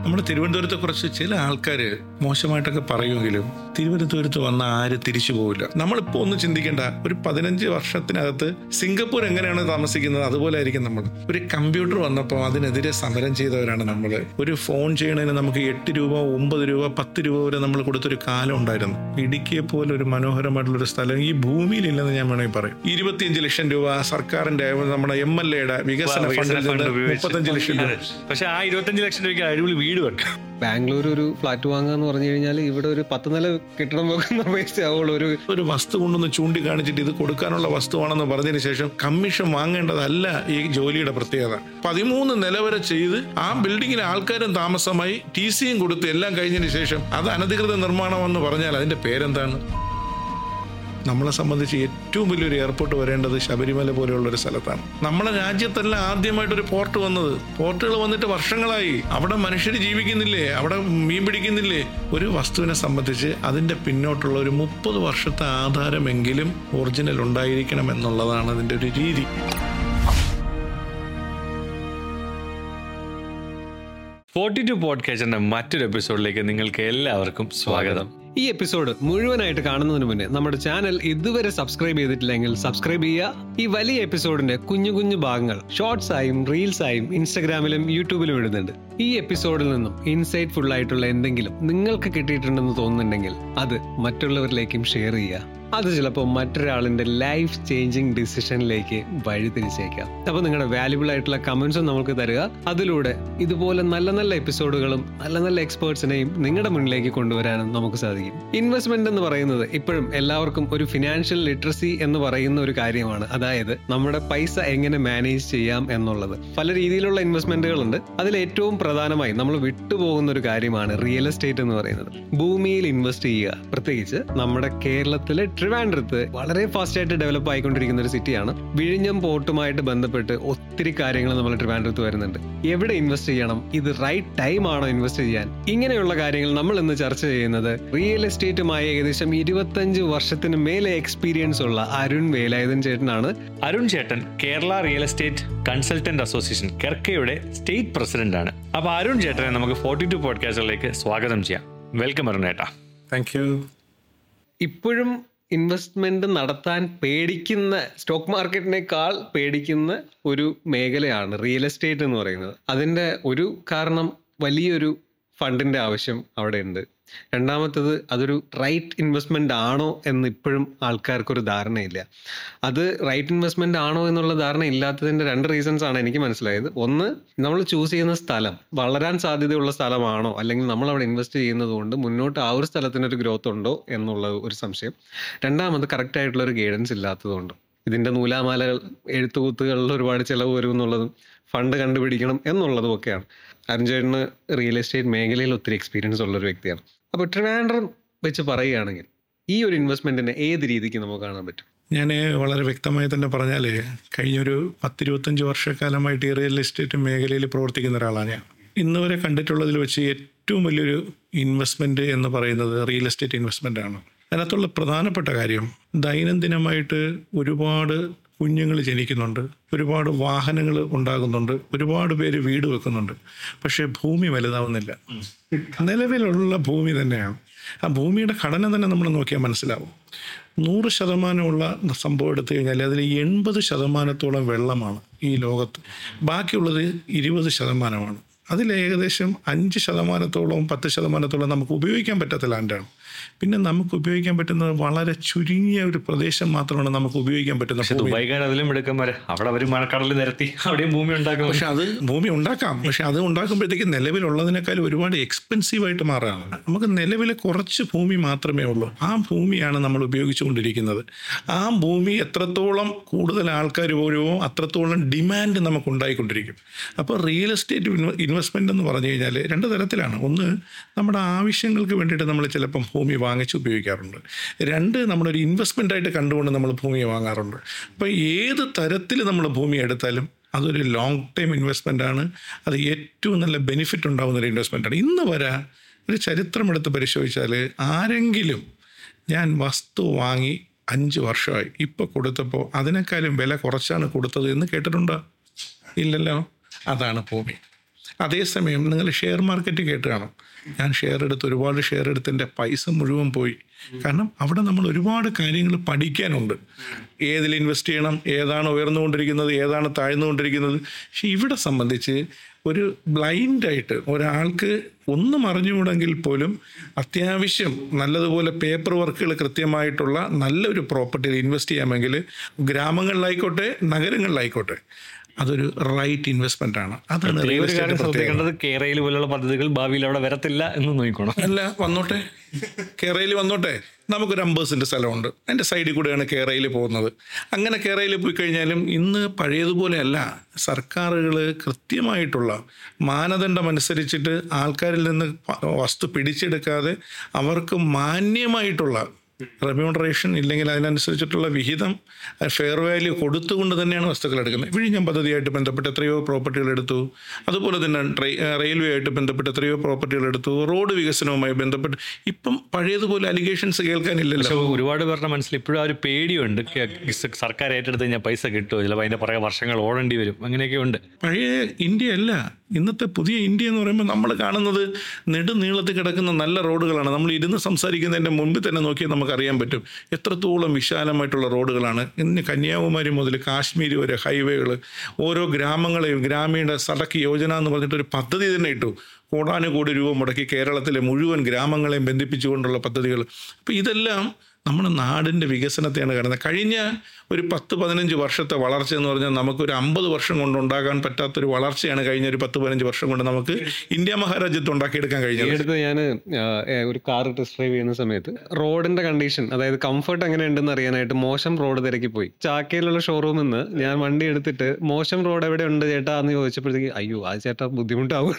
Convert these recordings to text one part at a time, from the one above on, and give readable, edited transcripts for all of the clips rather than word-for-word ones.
നമ്മുടെ തിരുവനന്തപുരത്തെ കുറിച്ച് ചില ആൾക്കാർ മോശമായിട്ടൊക്കെ പറയുമെങ്കിലും തിരുവനന്തപുരത്ത് വന്ന ആര് തിരിച്ചു പോവില്ല. നമ്മളിപ്പോൾ ഒന്ന് ചിന്തിക്കേണ്ട, ഒരു 15 വർഷത്തിനകത്ത് സിംഗപ്പൂർ എങ്ങനെയാണ് താമസിക്കുന്നത് അതുപോലെ ആയിരിക്കും നമ്മൾ. ഒരു കമ്പ്യൂട്ടർ വന്നപ്പോൾ അതിനെതിരെ സമരം ചെയ്തവരാണ് നമ്മൾ. ഒരു ഫോൺ ചെയ്യണതിന് നമുക്ക് 8 രൂപ 9 രൂപ 10 രൂപ വരെ നമ്മൾ കൊടുത്തൊരു കാലം ഉണ്ടായിരുന്നു. ഇടുക്കിയെ പോലെ ഒരു മനോഹരമായിട്ടുള്ളൊരു സ്ഥലം ഈ ഭൂമിയിലില്ലെന്ന് ഞാൻ വേണമെങ്കിൽ പറയും. 25 ലക്ഷം രൂപ സർക്കാരിന്റെ നമ്മുടെ MLA-യുടെ വികസന ഫണ്ടിൽ നിന്ന് 35 ലക്ഷം രൂപ. പക്ഷെ ആ 25 ലക്ഷം രൂപയ്ക്ക് അടിപൊളി വീട് വെക്കാം. ബാംഗ്ലൂർ ഒരു ഫ്ലാറ്റ് വാങ്ങുക എന്ന് പറഞ്ഞു കഴിഞ്ഞാൽ ഇവിടെ ഒരു 10 നില കെട്ടിടം വെക്കുന്ന പൈസ ആവുള്ളൂ. ഒരു വസ്തു കൊണ്ടൊന്ന് ചൂണ്ടിക്കാണിച്ചിട്ട് ഇത് കൊടുക്കാനുള്ള വസ്തുവാണെന്ന് പറഞ്ഞതിന് ശേഷം കമ്മീഷൻ വാങ്ങേണ്ടതല്ല ഈ ജോലിയുടെ പ്രത്യേകത. 13 നില വരെ ചെയ്ത് ആ ബിൽഡിങ്ങിൽ ആൾക്കാരും താമസമായി TC-യും കൊടുത്ത് എല്ലാം കഴിഞ്ഞതിന് ശേഷം അത് അനധികൃത നിർമ്മാണമെന്ന് പറഞ്ഞാൽ അതിന്റെ പേരെന്താണ്? നമ്മളെ സംബന്ധിച്ച് ഏറ്റവും വലിയൊരു എയർപോർട്ട് വരേണ്ടത് ശബരിമല പോലെയുള്ളൊരു സ്ഥലത്താണ്. നമ്മുടെ രാജ്യത്തല്ല ആദ്യമായിട്ടൊരു പോർട്ട് വന്നത്. പോർട്ടുകൾ വന്നിട്ട് വർഷങ്ങളായി. അവിടെ മനുഷ്യർ ജീവിക്കുന്നില്ലേ, അവിടെ മീൻ പിടിക്കുന്നില്ലേ? ഒരു വസ്തുവിനെ സംബന്ധിച്ച് അതിന്റെ പിന്നോട്ടുള്ള ഒരു 30 വർഷത്തെ ആധാരമെങ്കിലും ഒറിജിനൽ ഉണ്ടായിരിക്കണം എന്നുള്ളതാണ് അതിന്റെ ഒരു രീതി. പോഡ്കാസ്റ്റിന്റെ മറ്റൊരു എപ്പിസോഡിലേക്ക് നിങ്ങൾക്ക് എല്ലാവർക്കും സ്വാഗതം. ഈ എപ്പിസോഡ് മുഴുവനായിട്ട് കാണുന്നതിന് മുന്നേ നമ്മുടെ ചാനൽ ഇതുവരെ സബ്സ്ക്രൈബ് ചെയ്തിട്ടില്ലെങ്കിൽ സബ്സ്ക്രൈബ് ചെയ്യുക. ഈ വലിയ എപ്പിസോഡിന്റെ കുഞ്ഞു കുഞ്ഞു ഭാഗങ്ങൾ ഷോർട്സ് ആയും റീൽസ് ആയും ഇൻസ്റ്റഗ്രാമിലും യൂട്യൂബിലും ഇടുന്നുണ്ട്. ഈ എപ്പിസോഡിൽ നിന്നും ഇൻസൈറ്റ് ഫുൾ ആയിട്ടുള്ള എന്തെങ്കിലും നിങ്ങൾക്ക് കിട്ടിയിട്ടുണ്ടെന്ന് തോന്നുന്നുണ്ടെങ്കിൽ അത് മറ്റുള്ളവരിലേക്കും ഷെയർ ചെയ്യുക. അത് ചിലപ്പോൾ മറ്റൊരാളിന്റെ ലൈഫ് ചേഞ്ചിങ് ഡിസിഷനിലേക്ക് വഴിതിരിച്ചേക്കാം. അപ്പൊ നിങ്ങളുടെ വാല്യുബിൾ ആയിട്ടുള്ള കമന്റ്സും നമുക്ക് തരിക. അതിലൂടെ ഇതുപോലെ നല്ല നല്ല എപ്പിസോഡുകളും നല്ല നല്ല എക്സ്പേർട്സിനെയും നിങ്ങളുടെ മുന്നിലേക്ക് കൊണ്ടുവരാനും നമുക്ക് സാധിക്കും. ഇൻവെസ്റ്റ്മെന്റ് എന്ന് പറയുന്നത് ഇപ്പോഴും എല്ലാവർക്കും ഒരു ഫിനാൻഷ്യൽ ലിറ്ററസി എന്ന് പറയുന്ന ഒരു കാര്യമാണ്. അതായത് നമ്മുടെ പൈസ എങ്ങനെ മാനേജ് ചെയ്യാം എന്നുള്ളത്. പല രീതിയിലുള്ള ഇൻവെസ്റ്റ്മെന്റുകളുണ്ട്. അതിൽ ഏറ്റവും പ്രധാനമായി നമ്മൾ വിട്ടുപോകുന്ന ഒരു കാര്യമാണ് റിയൽ എസ്റ്റേറ്റ് എന്ന് പറയുന്നത്. ഭൂമിയിൽ ഇൻവെസ്റ്റ് ചെയ്യുക. പ്രത്യേകിച്ച് നമ്മുടെ കേരളത്തിലെ ട്രിവാൻഡ്രത്ത് വളരെ ഫാസ്റ്റ് ആയിട്ട് ഡെവലപ്പ് ആയിക്കൊണ്ടിരിക്കുന്ന ഒരു സിറ്റിയാണ്. വിഴിഞ്ഞം പോർട്ടുമായിട്ട് ബന്ധപ്പെട്ട് ഒത്തിരി കാര്യങ്ങൾ നമ്മൾ ട്രിവാൻഡ്രത്ത് വരുന്നുണ്ട്. എവിടെ ഇൻവെസ്റ്റ് ചെയ്യണം, ഇത് റൈറ്റ് ടൈം ആണോ ഇൻവെസ്റ്റ് ചെയ്യാൻ, ഇങ്ങനെയുള്ള കാര്യങ്ങൾ നമ്മൾ ഇന്ന് ചർച്ച ചെയ്യുന്നത് റിയൽ എസ്റ്റേറ്റുമായി ഏകദേശം 25 വർഷത്തിന് മേലെ എക്സ്പീരിയൻസ് ഉള്ള അരുൺ വേലായുധൻ ചേട്ടനാണ്. അരുൺ ചേട്ടൻ Kerala real estate consultant association കെർക്കയുടെ സ്റ്റേറ്റ് പ്രസിഡന്റ് ആണ്. അപ്പൊ അരുൺ ചേട്ടനെ നമുക്ക് 42 പോഡ്കാസ്റ്റുകളിലേക്ക് സ്വാഗതം ചെയ്യാം. വെൽക്കം അരുൺ ചേട്ടാ. Thank you. ഇപ്പോഴും ഇൻവെസ്റ്റ്മെന്റ് നടത്താൻ പേടിക്കുന്ന, സ്റ്റോക്ക് മാർക്കറ്റിനേക്കാൾ പേടിക്കുന്ന ഒരു മേഖലയാണ് റിയൽ എസ്റ്റേറ്റ് എന്ന് പറയുന്നത്. അതിൻ്റെ ഒരു കാരണം വലിയൊരു ഫണ്ടിന്റെ ആവശ്യം അവിടെ ഉണ്ട്. രണ്ടാമത്തത് അതൊരു റൈറ്റ് ഇൻവെസ്റ്റ്മെന്റ് ആണോ എന്ന് ഇപ്പോഴും ആൾക്കാർക്കൊരു ധാരണയില്ല. അത് റൈറ്റ് ഇൻവെസ്റ്റ്മെന്റ് ആണോ എന്നുള്ള ധാരണ ഇല്ലാത്തതിന്റെ 2 റീസൺസ് ആണ് എനിക്ക് മനസ്സിലായത്. ഒന്ന്, നമ്മൾ ചൂസ് ചെയ്യുന്ന സ്ഥലം വളരാൻ സാധ്യതയുള്ള സ്ഥലമാണോ, അല്ലെങ്കിൽ നമ്മൾ അവിടെ ഇൻവെസ്റ്റ് ചെയ്യുന്നത് കൊണ്ട് മുന്നോട്ട് ആ ഒരു സ്ഥലത്തിനൊരു ഗ്രോത്ത് ഉണ്ടോ എന്നുള്ള ഒരു സംശയം. രണ്ടാമത് കറക്റ്റ് ആയിട്ടുള്ള ഒരു ഗൈഡൻസ് ഇല്ലാത്തതുകൊണ്ട്. ഇതിന്റെ നൂലാമാലകൾ എഴുത്തുകൂത്തുകളിൽ ഒരുപാട് ചിലവ് വരും എന്നുള്ളതും ഫണ്ട് കണ്ടുപിടിക്കണം എന്നുള്ളതും ഒക്കെയാണ്. അരുൺ ചേട്ടന് റിയൽ എസ്റ്റേറ്റ് മേഖലയിൽ ഒത്തിരി എക്സ്പീരിയൻസ് ഉള്ളൊരു വ്യക്തിയാണ്. അപ്പോൾ ട്രിവാൻഡ്രം വെച്ച് പറയുകയാണെങ്കിൽ ഈ ഒരു ഇൻവെസ്റ്റ്മെന്റിനെ ഏത് രീതിക്ക് നമുക്ക് കാണാൻ പറ്റും? ഞാൻ വളരെ വ്യക്തമായി തന്നെ പറഞ്ഞാൽ കഴിഞ്ഞൊരു 10-25 വർഷക്കാലമായിട്ട് ഈ റിയൽ എസ്റ്റേറ്റ് മേഖലയിൽ പ്രവർത്തിക്കുന്ന ഒരാളാണ് ഞാൻ. ഇന്ന് വരെ കണ്ടിട്ടുള്ളതിൽ വെച്ച് ഏറ്റവും വലിയൊരു ഇൻവെസ്റ്റ്മെൻറ്റ് എന്ന് പറയുന്നത് റിയൽ എസ്റ്റേറ്റ് ഇൻവെസ്റ്റ്മെൻ്റ് ആണ്. അതിനകത്തുള്ള പ്രധാനപ്പെട്ട കാര്യം, ദൈനംദിനമായിട്ട് ഒരുപാട് കുഞ്ഞുങ്ങൾ ജനിക്കുന്നുണ്ട്, ഒരുപാട് വാഹനങ്ങൾ ഉണ്ടാകുന്നുണ്ട്, ഒരുപാട് പേര് വീട് വെക്കുന്നുണ്ട്. പക്ഷേ ഭൂമി വലുതാവുന്നില്ല. നിലവിലുള്ള ഭൂമി തന്നെയാണ്. ആ ഭൂമിയുടെ ഘടന തന്നെ നമ്മൾ നോക്കിയാൽ മനസ്സിലാവും. 100% സംഭവം എടുത്തു കഴിഞ്ഞാൽ അതിൽ 80% വെള്ളമാണ് ഈ ലോകത്ത്. ബാക്കിയുള്ളത് 20%. അതിൽ ഏകദേശം 5% 10% നമുക്ക് ഉപയോഗിക്കാൻ പറ്റാത്ത ലാൻഡാണ്. പിന്നെ നമുക്ക് ഉപയോഗിക്കാൻ പറ്റുന്നത് വളരെ ചുരുങ്ങിയ ഒരു പ്രദേശം മാത്രമാണ് നമുക്ക് ഉപയോഗിക്കാൻ പറ്റുന്ന. പക്ഷെ അത് ഭൂമി ഉണ്ടാക്കാം. പക്ഷെ അത് ഉണ്ടാക്കുമ്പോഴത്തേക്ക് നിലവിലുള്ളതിനേക്കാൾ ഒരുപാട് എക്സ്പെൻസീവ് ആയിട്ട് മാറുകയാണ്. നമുക്ക് നിലവിൽ കുറച്ച് ഭൂമി മാത്രമേ ഉള്ളൂ. ആ ഭൂമിയാണ് നമ്മൾ ഉപയോഗിച്ചുകൊണ്ടിരിക്കുന്നത്. ആ ഭൂമി എത്രത്തോളം കൂടുതൽ ആൾക്കാർ വരുമോ അത്രത്തോളം ഡിമാൻഡ് നമുക്ക് ഉണ്ടായിക്കൊണ്ടിരിക്കും. അപ്പോൾ റിയൽ എസ്റ്റേറ്റ് ഇൻവെസ്റ്റ്മെൻ്റ് എന്ന് പറഞ്ഞു കഴിഞ്ഞാൽ 2 തരത്തിലാണ്. ഒന്ന്, നമ്മുടെ ആവശ്യങ്ങൾക്ക് വേണ്ടിയിട്ട് നമ്മൾ ചിലപ്പം ഭൂമി വാങ്ങിച്ച് ഉപയോഗിക്കാറുണ്ട്. 2, നമ്മളൊരു ഇൻവെസ്റ്റ്മെൻ്റായിട്ട് കണ്ടുകൊണ്ട് നമ്മൾ ഭൂമി വാങ്ങാറുണ്ട്. അപ്പോൾ ഏത് തരത്തിൽ നമ്മൾ ഭൂമി എടുത്താലും അതൊരു ലോങ് ടൈം ഇൻവെസ്റ്റ്മെൻ്റ് ആണ്. അത് ഏറ്റവും നല്ല ബെനിഫിറ്റ് ഉണ്ടാകുന്നൊരു ഇൻവെസ്റ്റ്മെൻ്റാണ്. ഇന്ന് വരെ ഒരു ചരിത്രമെടുത്ത് പരിശോധിച്ചാൽ ആരെങ്കിലും ഞാൻ വസ്തു വാങ്ങി 5 വർഷമായി, ഇപ്പോൾ കൊടുത്തപ്പോൾ അതിനേക്കാളും വില കുറച്ചാണ് കൊടുത്തത് എന്ന് കേട്ടിട്ടുണ്ടോ? ഇല്ലല്ലോ. അതാണ് ഭൂമി. അതേസമയം നിങ്ങൾ ഷെയർ മാർക്കറ്റ് കേട്ട് കാണും. ഞാൻ ഒരുപാട് ഷെയർ എടുത്ത് എൻ്റെ പൈസ മുഴുവൻ പോയി. കാരണം അവിടെ നമ്മൾ ഒരുപാട് കാര്യങ്ങൾ പഠിക്കാനുണ്ട്. ഏതിൽ ഇൻവെസ്റ്റ് ചെയ്യണം, ഏതാണ് ഉയർന്നുകൊണ്ടിരിക്കുന്നത്, ഏതാണ് താഴ്ന്നുകൊണ്ടിരിക്കുന്നത്. പക്ഷെ ഇവിടെ സംബന്ധിച്ച് ഒരു ബ്ലൈൻഡായിട്ട് ഒരാൾക്ക് ഒന്നും അറിഞ്ഞുകൂടെങ്കിൽ പോലും അത്യാവശ്യം നല്ലതുപോലെ പേപ്പർ വർക്കുകൾ കൃത്യമായിട്ടുള്ള നല്ലൊരു പ്രോപ്പർട്ടിയിൽ ഇൻവെസ്റ്റ് ചെയ്യാമെങ്കിൽ ഗ്രാമങ്ങളിലായിക്കോട്ടെ നഗരങ്ങളിലായിക്കോട്ടെ അതൊരു റൈറ്റ് ഇൻവെസ്റ്റ്മെന്റ് ആണ്. അതാണ് റിയൽ എസ്റ്റേറ്റ് ശ്രദ്ധിക്കേണ്ടത്. കേരളയിൽ പോലുള്ള പദ്ധതികൾ ഭാവിയിൽ അവിടെ വരത്തില്ല എന്ന് നോക്കണം. അല്ല, വന്നോട്ടെ, കേരളയിൽ വന്നോട്ടെ. നമുക്കൊരു 50 സെന്റ് സ്ഥലമുണ്ട്, അതിൻ്റെ സൈഡിൽ കൂടെയാണ് കേരളയിൽ പോകുന്നത്. അങ്ങനെ കേരളയിൽ പോയി കഴിഞ്ഞാലും ഇന്ന് പഴയതുപോലെ അല്ല. സർക്കാരുകൾ കൃത്യമായിട്ടുള്ള മാനദണ്ഡം അനുസരിച്ചിട്ട് ആൾക്കാരിൽ നിന്ന് വസ്തു പിടിച്ചെടുക്കാതെ അവർക്ക് മാന്യമായിട്ടുള്ള റെമ്യൂണറേഷൻ ഇല്ലെങ്കിൽ അതിനനുസരിച്ചിട്ടുള്ള വിഹിതം ഫെയർ വാല്യൂ കൊടുത്തുകൊണ്ട് തന്നെയാണ് വസ്തുക്കൾ എടുക്കുന്നത്. വിഴിഞ്ഞം പദ്ധതിയായിട്ട് ബന്ധപ്പെട്ട് എത്രയോ പ്രോപ്പർട്ടികൾ എടുത്തു. അതുപോലെ തന്നെ റെയിൽവേ ആയിട്ട് ബന്ധപ്പെട്ട് എത്രയോ പ്രോപ്പർട്ടികൾ എടുത്തു. റോഡ് വികസനവുമായി ബന്ധപ്പെട്ട് ഇപ്പം പഴയതുപോലെ അലിഗേഷൻസ് കേൾക്കാനില്ലല്ലോ. ഒരുപാട് പേരുടെ മനസ്സിൽ ഇപ്പോഴും ആ ഒരു പേടിയുണ്ട്. സർക്കാർ ഏറ്റെടുത്ത് കഴിഞ്ഞാൽ പൈസ കിട്ടുമോ, ചിലപ്പോൾ അതിൻ്റെ പുറകെ വർഷങ്ങൾ ഓടേണ്ടി വരും, അങ്ങനെയൊക്കെ ഉണ്ട്. പഴയ ഇന്ത്യ അല്ല, ഇന്നത്തെ പുതിയ ഇന്ത്യ എന്ന് പറയുമ്പോൾ നമ്മൾ കാണുന്നത് നെടുനീളത്തിൽ കിടക്കുന്ന നല്ല റോഡുകളാണ്. നമ്മൾ ഇരുന്ന് സംസാരിക്കുന്നതിൻ്റെ മുൻപിൽ തന്നെ നോക്കിയാൽ നമുക്കറിയാൻ പറ്റും എത്രത്തോളം വിശാലമായിട്ടുള്ള റോഡുകളാണ്. ഇന്ന് കന്യാകുമാരി മുതൽ കാശ്മീർ വരെ ഹൈവേകൾ, ഓരോ ഗ്രാമങ്ങളെയും ഗ്രാമീണ സടക്ക് യോജന എന്ന് പറഞ്ഞിട്ടൊരു പദ്ധതി തന്നെ ഇട്ടു. കോടാനുകോടി രൂപ മുടക്കി കേരളത്തിലെ മുഴുവൻ ഗ്രാമങ്ങളെയും ബന്ധിപ്പിച്ചുകൊണ്ടുള്ള പദ്ധതികൾ. അപ്പോൾ ഇതെല്ലാം നമ്മുടെ നാടിൻ്റെ വികസനത്തെയാണ് കാണുന്നത്. കഴിഞ്ഞ ഒരു 10-15 വർഷത്തെ വളർച്ച എന്ന് പറഞ്ഞാൽ നമുക്കൊരു 50 വർഷം കൊണ്ട് ഉണ്ടാകാൻ പറ്റാത്തൊരു വളർച്ചയാണ് കഴിഞ്ഞ ഒരു 10-15 വർഷം കൊണ്ട് നമുക്ക് ഇന്ത്യ മഹാരാജ്യത്ത് ഉണ്ടാക്കിയെടുക്കാൻ കഴിഞ്ഞത്. അടുത്ത് ഞാൻ ഒരു കാർ ടെസ്റ്റ് ഡ്രൈവ് ചെയ്യുന്ന സമയത്ത് റോഡിന്റെ കണ്ടീഷൻ, അതായത് കംഫർട്ട് എങ്ങനെ ഉണ്ടെന്ന് അറിയാനായിട്ട് മോശം റോഡ് തിരക്കി പോയി. ചാക്കയിലുള്ള ഷോറൂമിൽ നിന്ന് ഞാൻ വണ്ടി എടുത്തിട്ട് മോശം റോഡ് എവിടെ ഉണ്ട് ചേട്ടാ എന്ന് ചോദിച്ചപ്പോഴത്തേക്ക് അയ്യോ അത് ചേട്ടാ ബുദ്ധിമുട്ടാവും.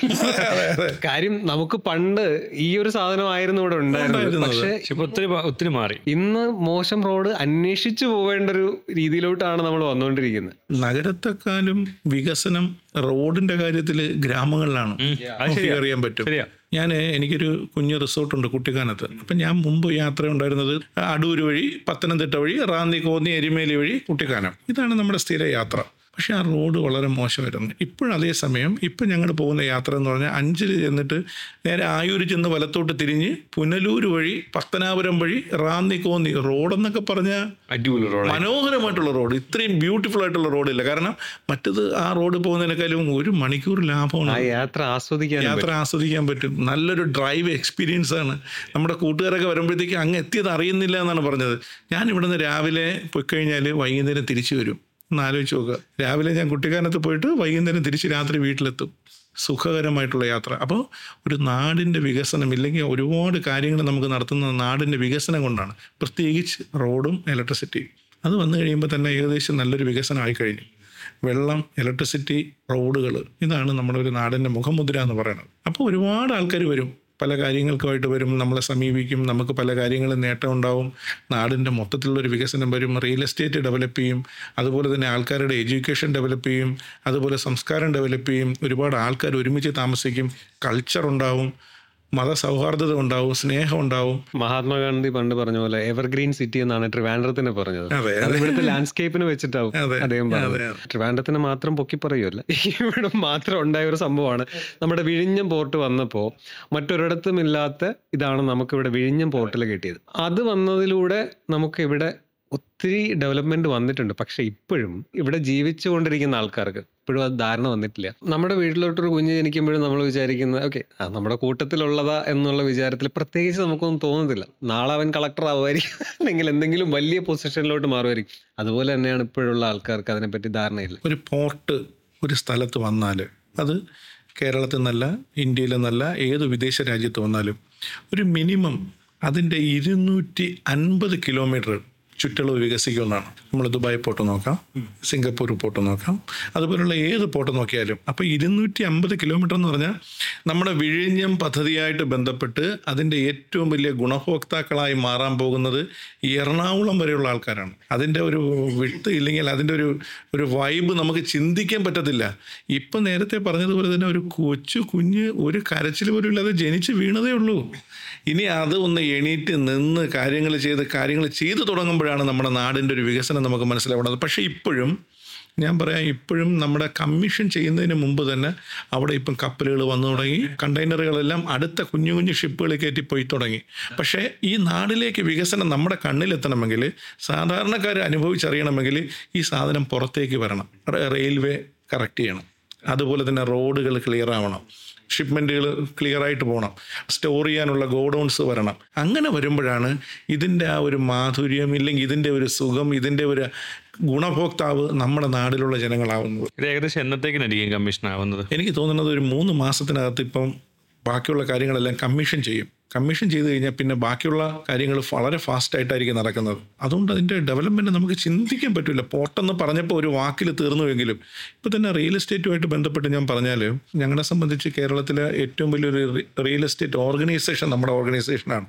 കാര്യം നമുക്ക് പണ്ട് ഈ ഒരു സാധനം ആയിരുന്നു ഇവിടെ ഉണ്ടായിരുന്നത്. പക്ഷെ ഒത്തിരി മാറി. ഇന്ന് മോശം റോഡ് അന്വേഷിച്ചു പോവേണ്ട ഒരു രീതിയിലോട്ടാണ് നമ്മൾ വന്നുകൊണ്ടിരിക്കുന്നത്. നഗരത്തെക്കാളും വികസനം റോഡിന്റെ കാര്യത്തിൽ ഗ്രാമങ്ങളിലാണ്. അറിയാൻ പറ്റും. എനിക്കൊരു കുഞ്ഞു റിസോർട്ടുണ്ട് കുട്ടിക്കാനത്ത്. അപ്പം ഞാൻ മുമ്പ് യാത്ര ഉണ്ടായിരുന്നത് അടൂര് വഴി പത്തനംതിട്ട വഴി റാന്നി കോന്നി എരുമേലി വഴി കുട്ടിക്കാനം. ഇതാണ് നമ്മുടെ സ്ഥിര യാത്ര. പക്ഷേ ആ റോഡ് വളരെ മോശമായിരുന്നു. അതേസമയം ഇപ്പം ഞങ്ങൾ പോകുന്ന യാത്ര എന്ന് പറഞ്ഞാൽ 5 ചെന്നിട്ട് നേരെ ആയൂർ ചെന്ന് വലത്തോട്ട് തിരിഞ്ഞ് പുനലൂർ വഴി പത്തനാപുരം വഴി റാന്നി കോന്നി റോഡെന്നൊക്കെ പറഞ്ഞാൽ മനോഹരമായിട്ടുള്ള റോഡ്. ഇത്രയും ബ്യൂട്ടിഫുൾ ആയിട്ടുള്ള റോഡില്ല. കാരണം മറ്റത് ആ റോഡ് പോകുന്നതിനേക്കാളും 1 മണിക്കൂർ ലാഭമാണ്. യാത്ര ആസ്വദിക്കാൻ പറ്റും. നല്ലൊരു ഡ്രൈവ് എക്സ്പീരിയൻസ് ആണ്. നമ്മുടെ കൂട്ടുകാരൊക്കെ വരുമ്പോഴത്തേക്ക് അങ്ങ് എത്തിയത് അറിയുന്നില്ല എന്നാണ് പറഞ്ഞത്. ഞാൻ ഇവിടുന്ന് രാവിലെ പോയി കഴിഞ്ഞാൽ വൈകുന്നേരം തിരിച്ചു വരും. ഒന്ന് ആലോചിച്ച് നോക്കുക. രാവിലെ ഞാൻ കുട്ടിക്കാനത്ത് പോയിട്ട് വൈകുന്നേരം തിരിച്ച് രാത്രി വീട്ടിലെത്തും. സുഖകരമായിട്ടുള്ള യാത്ര. അപ്പോൾ ഒരു നാടിൻ്റെ വികസനം ഇല്ലെങ്കിൽ ഒരുപാട് കാര്യങ്ങൾ നമുക്ക് നടത്തുന്നത് നാടിൻ്റെ വികസനം കൊണ്ടാണ്. പ്രത്യേകിച്ച് റോഡും ഇലക്ട്രിസിറ്റിയും. അത് വന്നു കഴിയുമ്പോൾ തന്നെ ഏകദേശം നല്ലൊരു വികസനം ആയിക്കഴിഞ്ഞു. വെള്ളം, ഇലക്ട്രിസിറ്റി, റോഡുകൾ, ഇതാണ് നമ്മുടെ ഒരു നാടിൻ്റെ മുഖമുദ്ര എന്ന് പറയുന്നത്. അപ്പോൾ ഒരുപാട് ആൾക്കാർ വരും, പല കാര്യങ്ങൾക്കുമായിട്ട് വരും, നമ്മളെ സമീപിക്കും. നമുക്ക് പല കാര്യങ്ങളും നേട്ടം ഉണ്ടാവും. നാടിൻ്റെ മൊത്തത്തിലുള്ളൊരു വികസനം വരും. റിയൽ എസ്റ്റേറ്റ് ഡെവലപ്പ് ചെയ്യും. അതുപോലെ തന്നെ ആൾക്കാരുടെ എഡ്യൂക്കേഷൻ ഡെവലപ്പ് ചെയ്യും. അതുപോലെ സംസ്കാരം ഡെവലപ്പ് ചെയ്യും. ഒരുപാട് ആൾക്കാർ ഒരുമിച്ച് താമസിക്കും. കൾച്ചർ ഉണ്ടാവും. മതസൗഹാർദ്ദത ഉണ്ടാവും. സ്നേഹം ഉണ്ടാവും. മഹാത്മാഗാന്ധി പണ്ട് പറഞ്ഞ പോലെ എവർഗ്രീൻ സിറ്റി എന്നാണ് ട്രിവാൻഡ്രത്തിനെ പറഞ്ഞത്. ഇവിടുത്തെ ലാൻഡ്സ്കേപ്പിനെ വെച്ചിട്ടാവും അദ്ദേഹം പറഞ്ഞത്. ട്രിവാൻഡ്രത്തിനെ മാത്രം പൊക്കി പറയുമല്ല, ഇവിടെ മാത്രം ഉണ്ടായ ഒരു സംഭവമാണ്. നമ്മുടെ വിഴിഞ്ഞം പോർട്ട് വന്നപ്പോൾ മറ്റൊരിടത്തും ഇല്ലാത്ത ഇതാണ് നമുക്കിവിടെ വിഴിഞ്ഞം പോർട്ടിൽ കിട്ടിയത്. അത് വന്നതിലൂടെ നമുക്കിവിടെ ഒത്തിരി ഡെവലപ്മെന്റ് വന്നിട്ടുണ്ട്. പക്ഷെ ഇപ്പോഴും ഇവിടെ ജീവിച്ചുകൊണ്ടിരിക്കുന്ന ആൾക്കാർക്ക് ഇപ്പോഴും അത് ധാരണ വന്നിട്ടില്ല. നമ്മുടെ വീട്ടിലോട്ടൊരു കുഞ്ഞ് ജനിക്കുമ്പോഴും നമ്മൾ വിചാരിക്കുന്നത് ഓക്കെ നമ്മുടെ കൂട്ടത്തിലുള്ളതാ എന്നുള്ള വിചാരത്തിൽ പ്രത്യേകിച്ച് നമുക്കൊന്നും തോന്നുന്നില്ല. നാളെ അവൻ കളക്ടർ ആവുമായിരിക്കും, അല്ലെങ്കിൽ എന്തെങ്കിലും വലിയ പൊസിഷനിലോട്ട് മാറുമായിരിക്കും. അതുപോലെ തന്നെയാണ് ഇപ്പോഴുള്ള ആൾക്കാർക്ക് അതിനെപ്പറ്റി ധാരണയില്ല. ഒരു പോർട്ട് ഒരു സ്ഥലത്ത് വന്നാൽ അത് കേരളത്തിൽ നിന്നല്ല, ഇന്ത്യയിൽ നിന്നല്ല, ഏത് വിദേശ രാജ്യത്ത് വന്നാലും ഒരു മിനിമം അതിൻ്റെ 250 കിലോമീറ്റർ ചുറ്റളവ് വികസിക്കുമെന്നാണ്. നമ്മൾ ദുബായ് പോർട്ട് നോക്കാം, സിംഗപ്പൂർ പോർട്ട് നോക്കാം, അതുപോലുള്ള ഏത് പോർട്ട് നോക്കിയാലും. അപ്പോൾ 250 കിലോമീറ്റർ എന്ന് പറഞ്ഞാൽ നമ്മുടെ വിഴിഞ്ഞം പദ്ധതിയായിട്ട് ബന്ധപ്പെട്ട് അതിൻ്റെ ഏറ്റവും വലിയ ഗുണഭോക്താക്കളായി മാറാൻ പോകുന്നത് എറണാകുളം വരെയുള്ള ആൾക്കാരാണ്. അതിൻ്റെ ഒരു വിട്ട് ഇല്ലെങ്കിൽ അതിൻ്റെ ഒരു വൈബ് നമുക്ക് ചിന്തിക്കാൻ പറ്റത്തില്ല. ഇപ്പം നേരത്തെ പറഞ്ഞതുപോലെ തന്നെ ഒരു കുഞ്ഞ് ഒരു കരച്ചിൽ പോലും ഇല്ലാതെ ജനിച്ച് വീണതേ ഉള്ളൂ. ഇനി അത് ഒന്ന് എണീറ്റ് നിന്ന് കാര്യങ്ങൾ ചെയ്ത് തുടങ്ങുമ്പോഴാണ് നമ്മുടെ നാടിൻ്റെ ഒരു വികസനം നമുക്ക് മനസ്സിലാവുന്നത്. പക്ഷേ ഇപ്പോഴും ഞാൻ പറയാം, ഇപ്പോഴും നമ്മുടെ കമ്മീഷൻ ചെയ്യുന്നതിന് മുമ്പ് തന്നെ അവിടെ ഇപ്പം കപ്പലുകൾ വന്നു തുടങ്ങി, കണ്ടെയ്നറുകളെല്ലാം അടുത്ത കുഞ്ഞു കുഞ്ഞു ഷിപ്പുകൾ കയറ്റി പോയി തുടങ്ങി. പക്ഷേ ഈ നാടിലേക്ക് വികസനം നമ്മുടെ കണ്ണിലെത്തണമെങ്കിൽ, സാധാരണക്കാർ അനുഭവിച്ചറിയണമെങ്കിൽ ഈ സാധനം പുറത്തേക്ക് വരണം. റെയിൽവേ കറക്റ്റ് ചെയ്യണം, അതുപോലെ തന്നെ റോഡുകൾ ക്ലിയർ ആവണം, ഷിപ്മെൻറ്റുകൾ ക്ലിയറായിട്ട് പോകണം, സ്റ്റോർ ചെയ്യാനുള്ള ഗോഡൗൺസ് വരണം. അങ്ങനെ വരുമ്പോഴാണ് ഇതിൻ്റെ ആ ഒരു മാധുര്യം, ഇല്ലെങ്കിൽ ഇതിൻ്റെ ഒരു സുഖം, ഇതിൻ്റെ ഒരു ഗുണഭോക്താവ് നമ്മുടെ നാടിലുള്ള ജനങ്ങളാവുന്നത്. ഇത് ഏകദേശം എന്നത്തേക്കിനായിരിക്കും കമ്മീഷൻ ആവുന്നത്? എനിക്ക് തോന്നുന്നത് ഒരു 3 മാസത്തിനകത്ത് ഇപ്പം ബാക്കിയുള്ള കാര്യങ്ങളെല്ലാം കമ്മീഷൻ ചെയ്യും. കമ്മീഷൻ ചെയ്ത് കഴിഞ്ഞാൽ പിന്നെ ബാക്കിയുള്ള കാര്യങ്ങൾ വളരെ ഫാസ്റ്റായിട്ടായിരിക്കും നടക്കുന്നത്. അതുകൊണ്ട് അതിൻ്റെ ഡെവലപ്മെൻറ്റ് നമുക്ക് ചിന്തിക്കാൻ പറ്റില്ല. പോട്ടെന്ന് പറഞ്ഞപ്പോൾ ഒരു വാക്കിൽ തീർന്നുവെങ്കിലും ഇപ്പോൾ തന്നെ റിയൽ എസ്റ്റേറ്റുമായിട്ട് ബന്ധപ്പെട്ട് ഞാൻ പറഞ്ഞാൽ, ഞങ്ങളെ സംബന്ധിച്ച് കേരളത്തിലെ ഏറ്റവും വലിയൊരു റിയൽ എസ്റ്റേറ്റ് ഓർഗനൈസേഷൻ നമ്മുടെ ഓർഗനൈസേഷനാണ്.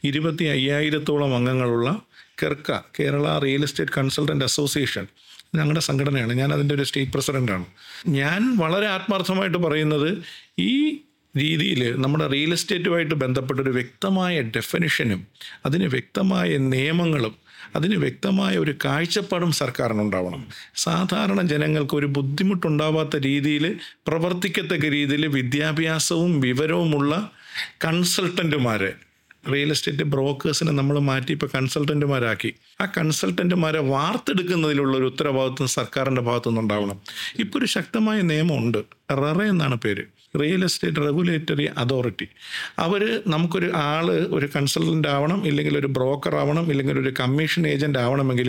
25,000-ഓളം അംഗങ്ങളുള്ള KERCA, Kerala real estate consultant association ഞങ്ങളുടെ സംഘടനയാണ്. ഞാൻ അതിൻ്റെ ഒരു സ്റ്റേറ്റ് പ്രസിഡൻ്റാണ്. ഞാൻ വളരെ ആത്മാർത്ഥമായിട്ട് പറയുന്നത്, ഈ രീതിയിൽ നമ്മുടെ റിയൽ എസ്റ്റേറ്റുമായിട്ട് ബന്ധപ്പെട്ടൊരു വ്യക്തമായ ഡെഫിനിഷനും അതിന് വ്യക്തമായ നിയമങ്ങളും അതിന് വ്യക്തമായ ഒരു കാഴ്ചപ്പാടും സർക്കാരിനുണ്ടാവണം. സാധാരണ ജനങ്ങൾക്ക് ഒരു ബുദ്ധിമുട്ടുണ്ടാവാത്ത രീതിയിൽ പ്രവർത്തിക്കത്തക്ക രീതിയിൽ വിദ്യാഭ്യാസവും വിവരവുമുള്ള കൺസൾട്ടൻറ്റുമാരെ, റിയൽ എസ്റ്റേറ്റ് ബ്രോക്കേഴ്സിനെ നമ്മൾ മാറ്റി ഇപ്പോൾ കൺസൾട്ടൻറ്റുമാരാക്കി. ആ കൺസൾട്ടൻറ്റുമാരെ വാർത്തെടുക്കുന്നതിലുള്ള ഒരു ഉത്തരവാദിത്വം സർക്കാരിൻ്റെ ഭാഗത്തുനിന്നുണ്ടാവണം. ഇപ്പോൾ ഒരു ശക്തമായ നിയമമുണ്ട്, റെറ എന്നാണ് പേര്, റിയൽ എസ്റ്റേറ്റ് റെഗുലേറ്ററി അതോറിറ്റി. അവർ നമുക്കൊരു ഒരു കൺസൾട്ടൻ്റ് ആവണം, ഇല്ലെങ്കിൽ ഒരു ബ്രോക്കർ ആവണം, ഇല്ലെങ്കിൽ ഒരു കമ്മീഷൻ ഏജൻ്റ് ആവണമെങ്കിൽ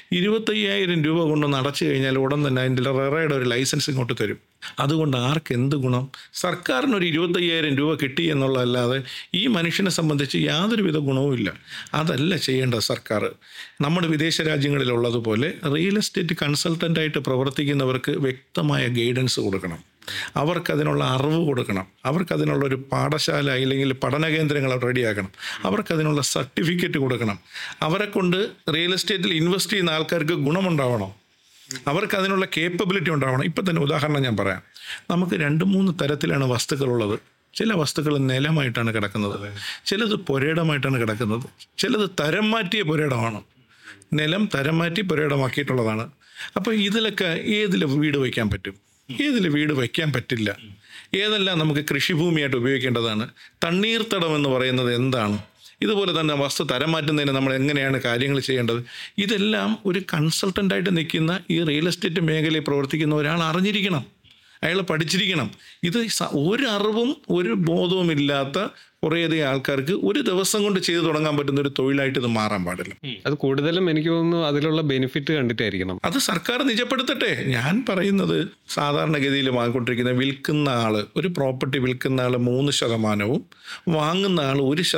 25,000 രൂപ കൊണ്ടൊന്ന് അടച്ചു കഴിഞ്ഞാൽ ഉടൻ തന്നെ അതിൻ്റെ റെറയുടെ ഒരു ലൈസൻസ് ഇങ്ങോട്ട് തരും. അതുകൊണ്ട് ആർക്ക് എന്ത് ഗുണം? സർക്കാരിനൊരു 25,000 രൂപ കിട്ടി എന്നുള്ളതല്ലാതെ ഈ മനുഷ്യനെ സംബന്ധിച്ച് യാതൊരുവിധ ഗുണവുമില്ല. അതല്ല ചെയ്യേണ്ടത് സർക്കാർ. നമ്മുടെ വിദേശ രാജ്യങ്ങളിലുള്ളതുപോലെ റിയൽ എസ്റ്റേറ്റ് കൺസൾട്ടൻ്റായിട്ട് പ്രവർത്തിക്കുന്നവർക്ക് വ്യക്തമായ ഗൈഡൻസ് കൊടുക്കണം, അവർക്കതിനുള്ള അറിവ് കൊടുക്കണം, അവർക്കതിനുള്ള ഒരു പാഠശാല ഇല്ലെങ്കിൽ പഠന കേന്ദ്രങ്ങൾ റെഡിയാക്കണം, അവർക്കതിനുള്ള സർട്ടിഫിക്കറ്റ് കൊടുക്കണം. അവരെ കൊണ്ട് റിയൽ എസ്റ്റേറ്റിൽ ഇൻവെസ്റ്റ് ചെയ്യുന്ന ആൾക്കാർക്ക് ഗുണമുണ്ടാവണം, അവർക്കതിനുള്ള കേപ്പബിലിറ്റി ഉണ്ടാവണം. ഇപ്പം തന്നെ ഉദാഹരണം ഞാൻ പറയാം. നമുക്ക് 2-3 തരത്തിലാണ് വസ്തുക്കളുള്ളത്. ചില വസ്തുക്കൾ നിലമായിട്ടാണ് കിടക്കുന്നത്, ചിലത് പുരയിടമായിട്ടാണ് കിടക്കുന്നത്, ചിലത് തരം മാറ്റിയ പുരയിടമാണ്, നിലം തരം മാറ്റി പുരയിടമാക്കിയിട്ടുള്ളതാണ്. അപ്പോൾ ഇതിലൊക്കെ ഏതിൽ വീട് വയ്ക്കാൻ പറ്റും, ഏതിൽ വീട് വയ്ക്കാൻ പറ്റില്ല, ഏതെല്ലാം നമുക്ക് കൃഷിഭൂമിയായിട്ട് ഉപയോഗിക്കേണ്ടതാണ്, തണ്ണീർത്തടം എന്ന് പറയുന്നത് എന്താണ്, ഇതുപോലെ തന്നെ വസ്തു തരം മാറ്റുന്നതിന് നമ്മൾ എങ്ങനെയാണ് കാര്യങ്ങൾ ചെയ്യേണ്ടത്, ഇതെല്ലാം ഒരു കൺസൾട്ടൻ്റായിട്ട് നിൽക്കുന്ന ഈ റിയൽ എസ്റ്റേറ്റ് മേഖലയിൽ പ്രവർത്തിക്കുന്ന ഒരാൾ അറിഞ്ഞിരിക്കണം, അയാൾ പഠിച്ചിരിക്കണം. ഇത് ഒരു അറിവും ഒരു ബോധവും ഇല്ലാത്ത കുറേയധികം ആൾക്കാർക്ക് ഒരു ദിവസം കൊണ്ട് ചെയ്തു തുടങ്ങാൻ പറ്റുന്ന ഒരു തൊഴിലായിട്ട് ഇത് മാറാൻ പാടില്ല. അത് കൂടുതലും എനിക്ക് തോന്നുന്നു അതിലുള്ള ബെനിഫിറ്റ് കണ്ടിട്ടായിരിക്കണം. അത് സർക്കാർ നിജപ്പെടുത്തട്ടെ. ഞാൻ പറയുന്നത്, സാധാരണഗതിയിൽ വാങ്ങിക്കൊണ്ടിരിക്കുന്ന വിൽക്കുന്ന ആൾ, ഒരു പ്രോപ്പർട്ടി വിൽക്കുന്ന ആൾ 3%, വാങ്ങുന്ന ആൾ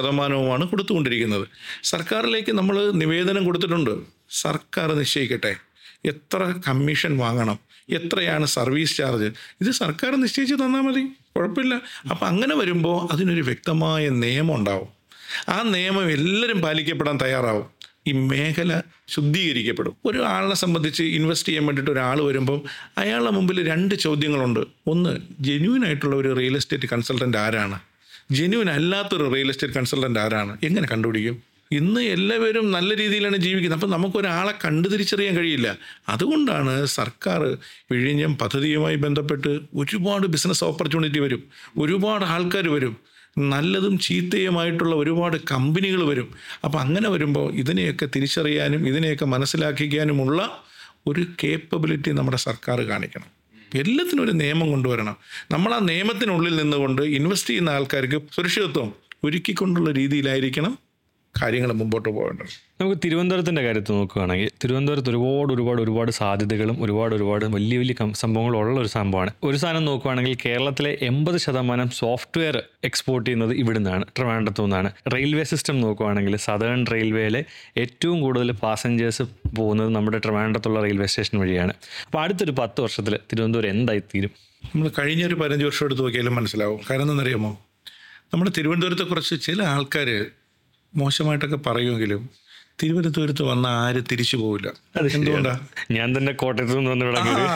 1% കൊടുത്തുകൊണ്ടിരിക്കുന്നത്. സർക്കാരിലേക്ക് നമ്മൾ നിവേദനം കൊടുത്തിട്ടുണ്ട്. സർക്കാർ നിശ്ചയിക്കട്ടെ എത്ര കമ്മീഷൻ വാങ്ങണം, എത്രയാണ് സർവീസ് ചാർജ്, ഇത് സർക്കാർ നിശ്ചയിച്ച് തന്നാൽ മതി, കുഴപ്പമില്ല. അപ്പം അങ്ങനെ വരുമ്പോൾ അതിനൊരു വ്യക്തമായ നിയമം ഉണ്ടാവും. ആ നിയമം എല്ലാവരും പാലിക്കപ്പെടാൻ തയ്യാറാവും. ഈ മേഖല ശുദ്ധീകരിക്കപ്പെടും. ഒരു ആളിനെ സംബന്ധിച്ച് ഇൻവെസ്റ്റ് ചെയ്യാൻ വേണ്ടിയിട്ട് ഒരാൾ വരുമ്പം അയാളുടെ മുമ്പിൽ 2 ചോദ്യങ്ങളുണ്ട്. ഒന്ന്, ജെന്യൂൻ ആയിട്ടുള്ള ഒരു റിയൽ എസ്റ്റേറ്റ് കൺസൾട്ടൻ്റ് ആരാണ്, ജെന്യൂൻ അല്ലാത്തൊരു റിയൽ എസ്റ്റേറ്റ് കൺസൾട്ടൻ്റ് ആരാണ്, എങ്ങനെ കണ്ടുപിടിക്കും? ഇന്ന് എല്ലാവരും നല്ല രീതിയിലാണ് ജീവിക്കുന്നത്. അപ്പം നമുക്കൊരാളെ കണ്ടു തിരിച്ചറിയാൻ കഴിയില്ല. അതുകൊണ്ടാണ് സർക്കാർ വിഴിഞ്ഞം പദ്ധതിയുമായി ബന്ധപ്പെട്ട് ഒരുപാട് ബിസിനസ് ഓപ്പർച്യൂണിറ്റി വരും, ഒരുപാട് ആൾക്കാർ വരും, നല്ലതും ചീത്തയുമായിട്ടുള്ള ഒരുപാട് കമ്പനികൾ വരും. അപ്പം അങ്ങനെ വരുമ്പോൾ ഇതിനെയൊക്കെ തിരിച്ചറിയാനും ഇതിനെയൊക്കെ മനസ്സിലാക്കിക്കാനുമുള്ള ഒരു കേപ്പബിലിറ്റി നമ്മുടെ സർക്കാർ കാണിക്കണം. എല്ലാത്തിനും ഒരു നിയമം കൊണ്ടുവരണം. നമ്മൾ ആ നിയമത്തിനുള്ളിൽ നിന്നുകൊണ്ട് ഇൻവെസ്റ്റ് ചെയ്യുന്ന ആൾക്കാർക്ക് സുരക്ഷിതത്വം ഒരുക്കിക്കൊണ്ടുള്ള രീതിയിലായിരിക്കണം കാര്യങ്ങൾ മുമ്പോട്ട് പോകേണ്ടത്. നമുക്ക് തിരുവനന്തപുരത്തിൻ്റെ കാര്യത്തിൽ നോക്കുകയാണെങ്കിൽ, തിരുവനന്തപുരത്ത് ഒരുപാട് സാധ്യതകളും ഒരുപാട് വലിയ വലിയ സംഭവങ്ങളുള്ള ഒരു സംഭവമാണ്. ഒരു സാധനം നോക്കുകയാണെങ്കിൽ കേരളത്തിലെ 80% സോഫ്റ്റ്വെയർ എക്സ്പോർട്ട് ചെയ്യുന്നത് ഇവിടുന്നാണ്, ട്രിവാൻഡ്രത്തു നിന്നാണ്. റെയിൽവേ സിസ്റ്റം നോക്കുകയാണെങ്കിൽ സദേൺ റെയിൽവേയിലെ ഏറ്റവും കൂടുതൽ പാസഞ്ചേഴ്സ് പോകുന്നത് നമ്മുടെ ട്രിവാൻഡ്രത്തുള്ള റെയിൽവേ സ്റ്റേഷൻ വഴിയാണ്. അപ്പോൾ അടുത്തൊരു 10 വർഷത്തിൽ തിരുവനന്തപുരം എന്തായിത്തീരും? നമ്മൾ കഴിഞ്ഞൊരു 15 വർഷം എടുത്ത് നോക്കിയാലും മനസ്സിലാവും. കാരണം എന്താണെന്നറിയാമോ, നമ്മുടെ തിരുവനന്തപുരത്തെക്കുറിച്ച് ചില ആൾക്കാർ മോശമായിട്ടൊക്കെ പറയുമെങ്കിലും തിരുവനന്തപുരത്ത് വന്ന ആര് തിരിച്ചു പോവില്ല. എന്തുകൊണ്ടാണ്? ഞാൻ തന്നെ കോട്ടയത്ത് നിന്ന്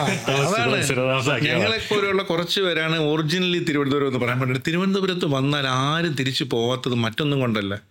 ഞങ്ങളെപ്പോലുള്ള കുറച്ച് പേരാണ് ഒറിജിനലി തിരുവനന്തപുരം എന്ന് പറയാൻ പറ്റുന്നത്. തിരുവനന്തപുരത്ത് വന്നാൽ ആരും തിരിച്ചു പോവാത്തത് മറ്റൊന്നും കൊണ്ടല്ല,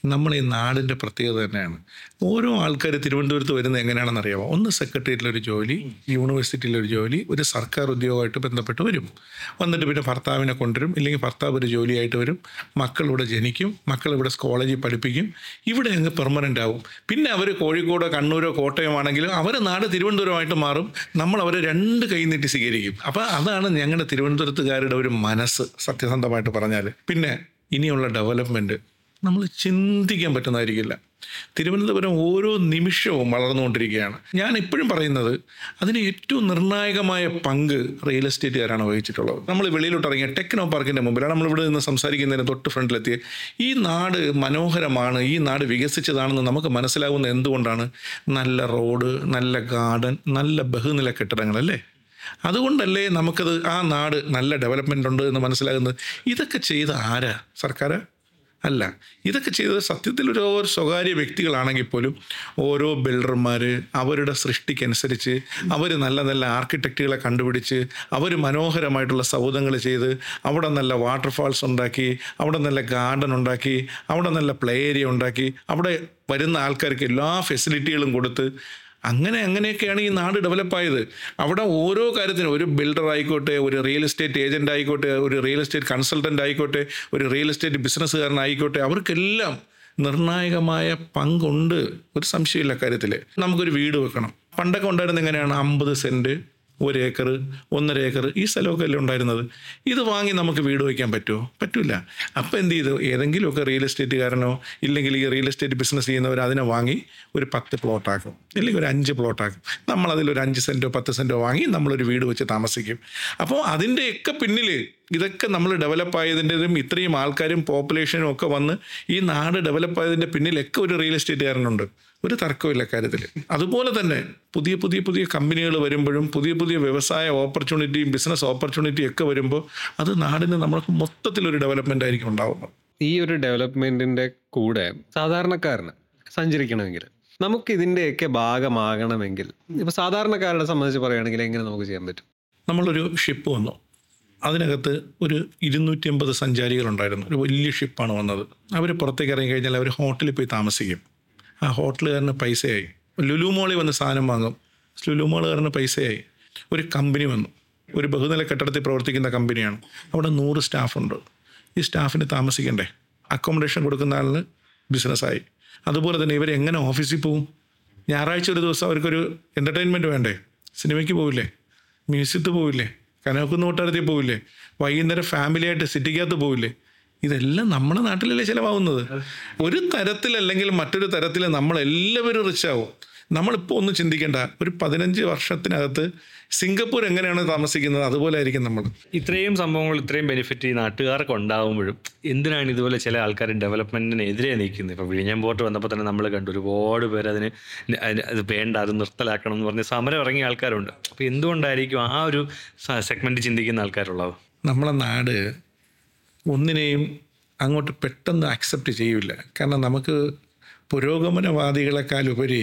നമ്മൾ ഈ നാടിൻ്റെ പ്രത്യേകത തന്നെയാണ്. ഓരോ ആൾക്കാർ തിരുവനന്തപുരത്ത് വരുന്നത് എങ്ങനെയാണെന്ന് അറിയാമോ? ഒന്ന് സെക്രട്ടേറിയറ്റിലൊരു ജോലി, യൂണിവേഴ്സിറ്റിയിലൊരു ജോലി, ഒരു സർക്കാർ ഉദ്യോഗമായിട്ട് ബന്ധപ്പെട്ട് വരും. വന്നിട്ട് പിന്നെ ഭർത്താവിനെ കൊണ്ടുവരും, ഇല്ലെങ്കിൽ ഭർത്താവ് ഒരു ജോലിയായിട്ട് വരും, മക്കളിവിടെ ജനിക്കും, മക്കളിവിടെ കോളേജിൽ പഠിപ്പിക്കും, ഇവിടെ അങ്ങ് പെർമനൻ്റ് ആവും. പിന്നെ അവർ കോഴിക്കോടോ കണ്ണൂരോ കോട്ടയം ആണെങ്കിലും അവർ നാട് തിരുവനന്തപുരമായിട്ട് മാറും. നമ്മൾ അവരെ രണ്ട് കൈ നീട്ടി സ്വീകരിക്കും. അപ്പോൾ അതാണ് ഞങ്ങളുടെ തിരുവനന്തപുരത്തുകാരുടെ ഒരു മനസ്സ്, സത്യസന്ധമായിട്ട് പറഞ്ഞാൽ. പിന്നെ ഇനിയുള്ള ഡെവലപ്മെൻറ്റ് നമ്മൾ ചിന്തിക്കാൻ പറ്റുന്നതായിരിക്കില്ല. തിരുവനന്തപുരം ഓരോ നിമിഷവും വളർന്നുകൊണ്ടിരിക്കുകയാണ്. ഞാൻ ഇപ്പോഴും പറയുന്നത് അതിന് ഏറ്റവും നിർണായകമായ പങ്ക് റിയൽ എസ്റ്റേറ്റുകാരാണ് വഹിച്ചിട്ടുള്ളത്. നമ്മൾ വെളിയിലോട്ട് ഇറങ്ങിയ ടെക്നോ പാർക്കിൻ്റെ മുമ്പിലാണ് നമ്മളിവിടെ നിന്ന് സംസാരിക്കുന്നതിന് തൊട്ട് ഫ്രണ്ടിലെത്തിയ ഈ നാട് മനോഹരമാണ്, ഈ നാട് വികസിച്ചതാണെന്ന് നമുക്ക് മനസ്സിലാകുന്നത് എന്തുകൊണ്ടാണ്? നല്ല റോഡ്, നല്ല ഗാർഡൻ, നല്ല ബഹുനില കെട്ടിടങ്ങളല്ലേ? അതുകൊണ്ടല്ലേ നമുക്കത് ആ നാട് നല്ല ഡെവലപ്മെൻ്റ് ഉണ്ട് എന്ന് മനസ്സിലാകുന്നത്. ഇതൊക്കെ ചെയ്ത ആരാ? സർക്കാർ അല്ല. ഇതൊക്കെ ചെയ്തത് സത്യത്തിൽ ഓരോ സ്വകാര്യ വ്യക്തികളാണെങ്കിൽ പോലും ഓരോ ബിൽഡർമാർ അവരുടെ സൃഷ്ടിക്കനുസരിച്ച് അവർ നല്ല നല്ല ആർക്കിടെക്റ്റുകളെ കണ്ടുപിടിച്ച് അവർ മനോഹരമായിട്ടുള്ള സൗധങ്ങൾ ചെയ്ത് അവിടെ നല്ല വാട്ടർഫാൾസ് ഉണ്ടാക്കി, അവിടെ നല്ല ഗാർഡൻ ഉണ്ടാക്കി, അവിടെ നല്ല പ്ലേ ഏരിയ ഉണ്ടാക്കി, അവിടെ വരുന്ന ആൾക്കാർക്ക് എല്ലാ ഫെസിലിറ്റികളും കൊടുത്ത് അങ്ങനെയൊക്കെയാണ് ഈ നാട് ഡെവലപ്പായത്. അവിടെ ഓരോ കാര്യത്തിനും ഒരു ബിൽഡർ ആയിക്കോട്ടെ, ഒരു റിയൽ എസ്റ്റേറ്റ് ഏജൻ്റ് ആയിക്കോട്ടെ, ഒരു റിയൽ എസ്റ്റേറ്റ് കൺസൾട്ടൻ്റ് ആയിക്കോട്ടെ, ഒരു റിയൽ എസ്റ്റേറ്റ് ബിസിനസ്സുകാരനായിക്കോട്ടെ, അവർക്കെല്ലാം നിർണായകമായ പങ്കുണ്ട്, ഒരു സംശയമില്ല കാര്യത്തിൽ. നമുക്കൊരു വീട് വെക്കണം. പണ്ടൊക്കെ ഉണ്ടായിരുന്നത് എങ്ങനെയാണ്? 50 സെൻറ്റ്, 1 ഏക്കർ, 1.5 ഏക്കർ, ഈ സ്ഥലമൊക്കെ അല്ലേ ഉണ്ടായിരുന്നത്. ഇത് വാങ്ങി നമുക്ക് വീട് വയ്ക്കാൻ പറ്റുമോ? പറ്റില്ല. അപ്പോൾ എന്ത് ചെയ്തു? ഏതെങ്കിലുമൊക്കെ റിയൽ എസ്റ്റേറ്റുകാരനോ ഇല്ലെങ്കിൽ ഈ റിയൽ എസ്റ്റേറ്റ് ബിസിനസ് ചെയ്യുന്നവർ അതിനെ വാങ്ങി ഒരു 10 പ്ലോട്ടാക്കും, അല്ലെങ്കിൽ ഒരു 5 പ്ലോട്ടാക്കും. നമ്മളതിലൊരു 5 സെൻറ്റോ 10 സെൻറ്റോ വാങ്ങി നമ്മളൊരു വീട് വെച്ച് താമസിക്കും. അപ്പോൾ അതിൻ്റെയൊക്കെ പിന്നിൽ ഇതൊക്കെ നമ്മൾ ഡെവലപ്പായതിൻ്റെതും ഇത്രയും ആൾക്കാരും പോപ്പുലേഷനും ഒക്കെ വന്ന് ഈ നാട് ഡെവലപ്പായതിൻ്റെ പിന്നിലൊക്കെ ഒരു റിയൽ എസ്റ്റേറ്റുകാരനുണ്ട്. ഒരു തർക്കമില്ല കാര്യത്തിൽ. അതുപോലെ തന്നെ പുതിയ കമ്പനികൾ വരുമ്പോഴും പുതിയ വ്യവസായ ഓപ്പർച്യൂണിറ്റിയും ബിസിനസ് ഓപ്പർച്യൂണിറ്റിയും ഒക്കെ വരുമ്പോൾ അത് നാടിന് നമ്മൾക്ക് മൊത്തത്തിലൊരു ഡെവലപ്മെൻ്റ് ആയിരിക്കും ഉണ്ടാവുന്നത്. ഈ ഒരു ഡെവലപ്മെൻറ്റിൻ്റെ കൂടെ സാധാരണക്കാരന് സഞ്ചരിക്കണമെങ്കിൽ, നമുക്ക് ഇതിൻ്റെയൊക്കെ ഭാഗമാകണമെങ്കിൽ, ഇപ്പോൾ സാധാരണക്കാരെ സംബന്ധിച്ച് പറയുകയാണെങ്കിൽ എങ്ങനെ നമുക്ക് ചെയ്യാൻ പറ്റും? നമ്മളൊരു ഷിപ്പ് വന്നു, അതിനകത്ത് ഒരു 250 സഞ്ചാരികളുണ്ടായിരുന്നു. ഒരു വലിയ ഷിപ്പാണ് വന്നത്. അവർ പുറത്തേക്ക് ഇറങ്ങി കഴിഞ്ഞാൽ അവർ ഹോട്ടലിൽ പോയി താമസിക്കും. ആ ഹോട്ടലുകാരന് പൈസയായി. ലുലു മോളിൽ വന്ന് സാധനം വാങ്ങും, ലുലു മോളുകാരന് പൈസയായി. ഒരു കമ്പനി വന്നു, ഒരു ബഹുനില കെട്ടിടത്തിൽ പ്രവർത്തിക്കുന്ന കമ്പനിയാണ്. അവിടെ 100 സ്റ്റാഫുണ്ട്. ഈ സ്റ്റാഫിന് താമസിക്കണ്ടേ? അക്കോമഡേഷൻ കൊടുക്കുന്ന ആളിന് ബിസിനസ്സായി. അതുപോലെ തന്നെ ഇവരെങ്ങനെ ഓഫീസിൽ പോവും? ഞായറാഴ്ച ഒരു ദിവസം അവർക്കൊരു എൻ്റർടൈൻമെൻറ്റ് വേണ്ടേ? സിനിമയ്ക്ക് പോവില്ലേ? മ്യൂസിയത്തിൽ പോവില്ലേ? കനകക്കുന്ന് കൊട്ടാരത്തിൽ പോവില്ലേ? വൈകുന്നേരം ഫാമിലിയായിട്ട് സിറ്റിക്കകത്ത് പോവില്ലേ? ഇതെല്ലാം നമ്മുടെ നാട്ടിലല്ലേ ചിലവാകുന്നത്. ഒരു തരത്തിലല്ലെങ്കിൽ മറ്റൊരു തരത്തിൽ നമ്മളെല്ലാവരും റിച്ചാവും. നമ്മളിപ്പോൾ ഒന്നും ചിന്തിക്കേണ്ട, ഒരു 15 വർഷത്തിനകത്ത് സിംഗപ്പൂർ എങ്ങനെയാണ് താമസിക്കുന്നത് അതുപോലെ ആയിരിക്കും നമ്മൾ. ഇത്രയും സംഭവങ്ങൾ, ഇത്രയും ബെനിഫിറ്റ് ഈ നാട്ടുകാർക്ക് ഉണ്ടാകുമ്പോഴും എന്തിനാണ് ഇതുപോലെ ചില ആൾക്കാർ ഡെവലപ്മെൻറ്റിനെതിരെ നിൽക്കുന്നത്? ഇപ്പോൾ വിഴിഞ്ഞം പോർട്ട് വന്നപ്പോൾ തന്നെ നമ്മൾ കണ്ടു ഒരുപാട് പേര് അത് വേണ്ട, അത് നിർത്തലാക്കണം എന്ന് പറഞ്ഞ് സമരം ഇറങ്ങിയ ആൾക്കാരുണ്ട്. അപ്പോൾ എന്തുകൊണ്ടായിരിക്കും ആ ഒരു സെഗ്മെൻറ്റ് ചിന്തിക്കുന്ന ആൾക്കാരുള്ളത്? നമ്മളെ നാട് ഒന്നിനെയും അങ്ങോട്ട് പെട്ടെന്ന് അക്സെപ്റ്റ് ചെയ്യില്ല. കാരണം നമുക്ക് പുരോഗമനവാദികളെക്കാൾ ഉപരി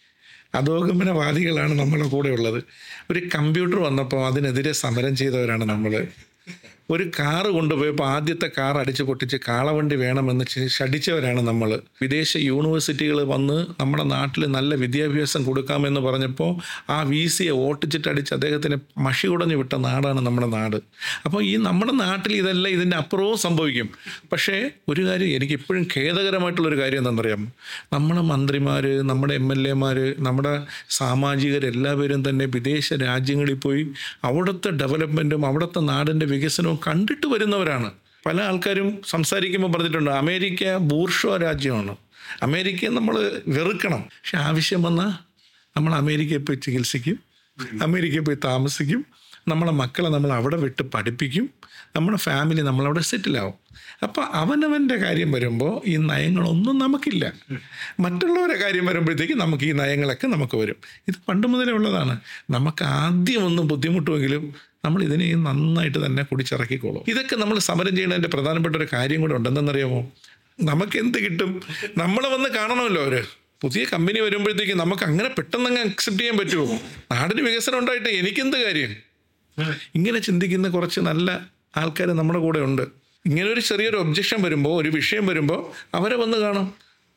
അധോഗമനവാദികളാണ് നമ്മുടെ കൂടെ ഉള്ളത്. ഒരു കമ്പ്യൂട്ടർ വന്നപ്പോൾ അതിനെതിരെ സമരം ചെയ്തവരാണ് നമ്മൾ. ഒരു കാറ് കൊണ്ടുപോയപ്പോൾ ആദ്യത്തെ കാർ അടിച്ച് പൊട്ടിച്ച് കാളവണ്ടി വേണമെന്ന് ശഠിച്ചവരാണ് നമ്മൾ. വിദേശ യൂണിവേഴ്സിറ്റികൾ വന്ന് നമ്മുടെ നാട്ടിൽ നല്ല വിദ്യാഭ്യാസം കൊടുക്കാമെന്ന് പറഞ്ഞപ്പോൾ ആ VC ഓട്ടിച്ചിട്ടടിച്ച് അദ്ദേഹത്തിന് മഷി കുടഞ്ഞു വിട്ട നാടാണ് നമ്മുടെ നാട്. അപ്പോൾ ഈ നമ്മുടെ നാട്ടിൽ ഇതെല്ലാം ഇതിൻ്റെ അപ്പുറവും സംഭവിക്കും. പക്ഷേ ഒരു കാര്യം എനിക്കിപ്പോഴും ഖേദകരമായിട്ടുള്ളൊരു കാര്യം എന്താണെന്നറിയാം? നമ്മുടെ മന്ത്രിമാർ, നമ്മുടെ MLA മാർ, നമ്മുടെ സാമാജികരെല്ലാവരും തന്നെ വിദേശ രാജ്യങ്ങളിൽ പോയി അവിടുത്തെ ഡെവലപ്മെൻറ്റും അവിടുത്തെ നാടിൻ്റെ വികസനവും കണ്ടിട്ട് വരുന്നവരാണ്. പല ആൾക്കാരും സംസാരിക്കുമ്പോൾ പറഞ്ഞിട്ടുണ്ട് അമേരിക്ക ബൂർഷ്വാ രാജ്യമാണ്, അമേരിക്കയെ നമ്മൾ വെറുക്കണം. പക്ഷെ ആവശ്യം വന്നാൽ നമ്മൾ അമേരിക്കയിൽ പോയി ചികിത്സിക്കും, അമേരിക്കയിൽ പോയി താമസിക്കും, നമ്മളെ മക്കളെ നമ്മൾ അവിടെ വിട്ട് പഠിപ്പിക്കും, നമ്മുടെ ഫാമിലി നമ്മളവിടെ സെറ്റിലാവും. അപ്പോൾ അവനവൻ്റെ കാര്യം വരുമ്പോൾ ഈ നയങ്ങളൊന്നും നമുക്കില്ല. മറ്റുള്ളവരുടെ കാര്യം വരുമ്പോഴത്തേക്ക് നമുക്ക് ഈ നയങ്ങളൊക്കെ നമുക്ക് വരും. ഇത് പണ്ട് മുതലേ ഉള്ളതാണ്. നമുക്ക് ആദ്യം ഒന്നും ബുദ്ധിമുട്ടുമെങ്കിലും നമ്മൾ ഇതിനെ നന്നായിട്ട് തന്നെ കുടിച്ചിറക്കിക്കോളും. ഇതൊക്കെ നമ്മൾ സമരം ചെയ്യുന്നതിൻ്റെ പ്രധാനപ്പെട്ട ഒരു കാര്യം കൂടെ ഉണ്ടെന്നറിയാമോ? നമുക്ക് എന്ത് കിട്ടും? നമ്മളെ വന്ന് കാണണമല്ലോ. അവർ പുതിയ കമ്പനി വരുമ്പോഴത്തേക്ക് നമുക്ക് അങ്ങനെ പെട്ടെന്ന് അക്സെപ്റ്റ് ചെയ്യാൻ പറ്റുമോ? നാടിന് വികസനം ഉണ്ടായിട്ട് എനിക്കെന്ത് കാര്യം? ഇങ്ങനെ ചിന്തിക്കുന്ന കുറച്ച് നല്ല ആൾക്കാർ നമ്മുടെ കൂടെ ഉണ്ട്. ഇങ്ങനെ ഒരു ചെറിയൊരു ഒബ്ജക്ഷൻ വരുമ്പോൾ, ഒരു വിഷയം വരുമ്പോൾ അവരെ വന്ന് കാണും.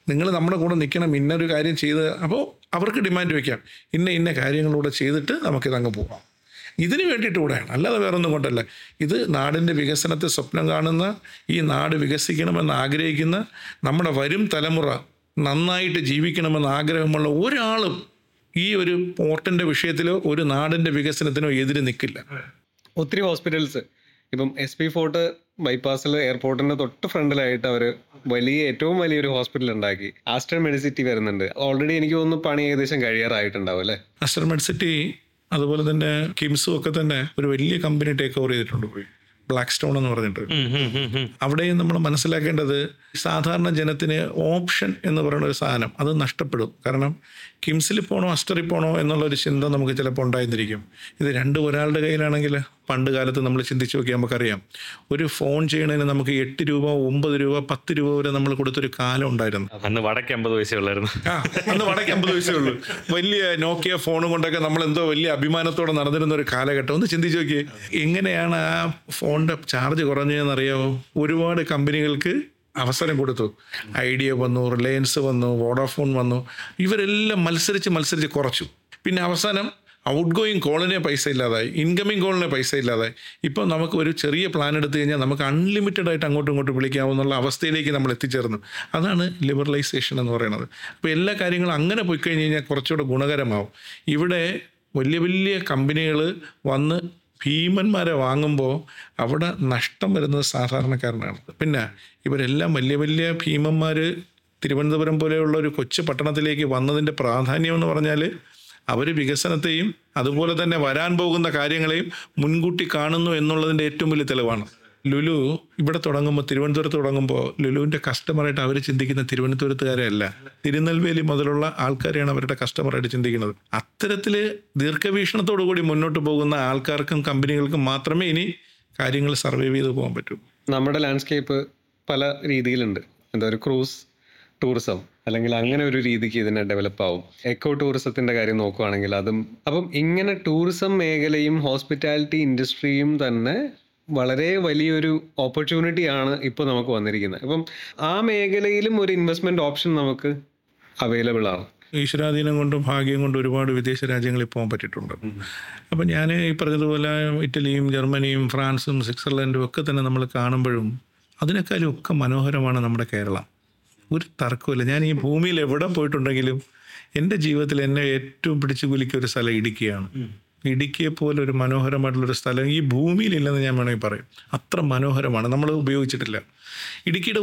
നിങ്ങൾ നമ്മുടെ കൂടെ നിൽക്കണം, ഇന്നൊരു കാര്യം ചെയ്ത്, അപ്പോൾ അവർക്ക് ഡിമാൻഡ് വയ്ക്കാം, ഇന്ന കാര്യങ്ങളൂടെ ചെയ്തിട്ട് നമുക്കിതങ്ങ് പോകാം. ഇതിന് വേണ്ടിയിട്ട് കൂടെയാണ്, അല്ലാതെ വേറൊന്നും കൊണ്ടല്ല. ഇത് നാടിൻ്റെ വികസനത്തെ സ്വപ്നം കാണുന്ന, ഈ നാട് വികസിക്കണമെന്ന് ആഗ്രഹിക്കുന്ന, നമ്മുടെ വരും തലമുറ നന്നായിട്ട് ജീവിക്കണമെന്ന് ആഗ്രഹമുള്ള ഒരാളും ഈ ഒരു പോർട്ടിൻ്റെ വിഷയത്തിലോ ഒരു നാടിൻ്റെ വികസനത്തിനോ എതിര് നിൽക്കില്ല. ഒത്തിരി ഹോസ്പിറ്റൽസ് ഇപ്പം SP ഫോർട്ട് ബൈപ്പാസിൽ എയർപോർട്ടിന്റെ തൊട്ട് ഫ്രണ്ടിലായിട്ട് അവർ ഏറ്റവും വലിയൊരു ഹോസ്പിറ്റൽ ഉണ്ടാക്കി. ആസ്റ്റർ മെഡിസിറ്റി വരുന്നുണ്ട്. ഓൾറെഡി എനിക്ക് തോന്നുന്നു പണി ഏകദേശം കഴിയാറായിട്ടുണ്ടാവും അല്ലേ? ആസ്റ്റർ മെഡിസിറ്റി അതുപോലെ തന്നെ കിംസും ഒക്കെ തന്നെ ഒരു വലിയ കമ്പനി ടേക്ക് ഓവർ ചെയ്തിട്ടുണ്ട് പോയി, ബ്ലാക്ക് സ്റ്റോൺ എന്ന് പറഞ്ഞിട്ട്. അവിടെയും നമ്മൾ മനസ്സിലാക്കേണ്ടത് സാധാരണ ജനത്തിന് ഓപ്ഷൻ എന്ന് പറയുന്ന ഒരു സാധനം അത് നഷ്ടപ്പെടും. കാരണം കിംസിൽ പോകണോ അസ്റ്ററിൽ പോകണോ എന്നുള്ളൊരു ചിന്ത നമുക്ക് ചിലപ്പോൾ ഉണ്ടായിരുന്നിരിക്കും. ഇത് രണ്ടും ഒരാളുടെ കയ്യിലാണെങ്കിൽ പണ്ട് കാലത്ത് നമ്മൾ ചിന്തിച്ച് നോക്കിയാൽ നമുക്കറിയാം, ഒരു ഫോൺ ചെയ്യണതിന് നമുക്ക് 8 രൂപ 9 രൂപ 10 രൂപ വരെ നമ്മൾ കൊടുത്തൊരു കാലം ഉണ്ടായിരുന്നു. അന്ന് വടക്ക് 50 പൈസ ഉള്ളായിരുന്നു. അന്ന് വടക്ക് 50 പൈസ ഉള്ളൂ. വലിയ നോക്കിയ ഫോണും കൊണ്ടൊക്കെ നമ്മൾ എന്തോ വലിയ അഭിമാനത്തോടെ നടന്നിരുന്ന ഒരു കാലഘട്ടം. ഒന്ന് ചിന്തിച്ച് നോക്കിയേ, എങ്ങനെയാണ് ആ ഫോണിൻ്റെ ചാർജ് കുറഞ്ഞതെന്നറിയാമോ? ഒരുപാട് കമ്പനികൾക്ക് അവസരം കൊടുത്തു. ഐഡിയ വന്നു, റിലയൻസ് വന്നു, വോഡാഫോൺ വന്നു. ഇവരെല്ലാം മത്സരിച്ച് കുറച്ചു. പിന്നെ അവസാനം ഔട്ട് ഗോയിങ് കോളിനെ പൈസ ഇല്ലാതായി, ഇൻകമിങ് കോളിനെ പൈസ ഇല്ലാതായി. ഇപ്പോൾ നമുക്ക് ഒരു ചെറിയ പ്ലാൻ എടുത്തു കഴിഞ്ഞാൽ നമുക്ക് അൺലിമിറ്റഡ് ആയിട്ട് അങ്ങോട്ടും ഇങ്ങോട്ടും വിളിക്കാവുന്നുള്ള അവസ്ഥയിലേക്ക് നമ്മൾ എത്തിച്ചേർന്നു. അതാണ് ലിബറലൈസേഷൻ എന്ന് പറയുന്നത്. അപ്പോൾ എല്ലാ കാര്യങ്ങളും അങ്ങനെ പോയി കഴിഞ്ഞ് കഴിഞ്ഞാൽ കുറച്ചുകൂടെ ഗുണകരമാവും. ഇവിടെ വലിയ വലിയ കമ്പനികൾ വന്ന് ഭീമന്മാരെ വാങ്ങുമ്പോൾ അവിടെ നഷ്ടം വരുന്നത് സാധാരണക്കാരനാണ്. പിന്നെ ഇവരെല്ലാം വലിയ വലിയ ഭീമന്മാർ തിരുവനന്തപുരം പോലെയുള്ള ഒരു കൊച്ചു പട്ടണത്തിലേക്ക് വന്നതിൻ്റെ പ്രാധാന്യം എന്ന് പറഞ്ഞാൽ അവർ വികസനത്തെയും അതുപോലെ തന്നെ വരാൻ പോകുന്ന കാര്യങ്ങളെയും മുൻകൂട്ടി കാണുന്നു എന്നുള്ളതിൻ്റെ ഏറ്റവും വലിയ തെളിവാണ്. ലുലു ഇവിടെ തുടങ്ങുമ്പോൾ, തിരുവനന്തപുരത്ത് തുടങ്ങുമ്പോൾ ലുലുവിൻ്റെ കസ്റ്റമറായിട്ട് അവർ ചിന്തിക്കുന്ന തിരുവനന്തപുരത്തുകാരെ അല്ല, തിരുനെൽവേലി മുതലുള്ള ആൾക്കാരെയാണ് അവരുടെ കസ്റ്റമറായിട്ട് ചിന്തിക്കുന്നത്. അത്തരത്തിൽ ദീർഘവീക്ഷണത്തോടു കൂടി മുന്നോട്ട് പോകുന്ന ആൾക്കാർക്കും കമ്പനികൾക്കും മാത്രമേ ഇനി കാര്യങ്ങൾ സർവൈവ് ചെയ്ത് പോകാൻ പറ്റൂ. നമ്മുടെ ലാൻഡ്സ്കേപ്പ് പല രീതിയിലുണ്ട്. ഒരു ക്രൂസ് ടൂറിസം അല്ലെങ്കിൽ അങ്ങനെ ഒരു രീതിക്ക് ഇതിനെ ഡെവലപ്പ് ആവും. എക്കോ ടൂറിസത്തിന്റെ കാര്യം നോക്കുകയാണെങ്കിൽ അതും. അപ്പം ഇങ്ങനെ ടൂറിസം മേഖലയും ഹോസ്പിറ്റാലിറ്റി ഇൻഡസ്ട്രിയും തന്നെ വളരെ വലിയൊരു ഓപ്പർച്യൂണിറ്റിയാണ് ഇപ്പോൾ നമുക്ക് വന്നിരിക്കുന്നത്. അപ്പം ആ മേഖലയിലും ഒരു ഇൻവെസ്റ്റ്മെന്റ് ഓപ്ഷൻ നമുക്ക് അവൈലബിൾ ആണ്. ഈശ്വരാധീനം കൊണ്ടും ഭാഗ്യം കൊണ്ടും ഒരുപാട് വിദേശ രാജ്യങ്ങളിൽ പോകാൻ പറ്റിയിട്ടുണ്ട്. അപ്പം ഞാൻ ഈ പറഞ്ഞതുപോലെ ഇറ്റലിയും ജർമ്മനിയും ഫ്രാൻസും സ്വിറ്റ്സർലൻഡും ഒക്കെ തന്നെ നമ്മൾ കാണുമ്പോഴും അതിനേക്കാളും ഒക്കെ മനോഹരമാണ് നമ്മുടെ കേരളം. ഒരു തർക്കമില്ല. ഞാൻ ഈ ഭൂമിയിൽ എവിടെ പോയിട്ടുണ്ടെങ്കിലും എൻ്റെ ജീവിതത്തിൽ എന്നെ ഏറ്റവും പിടിച്ചു കുലിക്കിയ ഒരു സ്ഥലം ഇടുക്കിയാണ്. ഇടുക്കിയെ പോലെ ഒരു മനോഹരമായിട്ടുള്ളൊരു സ്ഥലം ഈ ഭൂമിയിലില്ലെന്ന് ഞാൻ വേണമെങ്കിൽ പറയും. അത്ര മനോഹരമാണ്, നമ്മൾ ഉപയോഗിച്ചിട്ടില്ല. ഇടുക്കിയുടെ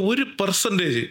1%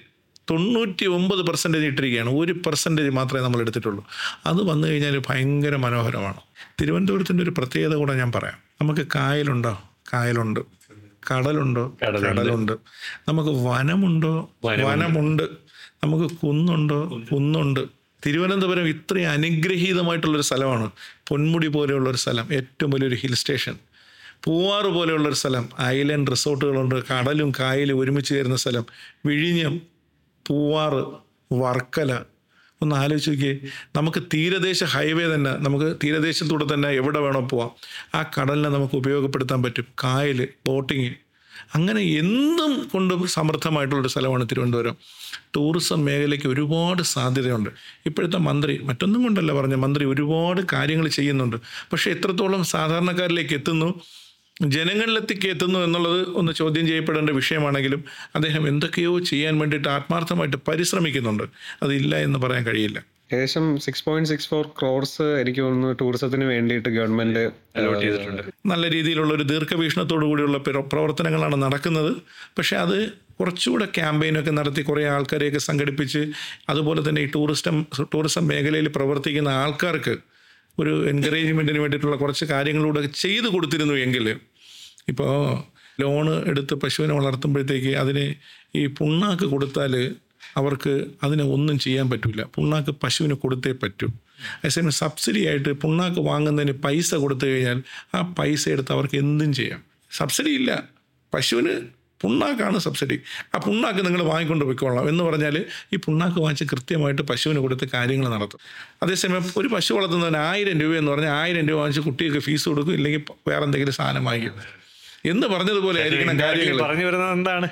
99% ഇട്ടിരിക്കുകയാണ്. 1% മാത്രമേ നമ്മൾ എടുത്തിട്ടുള്ളൂ. അത് വന്നു കഴിഞ്ഞാൽ ഭയങ്കര മനോഹരമാണ്. തിരുവനന്തപുരത്തിൻ്റെ ഒരു പ്രത്യേകത കൂടെ ഞാൻ പറയാം. നമുക്ക് കായലുണ്ടോ? കായലുണ്ട്. കടലുണ്ടോ? കടലുണ്ട്. നമുക്ക് വനമുണ്ടോ? വനമുണ്ട്. നമുക്ക് കുന്നുണ്ടോ? കുന്നുണ്ട്. തിരുവനന്തപുരം ഇത്രയും അനുഗ്രഹീതമായിട്ടുള്ളൊരു സ്ഥലമാണ്. പൊന്മുടി പോലെയുള്ളൊരു സ്ഥലം, ഏറ്റവും വലിയൊരു ഹിൽ സ്റ്റേഷൻ. പൂവാറ് പോലെയുള്ളൊരു സ്ഥലം, ഐലൻഡ് റിസോർട്ടുകളുണ്ട്. കടലും കായലും ഒരുമിച്ച് ചേരുന്ന സ്ഥലം. വിഴിഞ്ഞം, പൂവാറ്, വർക്കല. ഒന്ന് ആലോചിച്ച് നോക്കിയേ. നമുക്ക് തീരദേശ ഹൈവേ തന്നെ, നമുക്ക് തീരദേശത്തൂടെ തന്നെ എവിടെ വേണോ പോവാം. ആ കടലിനെ നമുക്ക് ഉപയോഗപ്പെടുത്താൻ പറ്റും. കായൽ, ബോട്ടിങ്, അങ്ങനെ എന്തും കൊണ്ട് സമൃദ്ധമായിട്ടുള്ളൊരു സ്ഥലമാണ് തിരുവനന്തപുരം. ടൂറിസം മേഖലയ്ക്ക് ഒരുപാട് സാധ്യതയുണ്ട്. ഇപ്പോഴത്തെ മന്ത്രി മറ്റൊന്നും കൊണ്ടല്ല പറഞ്ഞ, മന്ത്രി ഒരുപാട് കാര്യങ്ങൾ ചെയ്യുന്നുണ്ട്. പക്ഷേ എത്രത്തോളം സാധാരണക്കാരിലേക്ക് എത്തുന്നു, ജനങ്ങളിലെത്തിക്ക് എത്തുന്നു എന്നുള്ളത് ഒന്ന് ചോദ്യം ചെയ്യപ്പെടേണ്ട വിഷയമാണെങ്കിലും അദ്ദേഹം എന്തൊക്കെയോ ചെയ്യാൻ വേണ്ടിയിട്ട് ആത്മാർത്ഥമായിട്ട് പരിശ്രമിക്കുന്നുണ്ട്. അതില്ല എന്ന് പറയാൻ കഴിയില്ല. ഏകദേശം 6.64 ക്രോർസ് എനിക്ക് തോന്നുന്നു ടൂറിസത്തിന് വേണ്ടിയിട്ട് ഗവൺമെന്റ് അലോട്ട് ചെയ്തിട്ടുണ്ട്. നല്ല രീതിയിലുള്ള ഒരു ദീർഘവീക്ഷണത്തോടു കൂടിയുള്ള പ്രവർത്തനങ്ങളാണ് നടക്കുന്നത്. പക്ഷേ അത് കുറച്ചുകൂടെ ക്യാമ്പയിനൊക്കെ നടത്തി കുറേ ആൾക്കാരെയൊക്കെ സംഘടിപ്പിച്ച് അതുപോലെ തന്നെ ഈ ടൂറിസം മേഖലയിൽ പ്രവർത്തിക്കുന്ന ആൾക്കാർക്ക് ഒരു എൻകറേജ്മെൻറ്റിന് വേണ്ടിയിട്ടുള്ള കുറച്ച് കാര്യങ്ങളൂടെ ചെയ്തു കൊടുത്തിരുന്നു എങ്കിൽ, ഇപ്പോൾ ലോണ് എടുത്ത് പശുവിനെ വളർത്തുമ്പോഴത്തേക്ക് അതിന് ഈ പുണ്ണാക്ക് കൊടുത്താൽ അവർക്ക് അതിനെ ഒന്നും ചെയ്യാൻ പറ്റില്ല. പുണ്ണാക്ക് പശുവിന് കൊടുത്തേ പറ്റൂ. അതേസമയം സബ്സിഡി ആയിട്ട് പുണ്ണാക്ക് വാങ്ങുന്നതിന് പൈസ കൊടുത്തു കഴിഞ്ഞാൽ ആ പൈസ എടുത്ത് അവർക്ക് എന്തും ചെയ്യാം. സബ്സിഡി ഇല്ല, പശുവിന് പുണ്ണാക്കാണ് സബ്സിഡി. ആ പുണ്ണാക്ക് നിങ്ങൾ വാങ്ങിക്കൊണ്ട് പോയിക്കൊള്ളാം എന്ന് പറഞ്ഞാൽ ഈ പുണ്ണാക്ക് വാങ്ങിച്ച് കൃത്യമായിട്ട് പശുവിന് കൊടുത്ത് കാര്യങ്ങൾ നടത്തും. അതേസമയം ഒരു പശു വളർത്തുന്നതിന് 1000 രൂപ എന്ന് പറഞ്ഞാൽ 1000 രൂപ വാങ്ങിച്ച് കുട്ടികൾക്ക് ഫീസ് കൊടുക്കും, ഇല്ലെങ്കിൽ വേറെ എന്തെങ്കിലും സാധനം വാങ്ങിക്കും. എന്ന് പറഞ്ഞതുപോലെ ആയിരിക്കണം കാര്യങ്ങൾ. പറഞ്ഞു വരുന്നത് എന്താണ്?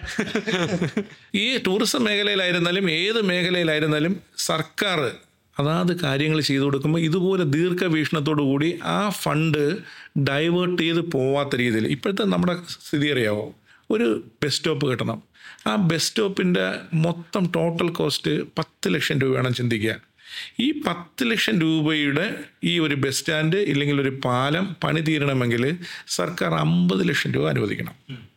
ഈ ടൂറിസം മേഖലയിലായിരുന്നാലും ഏത് മേഖലയിലായിരുന്നാലും സർക്കാർ അതാത് കാര്യങ്ങൾ ചെയ്തു കൊടുക്കുമ്പോൾ ഇതുപോലെ ദീർഘവീക്ഷണത്തോടു കൂടി ആ ഫണ്ട് ഡൈവേർട്ട് ചെയ്ത് പോവാത്ത രീതിയിൽ. ഇപ്പോഴത്തെ നമ്മുടെ സ്ഥിതി അറിയാമോ? ഒരു ബസ് സ്റ്റോപ്പ് കിട്ടണം, ആ ബസ് സ്റ്റോപ്പിൻ്റെ മൊത്തം ടോട്ടൽ കോസ്റ്റ് 10 ലക്ഷം രൂപയാണ് ചിന്തിക്കുക. ഈ 10 ലക്ഷം രൂപയുടെ ഈ ഒരു ബസ് സ്റ്റാൻഡ് ഇല്ലെങ്കിൽ ഒരു പാലം പണി തീരണമെങ്കിൽ സർക്കാർ 50 ലക്ഷം രൂപ അനുവദിക്കണം.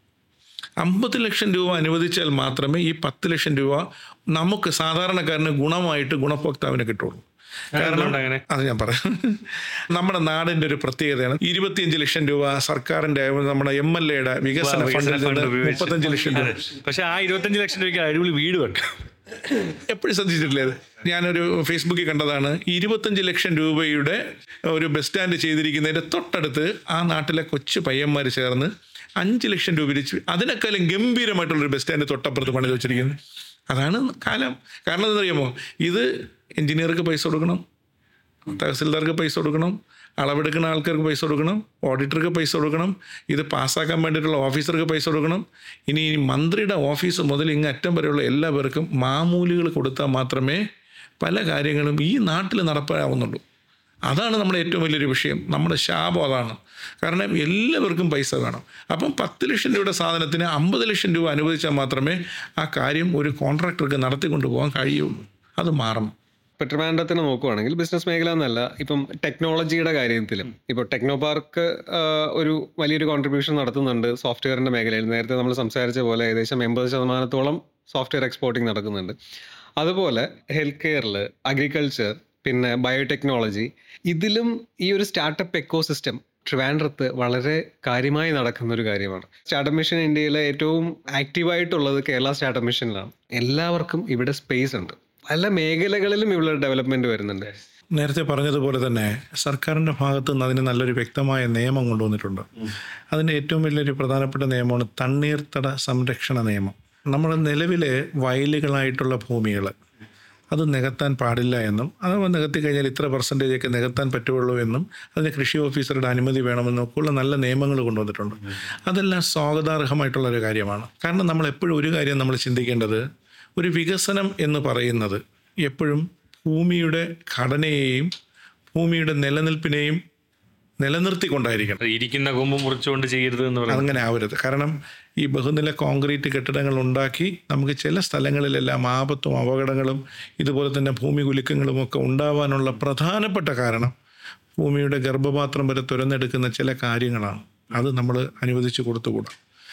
50 ലക്ഷം രൂപ അനുവദിച്ചാൽ മാത്രമേ ഈ 10 ലക്ഷം രൂപ നമുക്ക് സാധാരണക്കാരന് ഗുണമായിട്ട് ഗുണഭോക്താവിന് കിട്ടുള്ളൂ. കാരണം അത് ഞാൻ പറയാം, നമ്മുടെ നാടിൻ്റെ ഒരു പ്രത്യേകതയാണ്. 25 ലക്ഷം രൂപ സർക്കാരിൻ്റെ നമ്മുടെ MLAയുടെ വികസന ഫണ്ടിൽ നിന്ന് 35 ലക്ഷം രൂപ. പക്ഷെ ആ 25 ലക്ഷം രൂപയ്ക്ക് അടിപൊളി വീട് വെക്കാം. എപ്പോഴും ശ്രദ്ധിച്ചിട്ടില്ലേ? ഞാനൊരു ഫേസ്ബുക്കിൽ കണ്ടതാണ്, 25 ലക്ഷം രൂപയുടെ ഒരു ബസ് സ്റ്റാൻഡ് ചെയ്തിരിക്കുന്നതിൻ്റെ തൊട്ടടുത്ത് ആ നാട്ടിലെ കൊച്ചു പയ്യന്മാർ ചേർന്ന് 5 ലക്ഷം രൂപ പിരിച്ച് അതിനേക്കാളും ഗംഭീരമായിട്ടുള്ളൊരു ബസ് സ്റ്റാൻഡ് തൊട്ടപ്പുറത്ത് പണിത് വെച്ചിരിക്കുന്നത്. അതാണ് കാലം. കാരണം എന്താണെന്നറിയാമോ? ഇത് എഞ്ചിനീയർക്ക് പൈസ കൊടുക്കണം, തഹസിൽദാർക്ക് പൈസ കൊടുക്കണം, അളവെടുക്കുന്ന ആൾക്കാർക്ക് പൈസ കൊടുക്കണം, ഓഡിറ്റർക്ക് പൈസ കൊടുക്കണം, ഇത് പാസ്സാക്കാൻ വേണ്ടിയിട്ടുള്ള ഓഫീസർക്ക് പൈസ കൊടുക്കണം. ഇനി മന്ത്രിയുടെ ഓഫീസ് മുതൽ ഇങ്ങ് അറ്റം വരെയുള്ള എല്ലാവർക്കും മാമൂലുകൾ കൊടുത്താൽ മാത്രമേ പല കാര്യങ്ങളും ഈ നാട്ടിൽ നടപ്പാവുന്നുള്ളൂ. അതാണ് നമ്മുടെ ഏറ്റവും വലിയൊരു വിഷയം, നമ്മുടെ ശാപം അതാണ്. കാരണം എല്ലാവർക്കും പൈസ വേണം. അപ്പം 10 ലക്ഷം രൂപയുടെ സാധനത്തിന് 50 ലക്ഷം രൂപ അനുവദിച്ചാൽ മാത്രമേ ആ കാര്യം ഒരു കോൺട്രാക്ടർക്ക് നടത്തിക്കൊണ്ട് പോകാൻ കഴിയുള്ളൂ. അത് മാറണം. ഇപ്പം ട്രിവാൻഡ്രത്തിന് നോക്കുവാണെങ്കിൽ ബിസിനസ് മേഖല എന്നല്ല, ഇപ്പം ടെക്നോളജിയുടെ കാര്യത്തിലും ഇപ്പോൾ ടെക്നോ പാർക്ക് ഒരു വലിയൊരു കോൺട്രിബ്യൂഷൻ നടത്തുന്നുണ്ട് സോഫ്റ്റ്വെയറിൻ്റെ മേഖലയിൽ. നേരത്തെ നമ്മൾ സംസാരിച്ച പോലെ ഏകദേശം 80% സോഫ്റ്റ്വെയർ എക്സ്പോർട്ടിങ് നടക്കുന്നുണ്ട്. അതുപോലെ ഹെൽത്ത് കെയറിൽ, അഗ്രികൾച്ചർ, പിന്നെ ബയോടെക്നോളജി, ഇതിലും ഈ ഒരു സ്റ്റാർട്ടപ്പ് എക്കോസിസ്റ്റം ട്രിവാൻഡ്രത്ത് വളരെ കാര്യമായി നടക്കുന്ന ഒരു കാര്യമാണ്. സ്റ്റാർട്ടപ്പ് മിഷൻ ഇന്ത്യയിലെ ഏറ്റവും ആക്റ്റീവായിട്ടുള്ളത് കേരള സ്റ്റാർട്ടപ്പ് മിഷനിലാണ്. എല്ലാവർക്കും ഇവിടെ സ്പേസ് ഉണ്ട്, പല മേഖലകളിലും ഇവിടെ ഡെവലപ്മെന്റ് വരുന്നുണ്ട്. നേരത്തെ പറഞ്ഞതുപോലെ തന്നെ സർക്കാരിൻ്റെ ഭാഗത്തു നിന്ന് അതിന് നല്ലൊരു വ്യക്തമായ നിയമം കൊണ്ടുവന്നിട്ടുണ്ട്. അതിൻ്റെ ഏറ്റവും വലിയൊരു പ്രധാനപ്പെട്ട നിയമമാണ് തണ്ണീർത്തട സംരക്ഷണ നിയമം. നമ്മുടെ നിലവിലെ വയലുകളായിട്ടുള്ള ഭൂമികൾ അത് നികത്താൻ പാടില്ല എന്നും, അത് നികത്തി കഴിഞ്ഞാൽ ഇത്ര % നികത്താൻ പറ്റുള്ളൂ എന്നും, അതിന് കൃഷി ഓഫീസറുടെ അനുമതി വേണമെന്നും ഒക്കെയുള്ള നല്ല നിയമങ്ങൾ കൊണ്ടുവന്നിട്ടുണ്ട്. അതെല്ലാം സ്വാഗതാർഹമായിട്ടുള്ളൊരു കാര്യമാണ്. കാരണം നമ്മൾ എപ്പോഴും ഒരു കാര്യം നമ്മൾ ചിന്തിക്കേണ്ടത്, ഒരു വികസനം എന്ന് പറയുന്നത് എപ്പോഴും ഭൂമിയുടെ ഘടനയെയും ഭൂമിയുടെ നിലനിൽപ്പിനെയും നിലനിർത്തിക്കൊണ്ടായിരിക്കണം. ഇരിക്കുന്ന കൊമ്പ് മുറിച്ചുകൊണ്ട് ചെയ്യരുത് എന്ന് പറയുന്നത് അങ്ങനെ ആവരുത്. കാരണം ഈ ബഹുനില കോൺക്രീറ്റ് കെട്ടിടങ്ങൾ ഉണ്ടാക്കി നമുക്ക് ചില സ്ഥലങ്ങളിലെല്ലാം ആപത്തും അപകടങ്ങളും ഇതുപോലെ തന്നെ ഭൂമി കുലുക്കങ്ങളും ഒക്കെ ഉണ്ടാവാനുള്ള പ്രധാനപ്പെട്ട കാരണം ഭൂമിയുടെ ഗർഭപാത്രം വരെ തുരന്നെടുക്കുന്ന ചില കാര്യങ്ങളാണ്. അത് നമ്മൾ അനുവദിച്ചു കൊടുത്തുകൂടാ.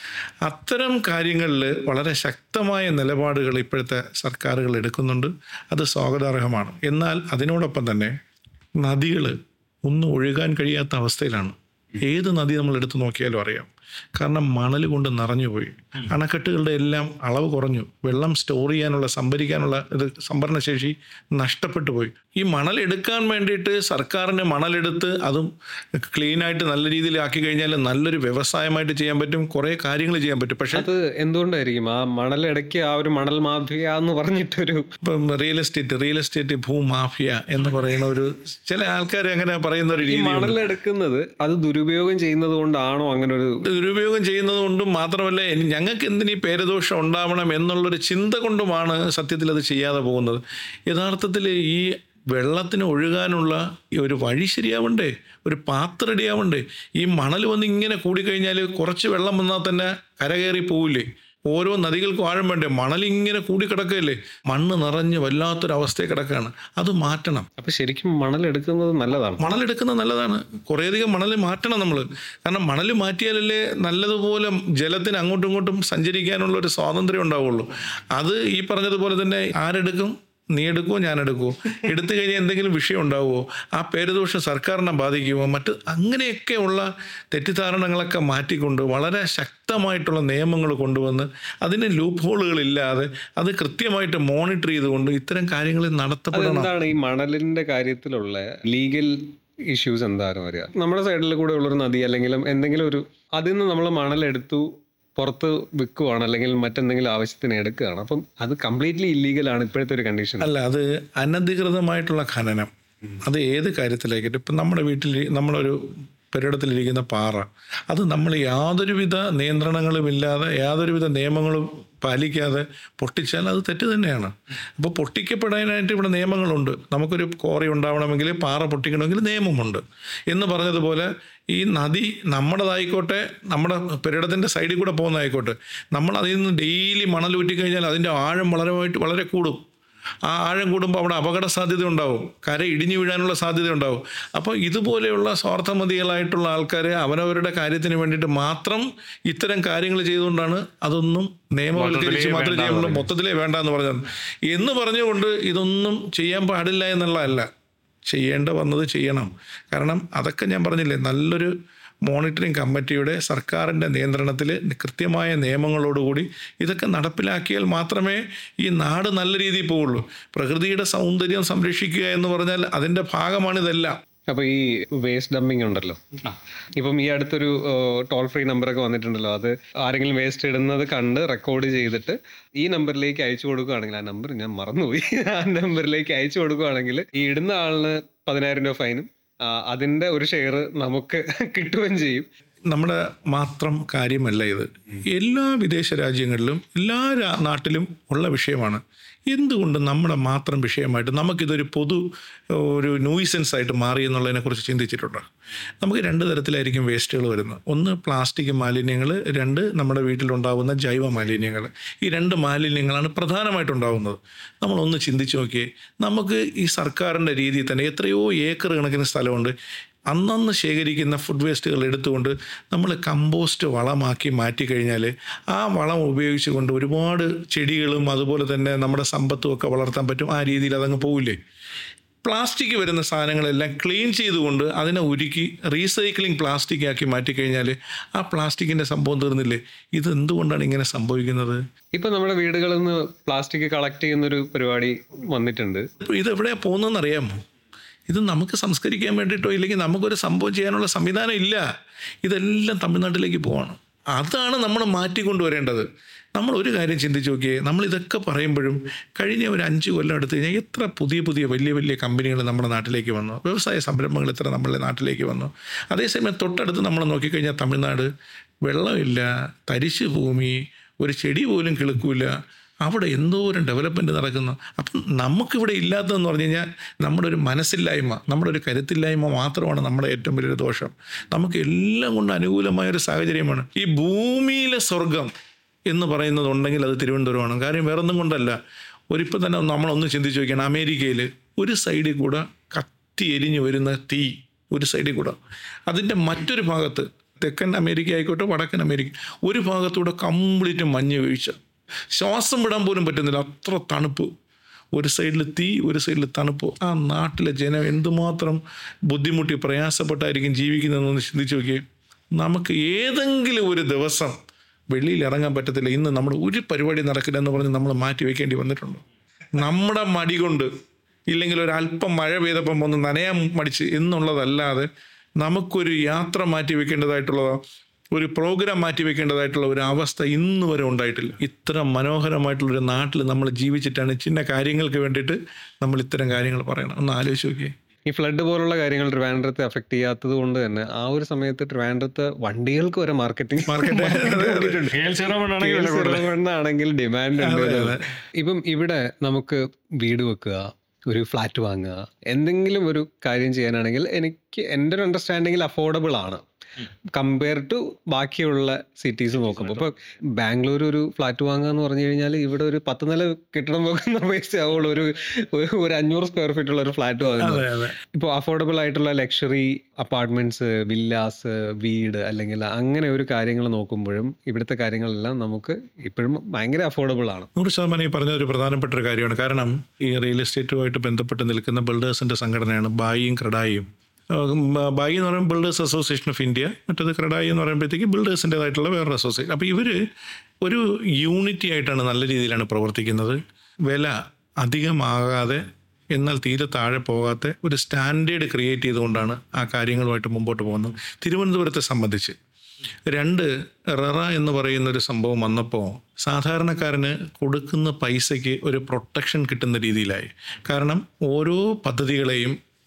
അത്തരം കാര്യങ്ങളിൽ വളരെ ശക്തമായ നിലപാടുകൾ ഇപ്പോഴത്തെ സർക്കാരുകൾ എടുക്കുന്നുണ്ട്. അത് സ്വാഗതാർഹമാണ്. എന്നാൽ അതിനോടൊപ്പം തന്നെ നദികൾ ഒന്നും ഒഴുകാൻ കഴിയാത്ത അവസ്ഥയിലാണ്. ഏത് നദി നമ്മൾ എടുത്തു നോക്കിയാലും അറിയാം. കാരണം മണൽ കൊണ്ട് നിറഞ്ഞുപോയി, അണക്കെട്ടുകളുടെ എല്ലാം അളവ് കുറഞ്ഞു, വെള്ളം സ്റ്റോർ ചെയ്യാനുള്ള സംഭരിക്കാനുള്ള സംഭരണശേഷി നഷ്ടപ്പെട്ടു പോയി. ഈ മണൽ എടുക്കാൻ വേണ്ടിയിട്ട് സർക്കാരിന് മണലെടുത്ത് അതും ക്ലീനായിട്ട് നല്ല രീതിയിൽ ആക്കി കഴിഞ്ഞാൽ നല്ലൊരു വ്യവസായമായിട്ട് ചെയ്യാൻ പറ്റും, കുറേ കാര്യങ്ങൾ ചെയ്യാൻ പറ്റും. പക്ഷെ അത് എന്തുകൊണ്ടായിരിക്കും ആ മണലിടയ്ക്ക് ആ ഒരു മണൽ മാഫിയ എന്ന് പറഞ്ഞിട്ടൊരു ഇപ്പം റിയൽ എസ്റ്റേറ്റ് ഭൂമാഫിയ എന്ന് പറയുന്ന ഒരു ചില ആൾക്കാർ അങ്ങനെ പറയുന്ന ഒരു രീതി. മണലെടുക്കുന്നത് അത് ദുരുപയോഗം ചെയ്യുന്നത് കൊണ്ടാണോ അങ്ങനെ ഒരു ദുരുപയോഗം ചെയ്യുന്നത് കൊണ്ടും മാത്രമല്ല ഞങ്ങൾക്ക് എന്തിനീ പേരദോഷം ഉണ്ടാവണം എന്നുള്ളൊരു ചിന്ത കൊണ്ടുമാണ് സത്യത്തിൽ അത് ചെയ്യാതെ പോകുന്നത്. യഥാർത്ഥത്തിൽ ഈ വെള്ളത്തിന് ഒഴുകാനുള്ള ഒരു വഴി ശരിയാവണ്ടേ, ഒരു പാത്രം റെഡിയാവണ്ടേ? ഈ മണൽ വന്ന് ഇങ്ങനെ കൂടിക്കഴിഞ്ഞാൽ കുറച്ച് വെള്ളം വന്നാൽ തന്നെ കരകയറി പോവില്ലേ? ഓരോ നദികൾക്കും ആഴം വേണ്ടേ? മണലിങ്ങനെ കൂടിക്കിടക്കുകയല്ലേ, മണ്ണ് നിറഞ്ഞ് വല്ലാത്തൊരവസ്ഥയിൽ കിടക്കുകയാണ്. അത് മാറ്റണം. അപ്പൊ ശരിക്കും മണലെടുക്കുന്നത് നല്ലതാണ്. മണലെടുക്കുന്നത് നല്ലതാണ്. കുറേയധികം മണൽ മാറ്റണം നമ്മൾ. കാരണം മണൽ മാറ്റിയാലല്ലേ നല്ലതുപോലെ ജലത്തിന് അങ്ങോട്ടും ഇങ്ങോട്ടും സഞ്ചരിക്കാനുള്ള ഒരു സ്വാതന്ത്ര്യം ഉണ്ടാവുള്ളൂ. അത് ഈ പറഞ്ഞതുപോലെ തന്നെ ആരെടുക്കും? നീ എടുക്കുമോ ഞാൻ എടുക്കുമോ? എടുത്തു കഴിഞ്ഞാൽ എന്തെങ്കിലും വിഷയം ഉണ്ടാവുമോ? ആ പേരുദോഷം സർക്കാരിനെ ബാധിക്കുമോ? മറ്റ് അങ്ങനെയൊക്കെയുള്ള തെറ്റിദ്ധാരണകളൊക്കെ മാറ്റിക്കൊണ്ട് വളരെ ശക്തമായിട്ടുള്ള നിയമങ്ങൾ കൊണ്ടുവന്ന് അതിന് ലൂപ്പ് ഹോളുകളില്ലാതെ അത് കൃത്യമായിട്ട് മോണിറ്റർ ചെയ്തുകൊണ്ട് ഇത്തരം കാര്യങ്ങൾ നടത്തപ്പെടണം. എന്താണ് ഈ മണലിന്റെ കാര്യത്തിലുള്ള ലീഗൽ ഇഷ്യൂസ് എന്താണെന്ന് അറിയാം? നമ്മുടെ സൈഡിൽ കൂടെ ഉള്ളൊരു നദി അല്ലെങ്കിൽ എന്തെങ്കിലും ഒരു അതിൽ നിന്ന് നമ്മൾ മണലെടുത്തു പുറത്ത് വിൽക്കുവാണ് അല്ലെങ്കിൽ മറ്റെന്തെങ്കിലും ആവശ്യത്തിന് എടുക്കുകയാണ്, അപ്പം അത് കംപ്ലീറ്റ്ലി ഇല്ലീഗലാണ് ഇപ്പോഴത്തെ ഒരു കണ്ടീഷൻ. അല്ല, അത് അനധികൃതമായിട്ടുള്ള ഖനനം. അത് ഏത് കാര്യത്തിലായിക്കട്ടെ. ഇപ്പം നമ്മുടെ വീട്ടിൽ നമ്മളൊരു പുരയിടത്തിലിരിക്കുന്ന പാറ, അത് നമ്മൾ യാതൊരുവിധ നിയന്ത്രണങ്ങളുമില്ലാതെ യാതൊരുവിധ നിയമങ്ങളും പാലിക്കാതെ പൊട്ടിച്ചാൽ അത് തെറ്റ് തന്നെയാണ്. അപ്പോൾ പൊട്ടിക്കപ്പെടാനായിട്ട് ഇവിടെ നിയമങ്ങളുണ്ട്. നമുക്കൊരു ക്വാറി ഉണ്ടാവണമെങ്കിൽ, പാറ പൊട്ടിക്കണമെങ്കിൽ നിയമമുണ്ട്. എന്ന് പറഞ്ഞതുപോലെ ഈ നദി നമ്മുടേതായിക്കോട്ടെ, നമ്മുടെ പുരയിടത്തിൻ്റെ സൈഡിൽ കൂടെ പോകുന്നതായിക്കോട്ടെ, നമ്മൾ അതിൽ നിന്ന് ഡെയിലി മണലൂറ്റി കഴിഞ്ഞാൽ അതിൻ്റെ ആഴം വളരെ കൂടും. ആ ആഴം കൂടുമ്പോൾ അവിടെ അപകട സാധ്യത ഉണ്ടാവും, കര ഇടിഞ്ഞു വീഴാനുള്ള സാധ്യത ഉണ്ടാവും. അപ്പോൾ ഇതുപോലെയുള്ള സ്വാർത്ഥമതികളായിട്ടുള്ള ആൾക്കാർ അവരവരുടെ കാര്യത്തിന് വേണ്ടിയിട്ട് മാത്രം ഇത്തരം കാര്യങ്ങൾ ചെയ്തുകൊണ്ടാണ് അതൊന്നും നിയമവൽക്കരിച്ച് മാത്രം ചെയ്യുമ്പോൾ മൊത്തത്തിലേ വേണ്ട എന്ന് പറഞ്ഞത്. എന്ന് പറഞ്ഞുകൊണ്ട് ഇതൊന്നും ചെയ്യാൻ പാടില്ല എന്നുള്ളതല്ല, ചെയ്യേണ്ട വന്നത് ചെയ്യണം. കാരണം അതൊക്കെ ഞാൻ പറഞ്ഞില്ലേ, നല്ലൊരു മോണിറ്ററിംഗ് കമ്മിറ്റിയുടെ സർക്കാരിൻ്റെ നിയന്ത്രണത്തിൽ കൃത്യമായ നിയമങ്ങളോടുകൂടി ഇതൊക്കെ നടപ്പിലാക്കിയാൽ മാത്രമേ ഈ നാട് നല്ല രീതിയിൽ പോവുള്ളൂ. പ്രകൃതിയുടെ സൗന്ദര്യം സംരക്ഷിക്കുക എന്ന് പറഞ്ഞാൽ അതിൻ്റെ ഭാഗമാണിതെല്ലാം. അപ്പോൾ ഈ വേസ്റ്റ് ഡംപിങ് ഉണ്ടല്ലോ, ഇപ്പം ഈ അടുത്തൊരു ടോൾ ഫ്രീ നമ്പറൊക്കെ വന്നിട്ടുണ്ടല്ലോ, അത് ആരെങ്കിലും വേസ്റ്റ് ഇടുന്നത് കണ്ട് റെക്കോർഡ് ചെയ്തിട്ട് ഈ നമ്പറിലേക്ക് അയച്ചു കൊടുക്കുകയാണെങ്കിൽ, ആ നമ്പർ ഞാൻ മറന്നുപോയി, ആ നമ്പറിലേക്ക് അയച്ചു കൊടുക്കുകയാണെങ്കിൽ ഈ ഇടുന്ന ആളിന് 10,000 രൂപ ഫൈനും അതിൻ്റെ ഒരു ഷെയർ നമുക്ക് കിട്ടുകയും ചെയ്യും. നമ്മുടെ മാത്രം കാര്യമല്ല ഇത്, എല്ലാ വിദേശ രാജ്യങ്ങളിലും എല്ലാ നാട്ടിലും ഉള്ള വിഷയമാണ്. എന്തുകൊണ്ട് നമ്മുടെ മാത്രം വിഷയമായിട്ട് നമുക്കിതൊരു ഒരു ന്യൂയിസൻസ് ആയിട്ട് മാറി എന്നുള്ളതിനെക്കുറിച്ച് ചിന്തിച്ചിട്ടുണ്ടോ? നമുക്ക് 2 തരത്തിലായിരിക്കും വേസ്റ്റുകൾ വരുന്നത്. ഒന്ന് പ്ലാസ്റ്റിക് മാലിന്യങ്ങൾ, 2 നമ്മുടെ വീട്ടിലുണ്ടാകുന്ന ജൈവ മാലിന്യങ്ങൾ. ഈ 2 മാലിന്യങ്ങളാണ് പ്രധാനമായിട്ടുണ്ടാകുന്നത്. നമ്മളൊന്ന് ചിന്തിച്ച് നോക്കിയേ, നമുക്ക് ഈ സർക്കാരിൻ്റെ രീതിയിൽ തന്നെ എത്രയോ ഏക്കർ കണക്കിന് സ്ഥലമുണ്ട്. അന്നന്ന് ശേഖരിക്കുന്ന ഫുഡ് വേസ്റ്റുകൾ എടുത്തുകൊണ്ട് നമ്മൾ കമ്പോസ്റ്റ് വളമാക്കി മാറ്റിക്കഴിഞ്ഞാൽ ആ വളം ഉപയോഗിച്ചുകൊണ്ട് ഒരുപാട് ചെടികളും അതുപോലെ തന്നെ നമ്മുടെ സമ്പത്തും ഒക്കെ വളർത്താൻ പറ്റും. ആ രീതിയിൽ അതങ്ങ് പോവില്ലേ? പ്ലാസ്റ്റിക് വരുന്ന സാധനങ്ങളെല്ലാം ക്ലീൻ ചെയ്തുകൊണ്ട് അതിനെ ഉരുക്കി റീസൈക്ലിംഗ് പ്ലാസ്റ്റിക് ആക്കി മാറ്റിക്കഴിഞ്ഞാൽ ആ പ്ലാസ്റ്റിക്കിൻ്റെ സംഭവം തീർന്നില്ലേ? ഇത് എന്തുകൊണ്ടാണ് ഇങ്ങനെ സംഭവിക്കുന്നത്? ഇപ്പം നമ്മുടെ വീടുകളിൽ നിന്ന് പ്ലാസ്റ്റിക് കളക്ട് ചെയ്യുന്നൊരു പരിപാടി വന്നിട്ടുണ്ട്. ഇതെവിടെയാണ് പോകുന്നതെന്ന് അറിയാമോ? ഇത് നമുക്ക് സംസ്കരിക്കാൻ വേണ്ടിയിട്ടോ ഇല്ലെങ്കിൽ നമുക്കൊരു സംഭവം ചെയ്യാനുള്ള സംവിധാനം ഇല്ല. ഇതെല്ലാം തമിഴ്നാട്ടിലേക്ക് പോവാണ്. അതാണ് നമ്മൾ മാറ്റിക്കൊണ്ടുവരേണ്ടത്. നമ്മൾ ഒരു കാര്യം ചിന്തിച്ച് നോക്കിയേ, നമ്മളിതൊക്കെ പറയുമ്പോഴും കഴിഞ്ഞ ഒരു 5 കൊല്ലം എടുത്തു കഴിഞ്ഞാൽ എത്ര പുതിയ വലിയ കമ്പനികൾ നമ്മുടെ നാട്ടിലേക്ക് വന്നു, വ്യവസായ സംരംഭങ്ങൾ എത്ര നമ്മുടെ നാട്ടിലേക്ക് വന്നു. അതേസമയം തൊട്ടടുത്ത് നമ്മൾ നോക്കിക്കഴിഞ്ഞാൽ തമിഴ്നാട്, വെള്ളമില്ല, തരിശ് ഭൂമി, ഒരു ചെടി പോലും കിളുക്കൂല, അവിടെ എന്തോരം ഡെവലപ്മെൻറ്റ് നടക്കുന്നു. അപ്പം നമുക്കിവിടെ ഇല്ലാത്തതെന്ന് പറഞ്ഞു കഴിഞ്ഞാൽ നമ്മുടെ ഒരു മനസ്സില്ലായ്മ, നമ്മുടെ ഒരു കരുത്തില്ലായ്മ മാത്രമാണ് നമ്മുടെ ഏറ്റവും വലിയൊരു ദോഷം. നമുക്ക് എല്ലാം കൊണ്ട് അനുകൂലമായൊരു സാഹചര്യമാണ്. ഈ ഭൂമിയിലെ സ്വർഗം എന്ന് പറയുന്നത് ഉണ്ടെങ്കിൽ അത് തിരുവനന്തപുരമാണ്. കാര്യം വേറൊന്നും കൊണ്ടല്ല. ഒരിപ്പം തന്നെ നമ്മളൊന്ന് ചിന്തിച്ച് നോക്കിയാണ്, അമേരിക്കയിൽ ഒരു സൈഡിൽ കൂടെ കത്തി എരിഞ്ഞു വരുന്ന തീ, ഒരു സൈഡിൽ കൂടെ, അതിൻ്റെ മറ്റൊരു ഭാഗത്ത് തെക്കൻ അമേരിക്ക ആയിക്കോട്ടെ വടക്കൻ അമേരിക്ക, ഒരു ഭാഗത്തൂടെ കംപ്ലീറ്റ് മഞ്ഞ് വീഴ്ച, ശ്വാസം വിടാൻ പോലും പറ്റുന്നില്ല, അത്ര തണുപ്പ്. ഒരു സൈഡിൽ തീ, ഒരു സൈഡിൽ തണുപ്പ്. ആ നാട്ടിലെ ജനം എന്തുമാത്രം ബുദ്ധിമുട്ടി പ്രയാസപ്പെട്ടായിരിക്കും ജീവിക്കുന്നതെന്നൊന്ന് ചിന്തിച്ച് നോക്കിയേ. നമുക്ക് ഏതെങ്കിലും ഒരു ദിവസം വെളിയിൽ ഇറങ്ങാൻ പറ്റത്തില്ല, ഇന്ന് നമ്മുടെ ഒരു പരിപാടി നടക്കില്ല എന്ന് പറഞ്ഞ് നമ്മൾ മാറ്റി വയ്ക്കേണ്ടി വന്നിട്ടുണ്ട്. നമ്മുടെ മടി കൊണ്ട്, ഇല്ലെങ്കിൽ ഒരല്പം മഴ പെയ്തപ്പം ഒന്ന് നനയാൻ മടിച്ച് എന്നുള്ളതല്ലാതെ നമുക്കൊരു യാത്ര മാറ്റി വെക്കേണ്ടതായിട്ടുള്ളതോ ഒരു പ്രോഗ്രാം മാറ്റി വെക്കേണ്ടതായിട്ടുള്ള ഒരു അവസ്ഥ ഇന്ന് വരെ ഉണ്ടായിട്ടില്ല. ഇത്ര മനോഹരമായിട്ടുള്ളൊരു നാട്ടിൽ നമ്മൾ ജീവിച്ചിട്ടാണ് ചിന്ന കാര്യങ്ങൾക്ക് വേണ്ടിയിട്ട് നമ്മൾ ഇത്തരം കാര്യങ്ങൾ പറയണം. ഒന്ന് ആലോചിച്ച് നോക്കിയേ. ഈ ഫ്ലഡ് പോലുള്ള കാര്യങ്ങൾ ട്രിവാൻഡ്രത്തെ അഫക്ട് ചെയ്യാത്തത് കൊണ്ട് തന്നെ ആ ഒരു സമയത്ത് ട്രിവാൻഡ്രത്ത് വണ്ടികൾക്ക് വരെ മാർക്കറ്റിംഗ് ആണെങ്കിൽ ഡിമാൻഡ് ഉണ്ട്. ഇപ്പം ഇവിടെ നമുക്ക് വീട് വെക്കുക, ഒരു ഫ്ലാറ്റ് വാങ്ങുക, എന്തെങ്കിലും ഒരു കാര്യം ചെയ്യാനാണെങ്കിൽ എനിക്ക് എൻ്റെ ഒരു അണ്ടർസ്റ്റാൻഡിങ്ങിൽ അഫോർഡബിൾ ആണ് കമ്പയർ ടു ബാക്കിയുള്ള സിറ്റീസ് നോക്കുമ്പോൾ. ഇപ്പോൾ ബാംഗ്ലൂർ ഒരു ഫ്ലാറ്റ് വാങ്ങുക എന്ന് പറഞ്ഞു കഴിഞ്ഞാൽ ഇവിടെ ഒരു 10 നില കെട്ടിടം വെക്കുന്ന പൈസ ആവുള്ളൂ ഒരു 500 സ്ക്വയർ ഫീറ്റ് ഉള്ള ഒരു ഫ്ലാറ്റ് വാങ്ങുന്നത്. ഇപ്പോൾ അഫോർഡബിൾ ആയിട്ടുള്ള ലക്ഷറി അപ്പാർട്ട്മെന്റ്സ്, വില്ലാസ്, വീട് അല്ലെങ്കിൽ അങ്ങനെ ഒരു കാര്യങ്ങൾ നോക്കുമ്പോഴും ഇവിടുത്തെ കാര്യങ്ങളെല്ലാം നമുക്ക് ഇപ്പോഴും ഭയങ്കര അഫോർഡബിൾ ആണ്. 100% ഈ പറഞ്ഞ ഒരു പ്രധാനപ്പെട്ട ഒരു കാര്യമാണ്. കാരണം ഈ റിയൽ എസ്റ്റേറ്റുമായിട്ട് ബന്ധപ്പെട്ട് നിൽക്കുന്ന ബിൽഡേഴ്സിൻ്റെ സംഘടനയാണ് ബായിയും ക്രഡായും. ബായി എന്ന് പറയുമ്പോൾ ബിൽഡേഴ്സ് അസോസിയേഷൻ ഓഫ് ഇന്ത്യ, മറ്റേത് ക്രഡായി എന്ന് പറയുമ്പോഴത്തേക്ക് ബിൽഡേഴ്സിൻ്റെതായിട്ടുള്ള വേറൊരു അസോസിയേഷൻ. അപ്പോൾ ഇവർ ഒരു യൂണിറ്റി ആയിട്ടാണ് നല്ല രീതിയിലാണ് പ്രവർത്തിക്കുന്നത്. വില അധികമാകാതെ എന്നാൽ തീരെ താഴെ പോകാത്ത ഒരു സ്റ്റാൻഡേർഡ് ക്രിയേറ്റ് ചെയ്തുകൊണ്ടാണ് ആ കാര്യങ്ങളുമായിട്ട് മുമ്പോട്ട് പോകുന്നത്. തിരുവനന്തപുരത്തെ സംബന്ധിച്ച് 2 റെറ എന്ന് പറയുന്നൊരു സംഭവം വന്നപ്പോൾ സാധാരണക്കാരന് കൊടുക്കുന്ന പൈസയ്ക്ക് ഒരു പ്രൊട്ടക്ഷൻ കിട്ടുന്ന രീതിയിലായി. കാരണം ഓരോ പദ്ധതികളെയും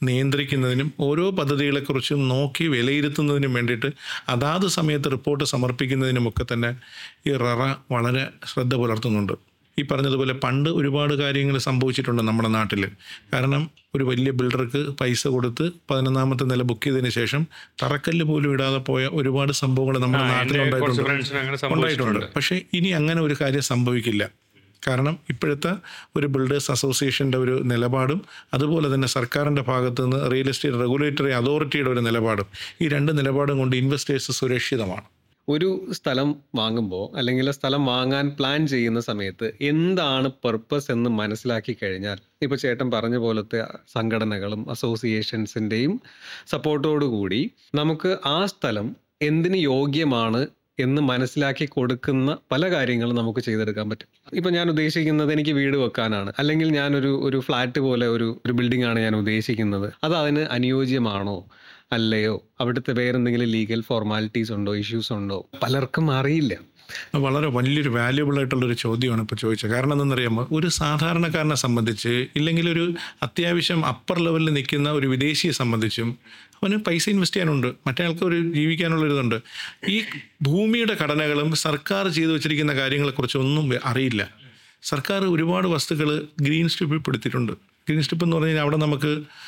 നിയന്ത്രിക്കുന്നതിനും ഓരോ പദ്ധതികളെക്കുറിച്ചും നോക്കി വിലയിരുത്തുന്നതിനും വേണ്ടിയിട്ട് അതാത് സമയത്ത് റിപ്പോർട്ട് സമർപ്പിക്കുന്നതിനുമൊക്കെ തന്നെ ഈ ററ വളരെ ശ്രദ്ധ പുലർത്തുന്നുണ്ട്. ഈ പറഞ്ഞതുപോലെ പണ്ട് ഒരുപാട് കാര്യങ്ങൾ സംഭവിച്ചിട്ടുണ്ട് നമ്മുടെ നാട്ടിൽ. കാരണം ഒരു വലിയ ബിൽഡർക്ക് പൈസ കൊടുത്ത് 11ാമത്തെ നില ബുക്ക് ചെയ്തതിന് ശേഷം തറക്കല്ല് പോലും ഇടാതെ പോയ ഒരുപാട് സംഭവങ്ങൾ നമ്മുടെ നാട്ടിലുണ്ടായിട്ടുണ്ട്. പക്ഷേ ഇനി അങ്ങനെ ഒരു കാര്യം സംഭവിക്കില്ല. കാരണം ഇപ്പോഴത്തെ ഒരു ബിൽഡേഴ്സ് അസോസിയേഷൻ്റെ ഒരു നിലപാടും അതുപോലെ തന്നെ സർക്കാരിൻ്റെ ഭാഗത്തു നിന്ന് റിയൽ എസ്റ്റേറ്റ് റെഗുലേറ്ററി അതോറിറ്റിയുടെ ഒരു നിലപാടും, ഈ 2 നിലപാടും കൊണ്ട് ഇൻവെസ്റ്റേഴ്സ് സുരക്ഷിതമാണ്. ഒരു സ്ഥലം വാങ്ങുമ്പോൾ അല്ലെങ്കിൽ സ്ഥലം വാങ്ങാൻ പ്ലാൻ ചെയ്യുന്ന സമയത്ത് എന്താണ് പർപ്പസ് എന്ന് മനസ്സിലാക്കി കഴിഞ്ഞാൽ, ഇപ്പോൾ ചേട്ടൻ പറഞ്ഞ പോലത്തെ സംഘടനകളും അസോസിയേഷൻസിൻ്റെയും സപ്പോർട്ടോടുകൂടി നമുക്ക് ആ സ്ഥലം എന്തിന് യോഗ്യമാണ് എന്ന് മനസ്സിലാക്കി കൊടുക്കുന്ന പല കാര്യങ്ങളും നമുക്ക് ചെയ്തെടുക്കാൻ പറ്റും. ഇപ്പം ഞാൻ ഉദ്ദേശിക്കുന്നത് എനിക്ക് വീട് വെക്കാനാണ്, അല്ലെങ്കിൽ ഞാനൊരു ഫ്ലാറ്റ് പോലെ ഒരു ബിൽഡിംഗ് ആണ് ഞാൻ ഉദ്ദേശിക്കുന്നത്. അത് അതിന് അനുയോജ്യമാണോ അല്ലയോ, അവിടുത്തെ വേറെന്തെങ്കിലും ലീഗൽ ഫോർമാലിറ്റീസ് ഉണ്ടോ, ഇഷ്യൂസ് ഉണ്ടോ, പലർക്കും അറിയില്ല. വളരെ വലിയൊരു വാല്യുബിൾ ആയിട്ടുള്ളൊരു ചോദ്യമാണ് ഇപ്പോൾ ചോദിച്ചത്. കാരണം എന്തെന്നറിയാമോ, ഒരു സാധാരണക്കാരനെ സംബന്ധിച്ച് ഇല്ലെങ്കിൽ ഒരു അത്യാവശ്യം അപ്പർ ലെവലിൽ നിൽക്കുന്ന ഒരു വിദേശിയെ സംബന്ധിച്ചും അവന് പൈസ ഇൻവെസ്റ്റ് ചെയ്യാനുണ്ട്, മറ്റേ ആൾക്ക് ഒരു ജീവിക്കാനുള്ളൊരിതുണ്ട്. ഈ ഭൂമിയുടെ ഘടനകളും സർക്കാർ ചെയ്തു വെച്ചിരിക്കുന്ന കാര്യങ്ങളെക്കുറിച്ചൊന്നും അറിയില്ല. സർക്കാർ ഒരുപാട് വസ്തുക്കൾ ഗ്രീൻ സ്ട്രിപ്പിൽ പെടുത്തിയിട്ടുണ്ട്. ഗ്രീൻ സ്ട്രിപ്പ് എന്ന് പറഞ്ഞു കഴിഞ്ഞാൽ അവിടെ നമുക്ക്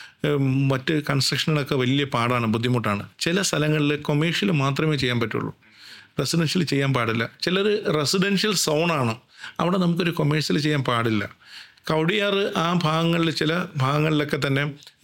മറ്റ് കൺസ്ട്രക്ഷനൊക്കെ വലിയ പാടാണ്, ബുദ്ധിമുട്ടാണ്. ചില സ്ഥലങ്ങളിൽ കൊമേഴ്ഷ്യൽ മാത്രമേ ചെയ്യാൻ പറ്റുള്ളൂ, റെസിഡൻഷ്യൽ ചെയ്യാൻ പാടില്ല. ചിലർ റെസിഡൻഷ്യൽ സോണാണ്, അവിടെ നമുക്കൊരു കൊമേഴ്ഷ്യൽ ചെയ്യാൻ പാടില്ല. കവടിയാറ് ആ ഭാഗങ്ങളിൽ ചില ഭാഗങ്ങളിലൊക്കെ തന്നെ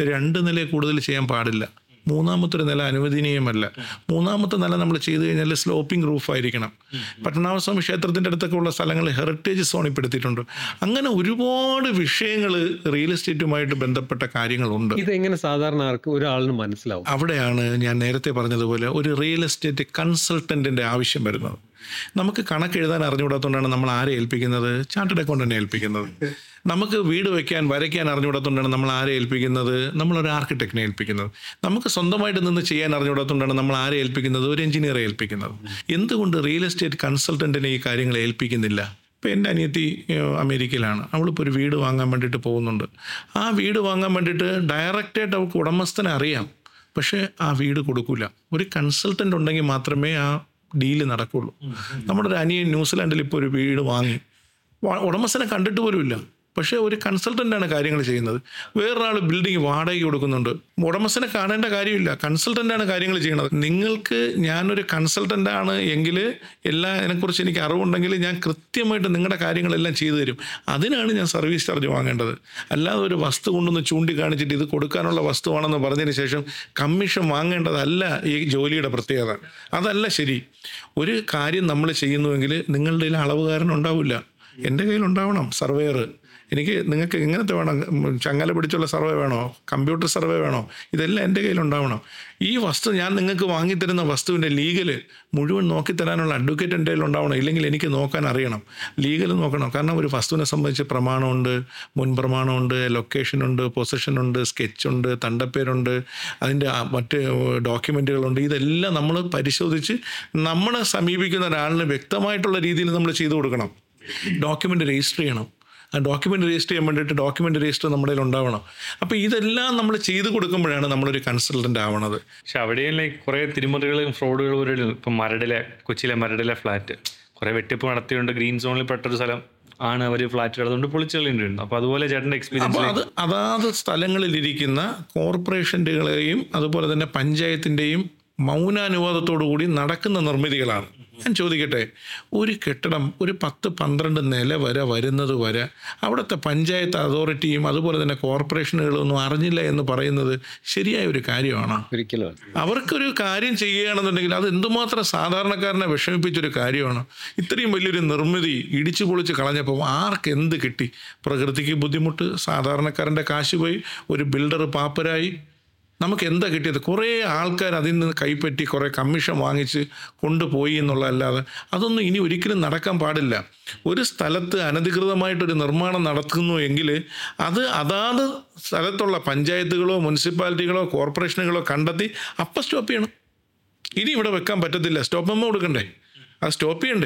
2 നില കൂടുതൽ ചെയ്യാൻ പാടില്ല. 3ാമത്തെ നില അനുവദനീയമല്ല. 3ാമത്തെ നില നമ്മൾ ചെയ്തു കഴിഞ്ഞാൽ സ്ലോപ്പിംഗ് റൂഫായിരിക്കണം. പത്മനാഭസ്വാമി ക്ഷേത്രത്തിൻ്റെ അടുത്തൊക്കെ ഉള്ള സ്ഥലങ്ങൾ ഹെറിറ്റേജ് സോണിൽ പെടുത്തിയിട്ടുണ്ട്. അങ്ങനെ ഒരുപാട് വിഷയങ്ങൾ റിയൽ എസ്റ്റേറ്റുമായിട്ട് ബന്ധപ്പെട്ട കാര്യങ്ങളുണ്ട്. ഇതെങ്ങനെ സാധാരണ ഒരാളിന് മനസ്സിലാവും? അവിടെയാണ് ഞാൻ നേരത്തെ പറഞ്ഞതുപോലെ ഒരു റിയൽ എസ്റ്റേറ്റ് കൺസൾട്ടൻറ്റിൻ്റെ ആവശ്യം വരുന്നത്. നമുക്ക് കണക്കെഴുതാൻ അറിഞ്ഞുകൂടാത്തതുകൊണ്ടാണ് നമ്മൾ ആരെ ഏൽപ്പിക്കുന്നത്? ചാർട്ടേഡ് അക്കൗണ്ടന്റിനെ ഏൽപ്പിക്കുന്നത്. നമുക്ക് വീട് വയ്ക്കാൻ വരയ്ക്കാൻ അറിഞ്ഞുകൂടാത്തതുകൊണ്ടാണ് നമ്മൾ ആരെ ഏൽപ്പിക്കുന്നത്? നമ്മളൊരു ആർക്കിടെക്റ്റിനെ ഏൽപ്പിക്കുന്നത്. നമുക്ക് സ്വന്തമായിട്ട് നിന്ന് ചെയ്യാൻ അറിഞ്ഞുകൂടാത്തതുകൊണ്ടാണ് നമ്മൾ ആരെ ഏൽപ്പിക്കുന്നത്? ഒരു എഞ്ചിനീയറെ ഏൽപ്പിക്കുന്നത്. എന്തുകൊണ്ട് റിയൽ എസ്റ്റേറ്റ് കൺസൾട്ടൻറ്റിനെ ഈ കാര്യങ്ങൾ ഏൽപ്പിക്കുന്നില്ല? ഇപ്പോൾ എൻ്റെ അനിയത്തി അമേരിക്കയിലാണ്. അവളിപ്പോൾ ഒരു വീട് വാങ്ങാൻ വേണ്ടിയിട്ട് പോകുന്നുണ്ട്. ആ വീട് വാങ്ങാൻ വേണ്ടിയിട്ട് ഡയറക്റ്റായിട്ട് അവൾക്ക് ഉടമസ്ഥനെ അറിയാം, പക്ഷേ ആ വീട് കൊടുക്കില്ല. ഒരു കൺസൾട്ടൻ്റ് ഉണ്ടെങ്കിൽ മാത്രമേ ആ ഡീല് നടക്കുള്ളൂ. നമ്മുടെ ഒരു അനിയൻ ന്യൂസിലാൻഡിൽ ഇപ്പോൾ ഒരു വീട് വാങ്ങി, ഉടമസ്ഥനെ കണ്ടിട്ട് പോലുമില്ല, പക്ഷേ ഒരു കൺസൾട്ടൻ്റാണ് കാര്യങ്ങൾ ചെയ്യുന്നത്. വേറൊരാൾ ബിൽഡിംഗ് വാടകയ്ക്ക് കൊടുക്കുന്നുണ്ട്, ഉടമസ്ഥനെ കാണേണ്ട കാര്യമില്ല, കൺസൾട്ടൻ്റാണ് കാര്യങ്ങൾ ചെയ്യുന്നത്. നിങ്ങൾക്ക് ഞാനൊരു കൺസൾട്ടൻ്റാണ് എങ്കിൽ അതിനെക്കുറിച്ച് എനിക്ക് അറിവുണ്ടെങ്കിൽ ഞാൻ കൃത്യമായിട്ട് നിങ്ങളുടെ കാര്യങ്ങളെല്ലാം ചെയ്തു തരും. അതിനാണ് ഞാൻ സർവീസ് ചാർജ് വാങ്ങേണ്ടത്. അല്ലാതെ ഒരു വസ്തു കൊണ്ടൊന്ന് ചൂണ്ടിക്കാണിച്ചിട്ട് ഇത് കൊടുക്കാനുള്ള വസ്തുവാണെന്ന് പറഞ്ഞതിന് ശേഷം കമ്മീഷൻ വാങ്ങേണ്ടതല്ല ഈ ജോലിയുടെ പ്രത്യേകത. അതല്ല ശരി. ഒരു കാര്യം നമ്മൾ ചെയ്യുന്നുവെങ്കിൽ നിങ്ങളുടെ കയ്യിൽ അളവുകാരൻ ഉണ്ടാവില്ല, എൻ്റെ കയ്യിലുണ്ടാവണം സർവേയർ. നിങ്ങൾക്ക് എങ്ങനത്തെ വേണം? ചങ്ങല പിടിച്ചുള്ള സർവേ വേണോ? കമ്പ്യൂട്ടർ സർവേ വേണോ? ഇതെല്ലാം എൻ്റെ കയ്യിലുണ്ടാവണം. ഈ വസ്തു ഞാൻ നിങ്ങൾക്ക് വാങ്ങിത്തരുന്ന വസ്തുവിൻ്റെ ലീഗല് മുഴുവൻ നോക്കിത്തരാനുള്ള അഡ്വക്കേറ്റ് എൻ്റെ കയ്യിലുണ്ടാവണം. ഇല്ലെങ്കിൽ എനിക്ക് നോക്കാൻ അറിയണം, ലീഗൽ നോക്കണം. കാരണം ഒരു വസ്തുവിനെ സംബന്ധിച്ച് പ്രമാണമുണ്ട്, മുൻ പ്രമാണമുണ്ട്, ലൊക്കേഷനുണ്ട്, പൊസിഷനുണ്ട്, സ്കെച്ചുണ്ട്, തണ്ടപ്പേരുണ്ട്, അതിൻ്റെ മറ്റ് ഡോക്യുമെൻറ്റുകളുണ്ട്. ഇതെല്ലാം നമ്മൾ പരിശോധിച്ച് നമ്മളെ സമീപിക്കുന്ന ഒരാളിന് വ്യക്തമായിട്ടുള്ള രീതിയിൽ നമ്മൾ ചെയ്തു കൊടുക്കണം. ഡോക്യുമെൻ്റ് രജിസ്റ്റർ ചെയ്യണം. ആ ഡോക്യുമെൻ്റ് രജിസ്റ്റർ ചെയ്യാൻ വേണ്ടിയിട്ട് ഡോക്യുമെൻ്റ് രജിസ്റ്റർ നമ്മുടെ കയ്യിൽ ഉണ്ടാവണം. അപ്പോൾ ഇതെല്ലാം നമ്മൾ ചെയ്ത് കൊടുക്കുമ്പോഴാണ് നമ്മളൊരു കൺസൾട്ടൻ്റ് ആവണത്. പക്ഷെ അവിടെയും കുറേ തിരിമറികളും ഫ്രോഡുകളും. ഇപ്പം കൊച്ചിയിലെ മരടിലെ ഫ്ലാറ്റ് കുറേ വെട്ടിപ്പ് നടത്തിയുണ്ട്. ഗ്രീൻ സോണിൽ പെട്ടൊരു സ്ഥലം ആണ് അവർ ഫ്ലാറ്റ് അതുകൊണ്ട് പൊളിച്ചുകളുണ്ട്. അപ്പോൾ അതുപോലെ ചേട്ടൻ്റെ എക്സ്പീരിയൻസ് അതാത് സ്ഥലങ്ങളിലിരിക്കുന്ന കോർപ്പറേഷനുകളെയും അതുപോലെ തന്നെ പഞ്ചായത്തിൻ്റെയും മൗനാനുവാദത്തോടു കൂടി നടക്കുന്ന നിർമ്മിതികളാണ്. ഞാൻ ചോദിക്കട്ടെ, ഒരു കെട്ടിടം ഒരു 10-12 നില വരെ വരുന്നത് വരെ അവിടുത്തെ പഞ്ചായത്ത് അതോറിറ്റിയും അതുപോലെ തന്നെ കോർപ്പറേഷനുകളൊന്നും അറിഞ്ഞില്ല എന്ന് പറയുന്നത് ശരിയായ ഒരു കാര്യമാണോ? ഒരിക്കലും. അവർക്കൊരു കാര്യം ചെയ്യുകയാണെന്നുണ്ടെങ്കിൽ അത് എന്തുമാത്രം സാധാരണക്കാരനെ വിഷമിപ്പിച്ചൊരു കാര്യമാണ്. ഇത്രയും വലിയൊരു നിർമ്മിതി ഇടിച്ചു പൊളിച്ച് കളഞ്ഞപ്പോൾ ആർക്ക് എന്ത് കിട്ടി? പ്രകൃതിക്ക് ബുദ്ധിമുട്ട്, സാധാരണക്കാരൻ്റെ കാശ് പോയി, ഒരു ബിൽഡർ പാപ്പരായി. നമുക്ക് എന്താ കിട്ടിയത്? കുറേ ആൾക്കാർ അതിൽ നിന്ന് കൈപ്പറ്റി കുറേ കമ്മീഷൻ വാങ്ങിച്ച് കൊണ്ടുപോയി എന്നുള്ളതല്ലാതെ അതൊന്നും ഇനി ഒരിക്കലും നടക്കാൻ പാടില്ല. ഒരു സ്ഥലത്ത് അനധികൃതമായിട്ടൊരു നിർമ്മാണം നടത്തുന്നു എങ്കിൽ അത് അതാത് സ്ഥലത്തുള്ള പഞ്ചായത്തുകളോ മുനിസിപ്പാലിറ്റികളോ കോർപ്പറേഷനുകളോ കണ്ടെത്തി അപ്പം സ്റ്റോപ്പ് ചെയ്യണം. ഇനി ഇവിടെ വെക്കാൻ പറ്റത്തില്ല, സ്റ്റോപ്പ് മെമ്മോ കൊടുക്കണ്ടേ? അത് സ്റ്റോപ്പ് ചെയ്യണ്ടേ?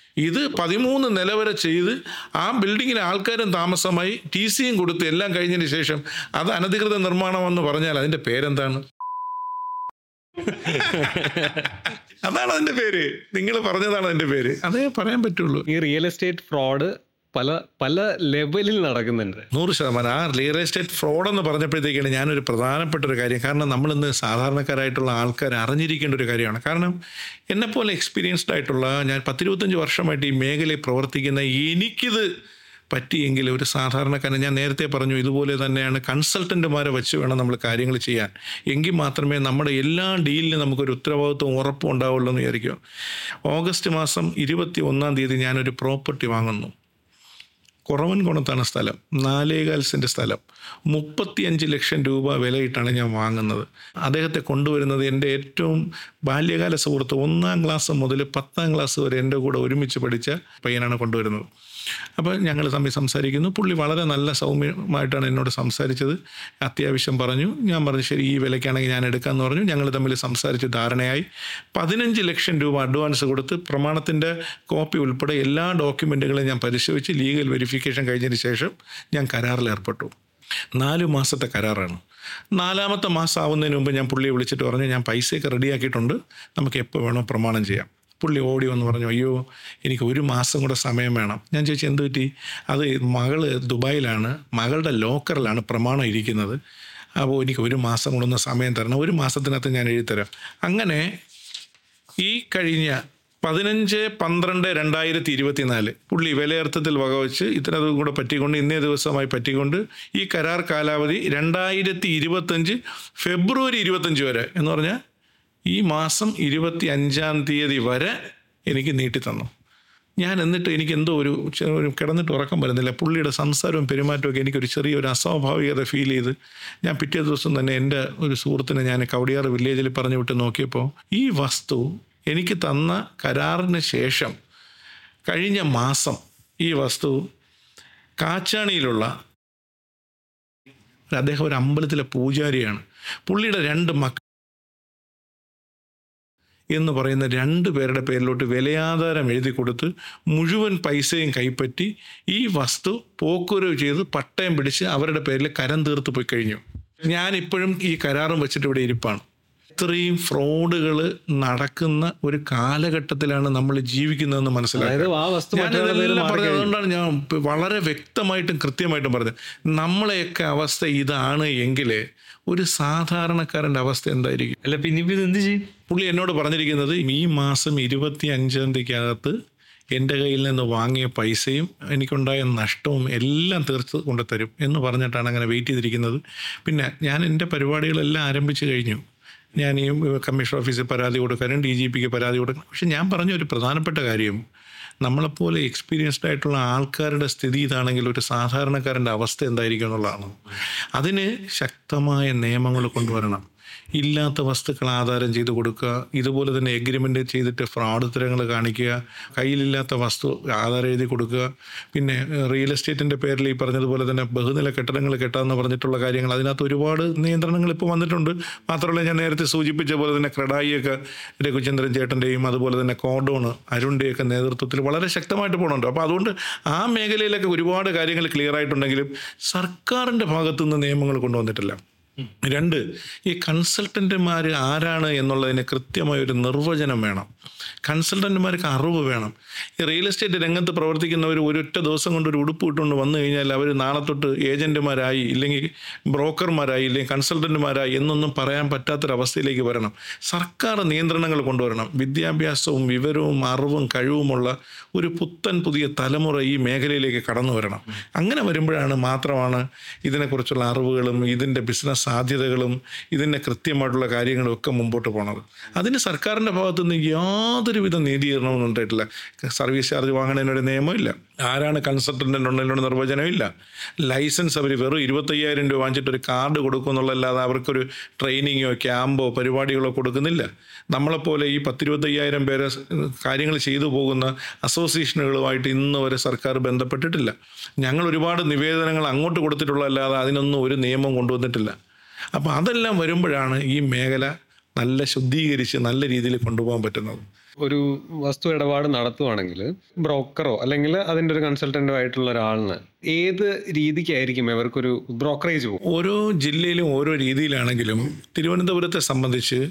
ഇത് 13 നില വരെ ചെയ്ത് ആ ബിൽഡിങ്ങിൽ ആൾക്കാരും താമസമായി TC-യും കൊടുത്ത് എല്ലാം കഴിഞ്ഞതിന് ശേഷം അത് അനധികൃത നിർമ്മാണമെന്ന് പറഞ്ഞാൽ അതിൻ്റെ പേരെന്താണ്? അതാണ് അതിൻ്റെ പേര്. നിങ്ങൾ പറഞ്ഞതാണ് അതിൻ്റെ പേര്. അതേ പറയാൻ പറ്റുള്ളൂ. ഈ റിയൽ എസ്റ്റേറ്റ് ഫ്രോഡ് പല ലെവലിൽ നടക്കുന്നുണ്ട്. 100%. ആ റിയൽ എസ്റ്റേറ്റ് ഫ്രോഡ് എന്ന് പറഞ്ഞപ്പോഴത്തേക്കാണ് ഞാനൊരു പ്രധാനപ്പെട്ട ഒരു കാര്യം, കാരണം നമ്മളിന്ന് സാധാരണക്കാരായിട്ടുള്ള ആൾക്കാർ അറിഞ്ഞിരിക്കേണ്ട ഒരു കാര്യമാണ്. കാരണം എന്നെപ്പോലെ എക്സ്പീരിയൻസ്ഡ് ആയിട്ടുള്ള, ഞാൻ 10-25 വർഷമായിട്ട് ഈ മേഖലയിൽ പ്രവർത്തിക്കുന്ന എനിക്കിത് പറ്റിയെങ്കിൽ ഒരു സാധാരണക്കാരൻ, ഞാൻ നേരത്തെ പറഞ്ഞു ഇതുപോലെ തന്നെയാണ് കൺസൾട്ടൻറ്റുമാരെ വെച്ച് വേണം നമ്മൾ കാര്യങ്ങൾ ചെയ്യാൻ. എങ്കിൽ മാത്രമേ നമ്മുടെ എല്ലാ ഡീലിനും നമുക്കൊരു ഉത്തരവാദിത്വം ഉറപ്പും ഉണ്ടാവുള്ളൂ എന്ന് വിചാരിക്കുക. ഓഗസ്റ്റ് മാസം 21-ാം തീയതി ഞാനൊരു പ്രോപ്പർട്ടി വാങ്ങുന്നു. കുറവൻകുണത്താണ് സ്ഥലം. 4.25 സെൻറ്റ് സ്ഥലം, 35 ലക്ഷം രൂപ വിലയിട്ടാണ് ഞാൻ വാങ്ങുന്നത്. അദ്ദേഹത്തെ കൊണ്ടുവരുന്നത് എൻ്റെ ഏറ്റവും ബാല്യകാല സുഹൃത്ത്, 1-ാം ക്ലാസ് മുതൽ 10-ാം ക്ലാസ് വരെ എൻ്റെ കൂടെ ഒരുമിച്ച് പഠിച്ച പയ്യനാണ് കൊണ്ടുവരുന്നത്. അപ്പോൾ ഞങ്ങൾ തമ്മിൽ സംസാരിക്കുന്നു. പുള്ളി വളരെ നല്ല സൗമ്യമായിട്ടാണ് എന്നോട് സംസാരിച്ചത്. അത്യാവശ്യം പറഞ്ഞു. ഞാൻ പറഞ്ഞു ശരി, ഈ വിലയ്ക്കാണെങ്കിൽ ഞാൻ എടുക്കാമെന്ന് പറഞ്ഞു. ഞങ്ങൾ തമ്മിൽ സംസാരിച്ച് ധാരണയായി. 15 ലക്ഷം രൂപ അഡ്വാൻസ് കൊടുത്ത് പ്രമാണത്തിൻ്റെ കോപ്പി ഉൾപ്പെടെ എല്ലാ ഡോക്യുമെൻറ്റുകളും ഞാൻ പരിശോധിച്ച് ലീഗൽ വെരിഫിക്കേഷൻ കഴിഞ്ഞതിന് ശേഷം ഞാൻ കരാറിൽ ഏർപ്പെട്ടു. 4 മാസത്തെ കരാറാണ്. 4-ാമത്തെ മാസം ആവുന്നതിന് മുമ്പ് ഞാൻ പുള്ളിയെ വിളിച്ചിട്ട് പറഞ്ഞു, ഞാൻ പൈസയൊക്കെ റെഡിയാക്കിയിട്ടുണ്ട്, നമുക്ക് എപ്പോൾ വേണോ പ്രമാണം ചെയ്യാം. പുള്ളി ഓടി വന്ന് പറഞ്ഞു, അയ്യോ എനിക്ക് 1 മാസം കൂടെ സമയം വേണം. ഞാൻ ചോദിച്ചു എന്ത് പറ്റി? അത് മകള് ദുബായിലാണ്, മകളുടെ ലോക്കറിലാണ് പ്രമാണം ഇരിക്കുന്നത്, അപ്പോൾ എനിക്ക് 1 മാസം കൂടെ ഒന്ന് സമയം തരണം, 1 മാസത്തിനകത്ത് ഞാൻ എഴുതിത്തരാം. അങ്ങനെ ഈ കഴിഞ്ഞ 15/12/2024 പുള്ളി വിലയിരുത്തത്തിൽ വകവെച്ച് ഇത്രയും കൂടെ പറ്റിക്കൊണ്ട് ഇന്നേ ദിവസമായി പറ്റിക്കൊണ്ട് ഈ കരാർ കാലാവധി 2025 ഫെബ്രുവരി 25 വരെ എന്ന് പറഞ്ഞാൽ ഈ മാസം 25-ാം തീയതി വരെ എനിക്ക് നീട്ടിത്തന്നു. ഞാൻ എന്നിട്ട് എനിക്ക് എന്തോ ഒരു കിടന്നിട്ട് ഉറക്കം വരുന്നില്ല. പുള്ളിയുടെ സംസാരവും പെരുമാറ്റമൊക്കെ എനിക്കൊരു ചെറിയൊരു അസ്വാഭാവികത ഫീൽ ചെയ്ത് ഞാൻ പിറ്റേ ദിവസം തന്നെ എൻ്റെ ഒരു സുഹൃത്തിനെ ഞാൻ കവടിയാർ വില്ലേജിൽ പറഞ്ഞു വിട്ട് നോക്കിയപ്പോൾ ഈ വസ്തു എനിക്ക് തന്ന കരാറിന് ശേഷം കഴിഞ്ഞ മാസം ഈ വസ്തു കാച്ചാണിയിലുള്ള അദ്ദേഹം ഒരു അമ്പലത്തിലെ പൂജാരിയാണ്. പുള്ളിയുടെ 2 മക്കൾ എന്ന് പറയുന്ന 2 പേരുടെ പേരിലോട്ട് വിലയാധാരം എഴുതി കൊടുത്ത് മുഴുവൻ പൈസയും കൈപ്പറ്റി ഈ വസ്തു പോക്കുവരവ് ചെയ്ത് പട്ടയം പിടിച്ച് അവരുടെ പേരിൽ കരം തീർത്ത് പോയി കഴിഞ്ഞു. ഞാനിപ്പോഴും ഈ കരാറും വെച്ചിട്ട് ഇവിടെ ഇരിപ്പാണ്. ഇത്രയും ഫ്രോഡുകൾ നടക്കുന്ന ഒരു കാലഘട്ടത്തിലാണ് നമ്മൾ ജീവിക്കുന്നതെന്ന് മനസ്സിലാക്കുക. അതുകൊണ്ടാണ് ഞാൻ വളരെ വ്യക്തമായിട്ടും കൃത്യമായിട്ടും പറഞ്ഞത്. നമ്മളെയൊക്കെ അവസ്ഥ ഇതാണ് എങ്കിൽ ഒരു സാധാരണക്കാരൻ്റെ അവസ്ഥ എന്തായിരിക്കും? അല്ല പിന്നെ ഇത് എന്ത് ചെയ്യും? പുള്ളി എന്നോട് പറഞ്ഞിരിക്കുന്നത് ഈ മാസം 25-ാം തീയതിക്കകത്ത് എൻ്റെ കയ്യിൽ നിന്ന് വാങ്ങിയ പൈസയും എനിക്കുണ്ടായ നഷ്ടവും എല്ലാം തീർത്ത് കൊണ്ടുതരും എന്ന് പറഞ്ഞിട്ടാണ് അങ്ങനെ വെയിറ്റ് ചെയ്തിരിക്കുന്നത്. പിന്നെ ഞാൻ എൻ്റെ പരിപാടികളെല്ലാം ആരംഭിച്ചു കഴിഞ്ഞു. ഞാൻ ഈ കമ്മീഷൻ ഓഫീസിൽ പരാതി കൊടുക്കാനും DGPക്ക് പരാതി കൊടുക്കണം. പക്ഷെ ഞാൻ പറഞ്ഞ ഒരു പ്രധാനപ്പെട്ട കാര്യം, നമ്മളെപ്പോലെ എക്സ്പീരിയൻസ്ഡ് ആയിട്ടുള്ള ആൾക്കാരുടെ സ്ഥിതി ഇതാണെങ്കിൽ ഒരു സാധാരണക്കാരൻ്റെ അവസ്ഥ എന്തായിരിക്കും എന്നുള്ളതാണ്. അതിന് ശക്തമായ നിയമങ്ങൾ കൊണ്ടുവരണം. ഇല്ലാത്ത വസ്തുക്കൾ ആധാരം ചെയ്ത് കൊടുക്കുക, ഇതുപോലെ തന്നെ എഗ്രിമെൻ്റ് ചെയ്തിട്ട് ഫ്രോഡ് തരങ്ങൾ കാണിക്കുക, കയ്യിലില്ലാത്ത വസ്തു ആധാരം എഴുതി കൊടുക്കുക. പിന്നെ റിയൽ എസ്റ്റേറ്റിൻ്റെ പേരിൽ ഈ പറഞ്ഞതുപോലെ തന്നെ ബഹുനില കെട്ടിടങ്ങൾ കെട്ടാമെന്ന് പറഞ്ഞിട്ടുള്ള കാര്യങ്ങൾ, അതിനകത്ത് ഒരുപാട് നിയന്ത്രണങ്ങൾ ഇപ്പോൾ വന്നിട്ടുണ്ട്. മാത്രമല്ല ഞാൻ നേരത്തെ സൂചിപ്പിച്ച പോലെ തന്നെ ക്രെഡായിയൊക്കെ രഘുചന്ദ്രൻ ചേട്ടൻ്റെയും അതുപോലെ തന്നെ കോഡോൺ അരുണിൻ്റെയൊക്കെ നേതൃത്വത്തിൽ വളരെ ശക്തമായിട്ട് പോകുന്നുണ്ട്. അപ്പോൾ അതുകൊണ്ട് ആ മേഖലയിലൊക്കെ ഒരുപാട് കാര്യങ്ങൾ ക്ലിയർ ആയിട്ടുണ്ടെങ്കിലും സർക്കാരിൻ്റെ ഭാഗത്തുനിന്ന് നിയമങ്ങൾ കൊണ്ടുവന്നിട്ടില്ല. 2, ഈ കൺസൾട്ടൻറ്റുമാർ ആരാണ് എന്നുള്ളതിന് കൃത്യമായൊരു നിർവചനം വേണം. കൺസൾട്ടൻറ്റുമാർക്ക് അറിവ് വേണം. ഈ റിയൽ എസ്റ്റേറ്റ് രംഗത്ത് പ്രവർത്തിക്കുന്നവർ ഒരൊറ്റ ദിവസം കൊണ്ട് ഒരു ഉടുപ്പ് ഇട്ടുകൊണ്ട് വന്നു കഴിഞ്ഞാൽ അവർ നാളെ തൊട്ട് ഏജൻറ്റുമാരായി ഇല്ലെങ്കിൽ ബ്രോക്കർമാരായി ഇല്ലെങ്കിൽ കൺസൾട്ടൻറ്റുമാരായി എന്നൊന്നും പറയാൻ പറ്റാത്തൊരവസ്ഥയിലേക്ക് വരണം. സർക്കാർ നിയന്ത്രണങ്ങൾ കൊണ്ടുവരണം. വിദ്യാഭ്യാസവും വിവരവും അറിവും കഴിവുമുള്ള ഒരു പുതിയ തലമുറ ഈ മേഖലയിലേക്ക് കടന്നു വരണം. അങ്ങനെ വരുമ്പോഴാണ് മാത്രമാണ് ഇതിനെക്കുറിച്ചുള്ള അറിവുകളും ഇതിൻ്റെ ബിസിനസ് സാധ്യതകളും ഇതിൻ്റെ കൃത്യമായിട്ടുള്ള കാര്യങ്ങളും ഒക്കെ മുമ്പോട്ട് പോണത്. അതിന് സർക്കാരിൻ്റെ ഭാഗത്തുനിന്ന് യാതൊരുവിധ നീതീകരണവും ഉണ്ടായിട്ടില്ല. സർവീസ് ചാർജ് വാങ്ങുന്നതിനൊരു നിയമമില്ല. ആരാണ് കൺസൾട്ടൻ്റ് ഉള്ളതിനോട് നിർവചനമില്ല. ലൈസൻസ് അവർ വെറും 25,000 രൂപ വാങ്ങിച്ചിട്ട് ഒരു കാർഡ് കൊടുക്കും എന്നുള്ളതല്ലാതെ അവർക്കൊരു ട്രെയിനിങ്ങോ ക്യാമ്പോ പരിപാടികളോ കൊടുക്കുന്നില്ല. നമ്മളെപ്പോലെ ഈ 10-25,000 പേരെ കാര്യങ്ങൾ ചെയ്തു പോകുന്ന അസോസിയേഷനുകളുമായിട്ട് ഇന്ന് വരെ സർക്കാർ ബന്ധപ്പെട്ടിട്ടില്ല. ഞങ്ങൾ ഒരുപാട് നിവേദനങ്ങൾ അങ്ങോട്ട് കൊടുത്തിട്ടുള്ളതല്ലാതെ അതിനൊന്നും ഒരു നിയമം കൊണ്ടുവന്നിട്ടില്ല. അപ്പോൾ അതെല്ലാം വരുമ്പോഴാണ് ഈ മേഖല നല്ല ശുദ്ധീകരിച്ച് നല്ല രീതിയിൽ കൊണ്ടുപോകാൻ പറ്റുന്നത്. ഒരു വസ്തു ഇടപാട് നടത്തുവാണെങ്കിൽ ബ്രോക്കറോ അല്ലെങ്കിൽ അതിൻ്റെ ഒരു കൺസൾട്ടൻ്റോ ആയിട്ടുള്ള ഒരാളിന് ഏത് രീതിക്കായിരിക്കും ഇവർക്കൊരു ബ്രോക്കറേജ് പോകും? ഓരോ ജില്ലയിലും ഓരോ രീതിയിലാണെങ്കിലും തിരുവനന്തപുരത്തെ സംബന്ധിച്ച്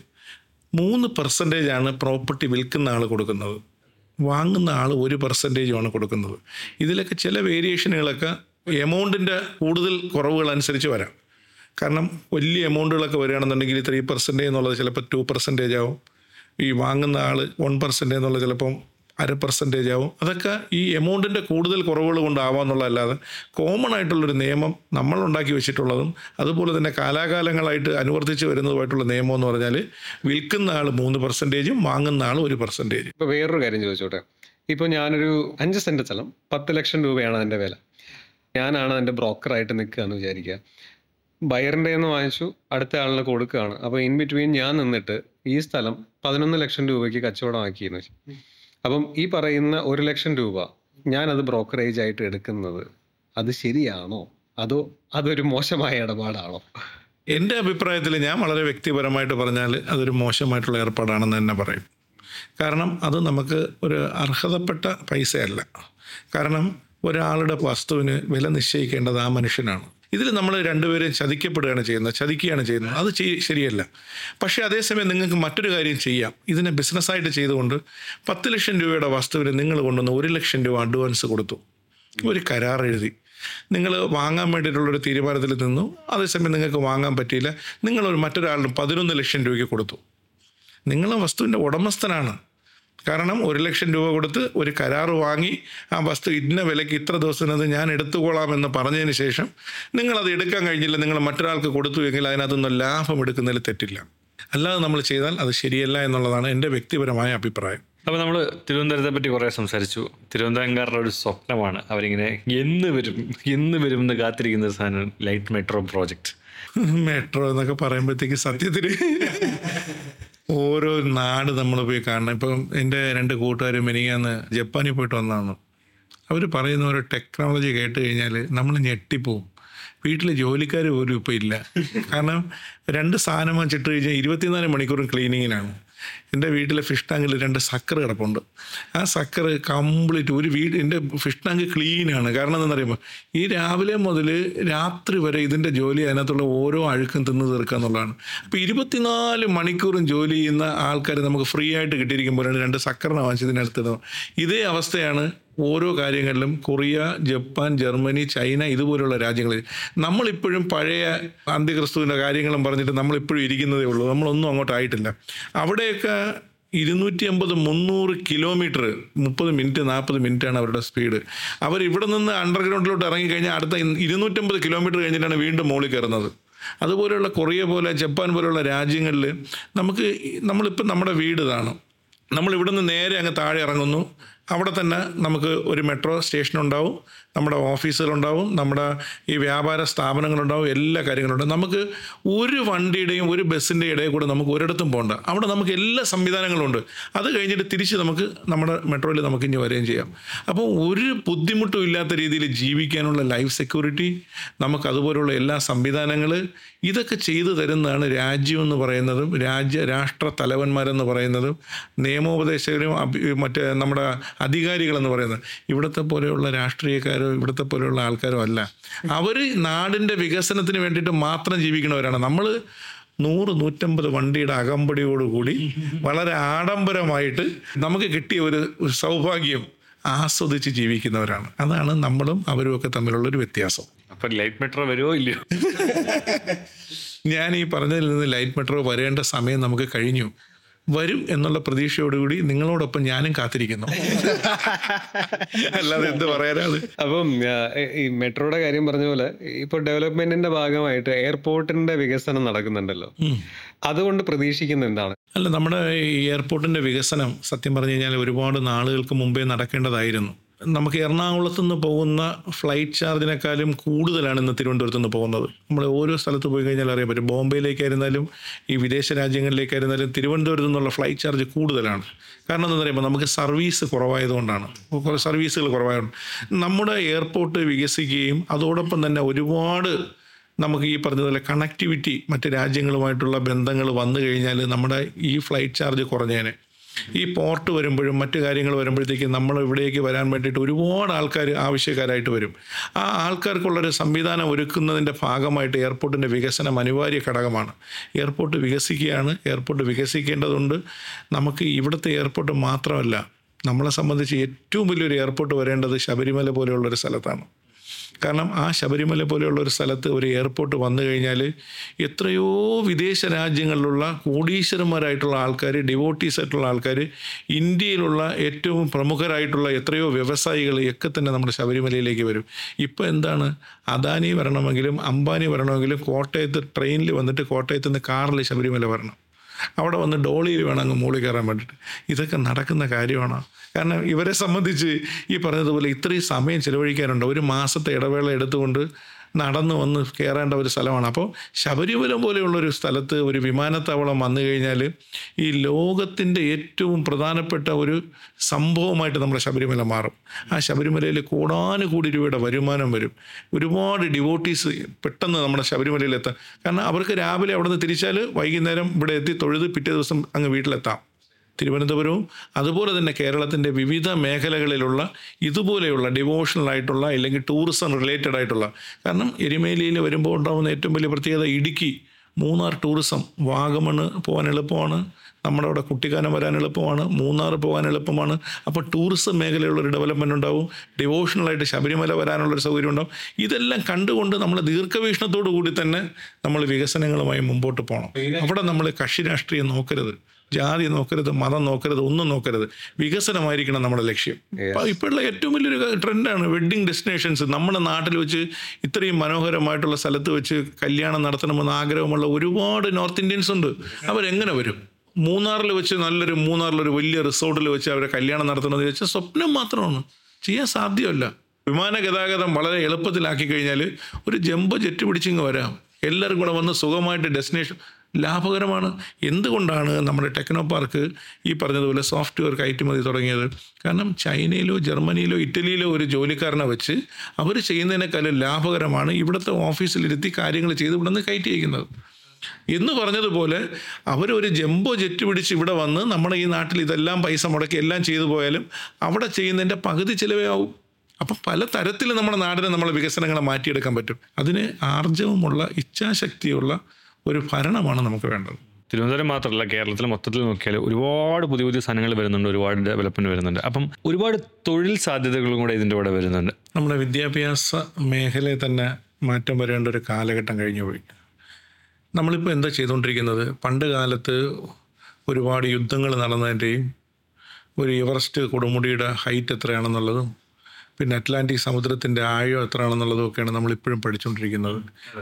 3% പ്രോപ്പർട്ടി വിൽക്കുന്ന ആൾ കൊടുക്കുന്നത്, വാങ്ങുന്ന ആൾ 1% കൊടുക്കുന്നത്. ഇതിലൊക്കെ ചില വേരിയേഷനുകളൊക്കെ എമൗണ്ടിൻ്റെ കൂടുതൽ കുറവുകൾ അനുസരിച്ച് വരാം. കാരണം വലിയ എമൗണ്ടുകളൊക്കെ വരികയാണെന്നുണ്ടെങ്കിൽ 3% എന്നുള്ളത് ചിലപ്പോൾ 2% ആവും. ഈ വാങ്ങുന്ന ആൾ 1% എന്നുള്ളത് ചിലപ്പം 0.5% ആവും. അതൊക്കെ ഈ എമൗണ്ടിൻ്റെ കൂടുതൽ കുറവുകൾ കൊണ്ടാവാമെന്നുള്ളതല്ലാതെ കോമൺ ആയിട്ടുള്ളൊരു നിയമം നമ്മൾ ഉണ്ടാക്കി വെച്ചിട്ടുള്ളതും അതുപോലെ തന്നെ കാലാകാലങ്ങളായിട്ട് അനുവർത്തിച്ച് വരുന്നതുമായിട്ടുള്ള നിയമം എന്ന് പറഞ്ഞാൽ വിൽക്കുന്ന ആൾ 3%, വാങ്ങുന്ന ആൾ 1%. ഇപ്പോൾ വേറൊരു കാര്യം ചോദിച്ചോട്ടെ. ഇപ്പോൾ ഞാനൊരു 5 സെൻറ്റ് സ്ഥലം 10 ലക്ഷം രൂപയാണ് അതിൻ്റെ വില. ഞാനാണ് അതിൻ്റെ ബ്രോക്കറായിട്ട് നിൽക്കുകയെന്ന് വിചാരിക്കുക. ബയറിൻ്റെ നിന്ന് വാങ്ങിച്ചു, അടുത്ത ആളിന് കൊടുക്കുകയാണ്. അപ്പോൾ ഇൻ ബിറ്റ്വീൻ ഞാൻ നിന്നിട്ട് ഈ സ്ഥലം 11 ലക്ഷം രൂപയ്ക്ക് കച്ചവടമാക്കിയെന്ന് വെച്ചു. അപ്പം ഈ പറയുന്ന 1 ലക്ഷം രൂപ ഞാനത് ബ്രോക്കറേജ് ആയിട്ട് എടുക്കുന്നത് അത് ശരിയാണോ, അതോ അതൊരു മോശമായ ഇടപാടാണോ? എൻ്റെ അഭിപ്രായത്തിൽ ഞാൻ വളരെ വ്യക്തിപരമായിട്ട് പറഞ്ഞാൽ അതൊരു മോശമായിട്ടുള്ള ഏർപ്പാടാണെന്ന് തന്നെ പറയും. കാരണം അത് നമുക്ക് ഒരു അർഹതപ്പെട്ട പൈസയല്ല. കാരണം ഒരാളുടെ വസ്തുവിന് വില നിശ്ചയിക്കേണ്ടത് ആ മനുഷ്യനാണ്. ഇതിൽ നമ്മൾ രണ്ടുപേരും ചതിക്കുകയാണ് ചെയ്യുന്നത്. അത് ശരിയല്ല. പക്ഷേ അതേസമയം നിങ്ങൾക്ക് മറ്റൊരു കാര്യം ചെയ്യാം. ഇതിനെ ബിസിനസ്സായിട്ട് ചെയ്തുകൊണ്ട് 10 ലക്ഷം രൂപയുടെ വസ്തുവിന് നിങ്ങൾ കൊണ്ടുവന്ന് 1 ലക്ഷം രൂപ അഡ്വാൻസ് കൊടുത്തു, ഒരു കരാർ എഴുതി, നിങ്ങൾ വാങ്ങാൻ വേണ്ടിയിട്ടുള്ളൊരു തീരുമാനത്തിൽ നിന്നു. അതേസമയം നിങ്ങൾക്ക് വാങ്ങാൻ പറ്റിയില്ല, നിങ്ങൾ മറ്റൊരാളിന് 11 ലക്ഷം രൂപയ്ക്ക് കൊടുത്തു. നിങ്ങൾ വസ്തുവിൻ്റെ ഉടമസ്ഥനാണ്. കാരണം 1 ലക്ഷം രൂപ കൊടുത്ത് ഒരു കരാർ വാങ്ങി ആ വസ്തു ഇന്ന വിലയ്ക്ക് ഇത്ര ദിവസത്തിനത് ഞാൻ എടുത്തുകൊള്ളാം എന്ന് പറഞ്ഞതിന് ശേഷം നിങ്ങളത് എടുക്കാൻ കഴിഞ്ഞില്ല, നിങ്ങൾ മറ്റൊരാൾക്ക് കൊടുത്തു എങ്കിൽ അതിനകത്തൊന്നും ലാഭം എടുക്കുന്നതിൽ തെറ്റില്ല. അല്ലാതെ നമ്മൾ ചെയ്താൽ അത് ശരിയല്ല എന്നുള്ളതാണ് എൻ്റെ വ്യക്തിപരമായ അഭിപ്രായം. അപ്പോൾ നമ്മൾ തിരുവനന്തപുരത്തെ പറ്റി കുറേ സംസാരിച്ചു. തിരുവനന്തപുരംകാരുടെ ഒരു സ്വപ്നമാണ്, അവരിങ്ങനെ എന്ന് വരും എന്ന് കാത്തിരിക്കുന്ന സാധനം ലൈറ്റ് മെട്രോ പ്രോജക്റ്റ്. മെട്രോ എന്നൊക്കെ പറയുമ്പോഴത്തേക്ക് സത്യത്തിൽ ഓരോ നാട് നമ്മൾ പോയി കാണണം. ഇപ്പം എൻ്റെ 2 കൂട്ടുകാരും മിനിങ്ങാന്ന് ജപ്പാനിൽ പോയിട്ട് വന്നതാണ്. അവർ പറയുന്ന ഒരു ടെക്നോളജി കേട്ട് കഴിഞ്ഞാൽ നമ്മൾ ഞെട്ടിപ്പോവും. വീട്ടിൽ ജോലിക്കാർ പോലും ഇപ്പോൾ ഇല്ല. കാരണം 2 സാധനം വെച്ചിട്ട് കഴിഞ്ഞാൽ 24 മണിക്കൂറും ക്ലീനിങ്ങിനാണ്. എൻ്റെ വീട്ടിലെ ഫിഷ് ടാങ്കിൽ 2 സക്കർ കിടപ്പുണ്ട്. ആ സക്കർ കംപ്ലീറ്റ് എൻ്റെ ഫിഷ് ടാങ്ക് ക്ലീനാണ്. കാരണം എന്താണെന്നറിയുമ്പോൾ ഈ രാവിലെ മുതൽ രാത്രി വരെ ഇതിൻ്റെ ജോലി അതിനകത്തുള്ള ഓരോ അഴുക്കും തിന്ന് തീർക്കുക എന്നുള്ളതാണ്. അപ്പോൾ 24 മണിക്കൂറും ജോലി ചെയ്യുന്ന ആൾക്കാർ നമുക്ക് ഫ്രീ ആയിട്ട് കിട്ടിയിരിക്കുമ്പോഴാണ് 2 സക്കറിനെ വാങ്ങിച്ചതിനടുത്തിടുന്നത്. ഇതേ അവസ്ഥയാണ് ഓരോ കാര്യങ്ങളിലും. കൊറിയ, ജപ്പാൻ, ജർമ്മനി, ചൈന ഇതുപോലുള്ള രാജ്യങ്ങളിൽ നമ്മളിപ്പോഴും പഴയ അന്ത്യക്രിസ്തുവിൻ്റെ കാര്യങ്ങളും പറഞ്ഞിട്ട് നമ്മളിപ്പോഴും ഇരിക്കുന്നതേ ഉള്ളൂ. നമ്മളൊന്നും അങ്ങോട്ടായിട്ടില്ല. അവിടെയൊക്കെ 250-300 കിലോമീറ്റർ 30 മിനിറ്റ് 40 മിനിറ്റാണ് അവരുടെ സ്പീഡ്. അവരിവിടെ നിന്ന് അണ്ടർഗ്രൗണ്ടിലോട്ട് ഇറങ്ങിക്കഴിഞ്ഞാൽ അടുത്ത 250 കിലോമീറ്റർ കഴിഞ്ഞിട്ടാണ് വീണ്ടും മുകളിൽ കയറുന്നത്. അതുപോലെയുള്ള കൊറിയ പോലെ ജപ്പാൻ പോലെയുള്ള രാജ്യങ്ങളിൽ നമ്മളിപ്പോൾ നമ്മുടെ വീട് ഇതാണ്. നമ്മളിവിടെ നിന്ന് നേരെ അങ്ങ് താഴെ ഇറങ്ങുന്നു. അവിടെ തന്നെ നമുക്ക് ഒരു മെട്രോ സ്റ്റേഷൻ ഉണ്ടാവും, നമ്മുടെ ഓഫീസുകളുണ്ടാവും, നമ്മുടെ ഈ വ്യാപാര സ്ഥാപനങ്ങളുണ്ടാവും, എല്ലാ കാര്യങ്ങളുണ്ടാവും. നമുക്ക് ഒരു വണ്ടിയുടെയും ഒരു ബസ്സിൻ്റെ ഇടയിൽ കൂടെ നമുക്ക് ഒരിടത്തും പോകണ്ട. അവിടെ നമുക്ക് എല്ലാ സംവിധാനങ്ങളുണ്ട്. അത് കഴിഞ്ഞിട്ട് തിരിച്ച് നമുക്ക് നമ്മുടെ മെട്രോയിൽ നമുക്ക് ഇനി വരികയും ചെയ്യാം. അപ്പോൾ ഒരു ബുദ്ധിമുട്ടും ഇല്ലാത്ത രീതിയിൽ ജീവിക്കാനുള്ള ലൈഫ് സെക്യൂരിറ്റി, നമുക്കതുപോലുള്ള എല്ലാ സംവിധാനങ്ങൾ ഇതൊക്കെ ചെയ്തു തരുന്നതാണ് രാജ്യമെന്ന് പറയുന്നതും രാഷ്ട്ര തലവന്മാരെന്ന് പറയുന്നതും നിയമോപദേശകരും മറ്റേ നമ്മുടെ അധികാരികളെന്ന് പറയുന്നത്. ഇവിടുത്തെ പോലെയുള്ള രാഷ്ട്രീയക്കാരോ ഇവിടുത്തെ പോലെയുള്ള ആൾക്കാരോ അല്ല. അവർ നാടിൻ്റെ വികസനത്തിന് വേണ്ടിയിട്ട് മാത്രം ജീവിക്കുന്നവരാണ്. നമ്മൾ 100-150 വണ്ടിയുടെ അകമ്പടിയോടുകൂടി വളരെ ആഡംബരമായിട്ട് നമുക്ക് കിട്ടിയ ഒരു സൗഭാഗ്യം ആസ്വദിച്ച് ജീവിക്കുന്നവരാണ്. അതാണ് നമ്മളും അവരും ഒക്കെ തമ്മിലുള്ളൊരു വ്യത്യാസം. അപ്പം ലൈറ്റ് മെട്രോ വരുമോ ഇല്ലയോ? ഞാൻ ഈ പറഞ്ഞതിൽ നിന്ന് ലൈറ്റ് മെട്രോ വരേണ്ട സമയം നമുക്ക് കഴിഞ്ഞു. വരും എന്നുള്ള പ്രതീക്ഷയോടുകൂടി നിങ്ങളോടൊപ്പം ഞാനും കാത്തിരിക്കുന്നു. അല്ലാതെ എന്ത് പറയാനാണ്. അപ്പം ഈ മെട്രോയുടെ കാര്യം പറഞ്ഞ പോലെ ഇപ്പോൾ ഡെവലപ്മെന്റിന്റെ ഭാഗമായിട്ട് എയർപോർട്ടിന്റെ വികസനം നടക്കുന്നുണ്ടല്ലോ, അതുകൊണ്ട് പ്രതീക്ഷിക്കുന്ന എന്താണ്? അല്ല, നമ്മുടെ ഈ എയർപോർട്ടിൻ്റെ വികസനം സത്യം പറഞ്ഞു കഴിഞ്ഞാൽ ഒരുപാട് നാളുകൾക്ക് മുമ്പേ നടക്കേണ്ടതായിരുന്നു. നമുക്ക് എറണാകുളത്തു നിന്ന് പോകുന്ന ഫ്ലൈറ്റ് ചാർജിനേക്കാളും കൂടുതലാണ് ഇന്ന് തിരുവനന്തപുരത്ത് നിന്ന് പോകുന്നത്. നമ്മൾ ഓരോ സ്ഥലത്ത് പോയി കഴിഞ്ഞാൽ അറിയാൻ പറ്റും. ബോംബെയിലേക്കായിരുന്നാലും ഈ വിദേശ രാജ്യങ്ങളിലേക്കായിരുന്നാലും തിരുവനന്തപുരത്ത് നിന്നുള്ള ഫ്ലൈറ്റ് ചാർജ് കൂടുതലാണ്. കാരണം എന്താണെന്ന് പറയുമ്പോൾ നമുക്ക് സർവീസ് കുറവായതുകൊണ്ടാണ്. കുറേ സർവീസുകൾ കുറവായതുകൊണ്ട് നമ്മുടെ എയർപോർട്ട് വികസിക്കുകയും അതോടൊപ്പം തന്നെ ഒരുപാട് നമുക്ക് ഈ പറഞ്ഞതുപോലെ കണക്ടിവിറ്റി മറ്റ് രാജ്യങ്ങളുമായിട്ടുള്ള ബന്ധങ്ങൾ വന്നു കഴിഞ്ഞാൽ നമ്മുടെ ഈ ഫ്ലൈറ്റ് ചാർജ് കുറഞ്ഞേനെ. ഈ പോർട്ട് വരുമ്പോഴും മറ്റു കാര്യങ്ങൾ വരുമ്പോഴത്തേക്കും നമ്മൾ ഇവിടേക്ക് വരാൻ വേണ്ടിയിട്ട് ഒരുപാട് ആൾക്കാർ ആവശ്യക്കാരായിട്ട് വരും. ആ ആൾക്കാർക്കുള്ളൊരു സംവിധാനം ഒരുക്കുന്നതിൻ്റെ ഭാഗമായിട്ട് എയർപോർട്ടിൻ്റെ വികസനം അനിവാര്യ ഘടകമാണ്. എയർപോർട്ട് വികസിക്കുകയാണ്. എയർപോർട്ട് വികസിക്കേണ്ടതുണ്ട്. നമുക്ക് ഇവിടുത്തെ എയർപോർട്ട് മാത്രമല്ല, നമ്മളെ സംബന്ധിച്ച് ഏറ്റവും വലിയൊരു എയർപോർട്ട് വരേണ്ടത് ശബരിമല പോലെയുള്ളൊരു സ്ഥലത്താണ്. കാരണം ആ ശബരിമല പോലെയുള്ള ഒരു സ്ഥലത്ത് ഒരു എയർപോർട്ട് വന്നു കഴിഞ്ഞാൽ എത്രയോ വിദേശ രാജ്യങ്ങളിലുള്ള കോടീശ്വരന്മാരായിട്ടുള്ള ആൾക്കാർ, ഡിവോട്ടീസ് ആയിട്ടുള്ള ആൾക്കാർ, ഇന്ത്യയിലുള്ള ഏറ്റവും പ്രമുഖരായിട്ടുള്ള എത്രയോ വ്യവസായികൾ ഒക്കെ തന്നെ നമ്മുടെ ശബരിമലയിലേക്ക് വരും. ഇപ്പോൾ എന്താണ്, അദാനി വരണമെങ്കിലും അംബാനി വരണമെങ്കിലും കോട്ടയത്ത് ട്രെയിനിൽ വന്നിട്ട് കോട്ടയത്ത് നിന്ന് കാറിൽ ശബരിമല വരണം. അവിടെ വന്ന് ഡോളിയിൽ വേണം അങ്ങ് മുകളിൽ കയറാൻ വേണ്ടിയിട്ട്. ഇതൊക്കെ നടക്കുന്ന കാര്യമാണ്. കാരണം ഇവരെ സംബന്ധിച്ച് ഈ പറഞ്ഞതുപോലെ ഇത്രയും സമയം ചിലവഴിക്കാനുണ്ട്. ഒരു മാസത്തെ ഇടവേള എടുത്തുകൊണ്ട് നടന്നു വന്ന് കയറേണ്ട ഒരു സ്ഥലമാണ്. അപ്പോൾ ശബരിമല പോലെയുള്ളൊരു സ്ഥലത്ത് ഒരു വിമാനത്താവളം വന്നു കഴിഞ്ഞാൽ ഈ ലോകത്തിൻ്റെ ഏറ്റവും പ്രധാനപ്പെട്ട ഒരു സംഭവമായിട്ട് നമ്മുടെ ശബരിമല മാറും. ആ ശബരിമലയിൽ കോടാനുകോടി രൂപയുടെ വരുമാനം വരും. ഒരുപാട് ഡിവോട്ടീസ് പെട്ടെന്ന് നമ്മുടെ ശബരിമലയിലെത്താം. കാരണം അവർക്ക് രാവിലെ അവിടെ നിന്ന് തിരിച്ചാൽ വൈകുന്നേരം ഇവിടെ എത്തി തൊഴുത് പിറ്റേ ദിവസം അങ്ങ് വീട്ടിലെത്താം. തിരുവനന്തപുരവും അതുപോലെ തന്നെ കേരളത്തിൻ്റെ വിവിധ മേഖലകളിലുള്ള ഇതുപോലെയുള്ള ഡിവോഷണൽ ആയിട്ടുള്ള അല്ലെങ്കിൽ ടൂറിസം റിലേറ്റഡ് ആയിട്ടുള്ള, കാരണം എരുമേലിയിൽ വരുമ്പോൾ ഉണ്ടാകുന്ന ഏറ്റവും വലിയ പ്രത്യേകത ഇടുക്കി, മൂന്നാർ ടൂറിസം, വാഗമണ് പോകാൻ എളുപ്പമാണ്, നമ്മുടെ അവിടെ കുട്ടിക്കാനം വരാൻ എളുപ്പമാണ്, മൂന്നാർ പോകാൻ എളുപ്പമാണ്. അപ്പോൾ ടൂറിസം മേഖലയുള്ളൊരു ഡെവലപ്മെൻ്റ് ഉണ്ടാവും. ഡിവോഷണലായിട്ട് ശബരിമല വരാനുള്ളൊരു സൗകര്യം ഉണ്ടാവും. ഇതെല്ലാം കണ്ടുകൊണ്ട് നമ്മൾ ദീർഘവീക്ഷണത്തോടു കൂടി തന്നെ നമ്മൾ വികസനങ്ങളുമായി മുമ്പോട്ട് പോകണം. അവിടെ നമ്മൾ കക്ഷി രാഷ്ട്രീയം നോക്കരുത്, ജാതി നോക്കരുത്, മതം നോക്കരുത്, ഒന്നും നോക്കരുത്. വികസനമായിരിക്കണം നമ്മുടെ ലക്ഷ്യം. ഇപ്പോഴുള്ള ഏറ്റവും വലിയൊരു ട്രെൻഡാണ് വെഡ്ഡിങ് ഡെസ്റ്റിനേഷൻസ്. നമ്മുടെ നാട്ടിൽ വെച്ച് ഇത്രയും മനോഹരമായിട്ടുള്ള സ്ഥലത്ത് വെച്ച് കല്യാണം നടത്തണമെന്ന് ആഗ്രഹമുള്ള ഒരുപാട് നോർത്ത് ഇന്ത്യൻസ് ഉണ്ട്. അവരെങ്ങനെ വരും? മൂന്നാറിൽ വെച്ച് മൂന്നാറിലൊരു വലിയ റിസോർട്ടിൽ വെച്ച് അവരെ കല്യാണം നടത്തണമെന്ന് വെച്ചാൽ സ്വപ്നം മാത്രമാണ്, ചെയ്യാൻ സാധ്യമല്ല. വിമാന ഗതാഗതം വളരെ എളുപ്പത്തിലാക്കി കഴിഞ്ഞാൽ ഒരു ജംബോ ജെറ്റ് പിടിച്ചിങ്ങ് വരാം. എല്ലാവരും കൂടെ വന്ന് സുഖമായിട്ട് ഡെസ്റ്റിനേഷൻ ലാഭകരമാണ്. എന്തുകൊണ്ടാണ് നമ്മുടെ ടെക്നോ പാർക്ക് ഈ പറഞ്ഞതുപോലെ സോഫ്റ്റ്വെയർ കയറ്റുമതി തുടങ്ങിയത്? കാരണം ചൈനയിലോ ജർമ്മനിയിലോ ഇറ്റലിയിലോ ഒരു ജോലിക്കാരനെ വെച്ച് അവർ ചെയ്യുന്നതിനേക്കാളും ലാഭകരമാണ് ഇവിടുത്തെ ഓഫീസിലിരുത്തി കാര്യങ്ങൾ ചെയ്ത് ഇവിടെ നിന്ന് കയറ്റി അയക്കുന്നത്. എന്ന് പറഞ്ഞതുപോലെ അവരൊരു ജംബോ ജെറ്റ് പിടിച്ച് ഇവിടെ വന്ന് നമ്മുടെ ഈ നാട്ടിൽ ഇതെല്ലാം പൈസ മുടക്കി എല്ലാം ചെയ്തു പോയാലും അവിടെ ചെയ്യുന്നതിൻ്റെ പകുതി ചിലവേ ആവും. അപ്പം പല തരത്തിൽ നമ്മുടെ നാടിനെ നമ്മളെ വികസനങ്ങളെ മാറ്റിയെടുക്കാൻ പറ്റും. അതിന് ആർജവമുള്ള ഇച്ഛാശക്തിയുള്ള ഒരു ഭരണമാണ് നമുക്ക് വേണ്ടത്. തിരുവനന്തപുരം മാത്രമല്ല, കേരളത്തിൽ മൊത്തത്തിൽ നോക്കിയാൽ ഒരുപാട് പുതിയ പുതിയ സാധനങ്ങൾ വരുന്നുണ്ട്, ഒരുപാട് ഡെവലപ്മെൻറ്റ് വരുന്നുണ്ട്. അപ്പം ഒരുപാട് തൊഴിൽ സാധ്യതകളും കൂടെ ഇതിൻ്റെ കൂടെ വരുന്നുണ്ട്. നമ്മുടെ വിദ്യാഭ്യാസ മേഖലയിൽ തന്നെ മാറ്റം വരേണ്ട ഒരു കാലഘട്ടം കഴിഞ്ഞു പോയി. നമ്മളിപ്പോൾ എന്താ ചെയ്തുകൊണ്ടിരിക്കുന്നത്? പണ്ട് കാലത്ത് ഒരുപാട് യുദ്ധങ്ങൾ നടന്നതിൻ്റെയും ഒരു എവറസ്റ്റ് കൊടുമുടിയുടെ ഹൈറ്റ് എത്രയാണെന്നുള്ളതും പിന്നെ അറ്റ്ലാന്റിക് സമുദ്രത്തിൻ്റെ ആഴം എത്രയാണെന്നുള്ളതും ഒക്കെയാണ് നമ്മളിപ്പോഴും പഠിച്ചുകൊണ്ടിരിക്കുന്നത്.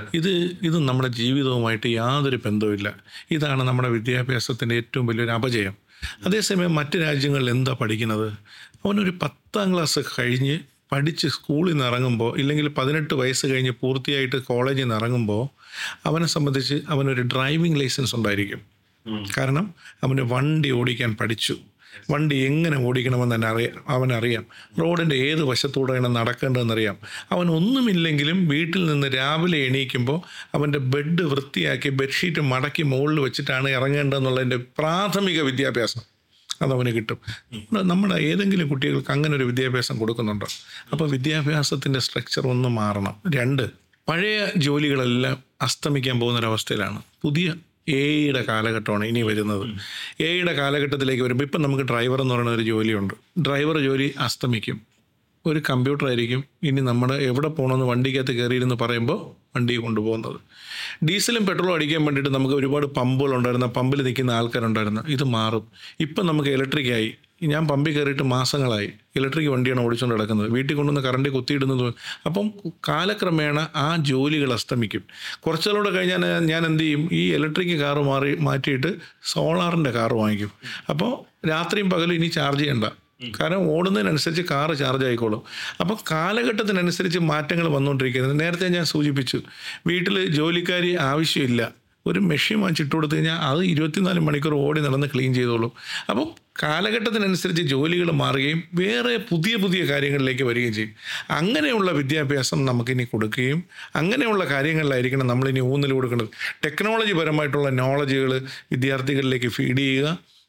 ഇത് നമ്മുടെ ജീവിതവുമായിട്ട് യാതൊരു ബന്ധവുമില്ല. ഇതാണ് നമ്മുടെ വിദ്യാഭ്യാസത്തിൻ്റെ ഏറ്റവും വലിയൊരു അപജയം. അതേസമയം മറ്റ് രാജ്യങ്ങളിൽ എന്താ പഠിക്കുന്നത്? അവനൊരു 10ാം ക്ലാസ് കഴിഞ്ഞ് പഠിച്ച് സ്കൂളിൽ നിന്ന് ഇറങ്ങുമ്പോൾ, ഇല്ലെങ്കിൽ 18 വയസ്സ് കഴിഞ്ഞ് പൂർത്തിയായിട്ട് കോളേജിൽ നിന്ന് ഇറങ്ങുമ്പോൾ അവനെ സംബന്ധിച്ച് അവനൊരു ഡ്രൈവിംഗ് ലൈസൻസ് ഉണ്ടായിരിക്കും. കാരണം അവന് വണ്ടി ഓടിക്കാൻ പഠിച്ചു. വണ്ടി എങ്ങനെ ഓടിക്കണമെന്ന് തന്നെ അവനറിയാം. റോഡിൻ്റെ ഏത് വശത്തൂടെയാണ് നടക്കേണ്ടതെന്നറിയാം. അവനൊന്നുമില്ലെങ്കിലും വീട്ടിൽ നിന്ന് രാവിലെ എണീക്കുമ്പോൾ അവൻ്റെ ബെഡ് വൃത്തിയാക്കി ബെഡ്ഷീറ്റ് മടക്കി മുകളിൽ വെച്ചിട്ടാണ് ഇറങ്ങേണ്ടതെന്നുള്ളതിൻ്റെ പ്രാഥമിക വിദ്യാഭ്യാസം അതവന് കിട്ടും. നമ്മുടെ ഏതെങ്കിലും കുട്ടികൾക്ക് അങ്ങനെ ഒരു വിദ്യാഭ്യാസം കൊടുക്കുന്നുണ്ടോ? അപ്പോൾ വിദ്യാഭ്യാസത്തിൻ്റെ സ്ട്രക്ചർ ഒന്ന് മാറണം. 2, പഴയ ജോലികളെല്ലാം അസ്തമിക്കാൻ പോകുന്നൊരവസ്ഥയിലാണ്. പുതിയ എയുടെ കാലഘട്ടമാണ് ഇനി വരുന്നത്. എയുടെ കാലഘട്ടത്തിലേക്ക് വരുമ്പോൾ ഇപ്പം നമുക്ക് ഡ്രൈവർ എന്ന് പറയുന്ന ഒരു ജോലിയുണ്ട്. ഡ്രൈവർ ജോലി അസ്തമിക്കും. ഒരു കമ്പ്യൂട്ടറായിരിക്കും ഇനി നമ്മുടെ എവിടെ പോകണമെന്ന് വണ്ടിക്കകത്ത് കയറിയിരുന്ന് പറയുമ്പോൾ വണ്ടി കൊണ്ടുപോകുന്നത്. ഡീസലും പെട്രോളും അടിക്കാൻ വേണ്ടിയിട്ട് നമുക്ക് ഒരുപാട് പമ്പുകളുണ്ടായിരുന്നു, പമ്പിൽ നിൽക്കുന്ന ആൾക്കാരുണ്ടായിരുന്നു. ഇത് മാറും. ഇപ്പം നമുക്ക് ഇലക്ട്രിക്കായി. ഞാൻ പമ്പിൽ കയറിയിട്ട് മാസങ്ങളായി. ഇലക്ട്രിക് വണ്ടിയാണ് ഓടിച്ചുകൊണ്ട് നടക്കുന്നത്. വീട്ടിൽ കൊണ്ടുവന്ന് കറണ്ട് കുത്തിയിടുന്നത്. അപ്പം കാലക്രമേണ ആ ജോലികൾ അസ്തമിക്കും. കുറച്ചുകൂടെ കഴിഞ്ഞാൽ ഞാൻ എന്ത് ചെയ്യും? ഈ ഇലക്ട്രിക് കാറ് മാറ്റിയിട്ട് സോളാറിൻ്റെ കാറ് വാങ്ങിക്കും. അപ്പോൾ രാത്രിയും പകലും ഇനി ചാർജ് ചെയ്യണ്ട. കാരണം ഓടുന്നതിനനുസരിച്ച് കാറ് ചാർജ് ആയിക്കോളും. അപ്പം കാലഘട്ടത്തിനനുസരിച്ച് മാറ്റങ്ങൾ വന്നുകൊണ്ടിരിക്കുന്നത്. നേരത്തെ ഞാൻ സൂചിപ്പിച്ചു, വീട്ടിൽ ജോലിക്കാരി ആവശ്യമില്ല. ഒരു മെഷീൻ വാങ്ങിച്ചിട്ട് കൊടുത്തു കഴിഞ്ഞാൽ അത് 24 മണിക്കൂർ ഓടി നടന്ന് ക്ലീൻ ചെയ്തോളും. അപ്പം കാലഘട്ടത്തിനനുസരിച്ച് ജോലികൾ മാറുകയും വേറെ പുതിയ പുതിയ കാര്യങ്ങളിലേക്ക് വരികയും ചെയ്യും. അങ്ങനെയുള്ള വിദ്യാഭ്യാസം നമുക്കിനി കൊടുക്കുകയും അങ്ങനെയുള്ള കാര്യങ്ങളിലായിരിക്കണം നമ്മളിനി ഊന്നൽ കൊടുക്കേണ്ടത്. ടെക്നോളജി പരമായിട്ടുള്ള നോളജുകൾ വിദ്യാർത്ഥികളിലേക്ക് ഫീഡ് ചെയ്യുക.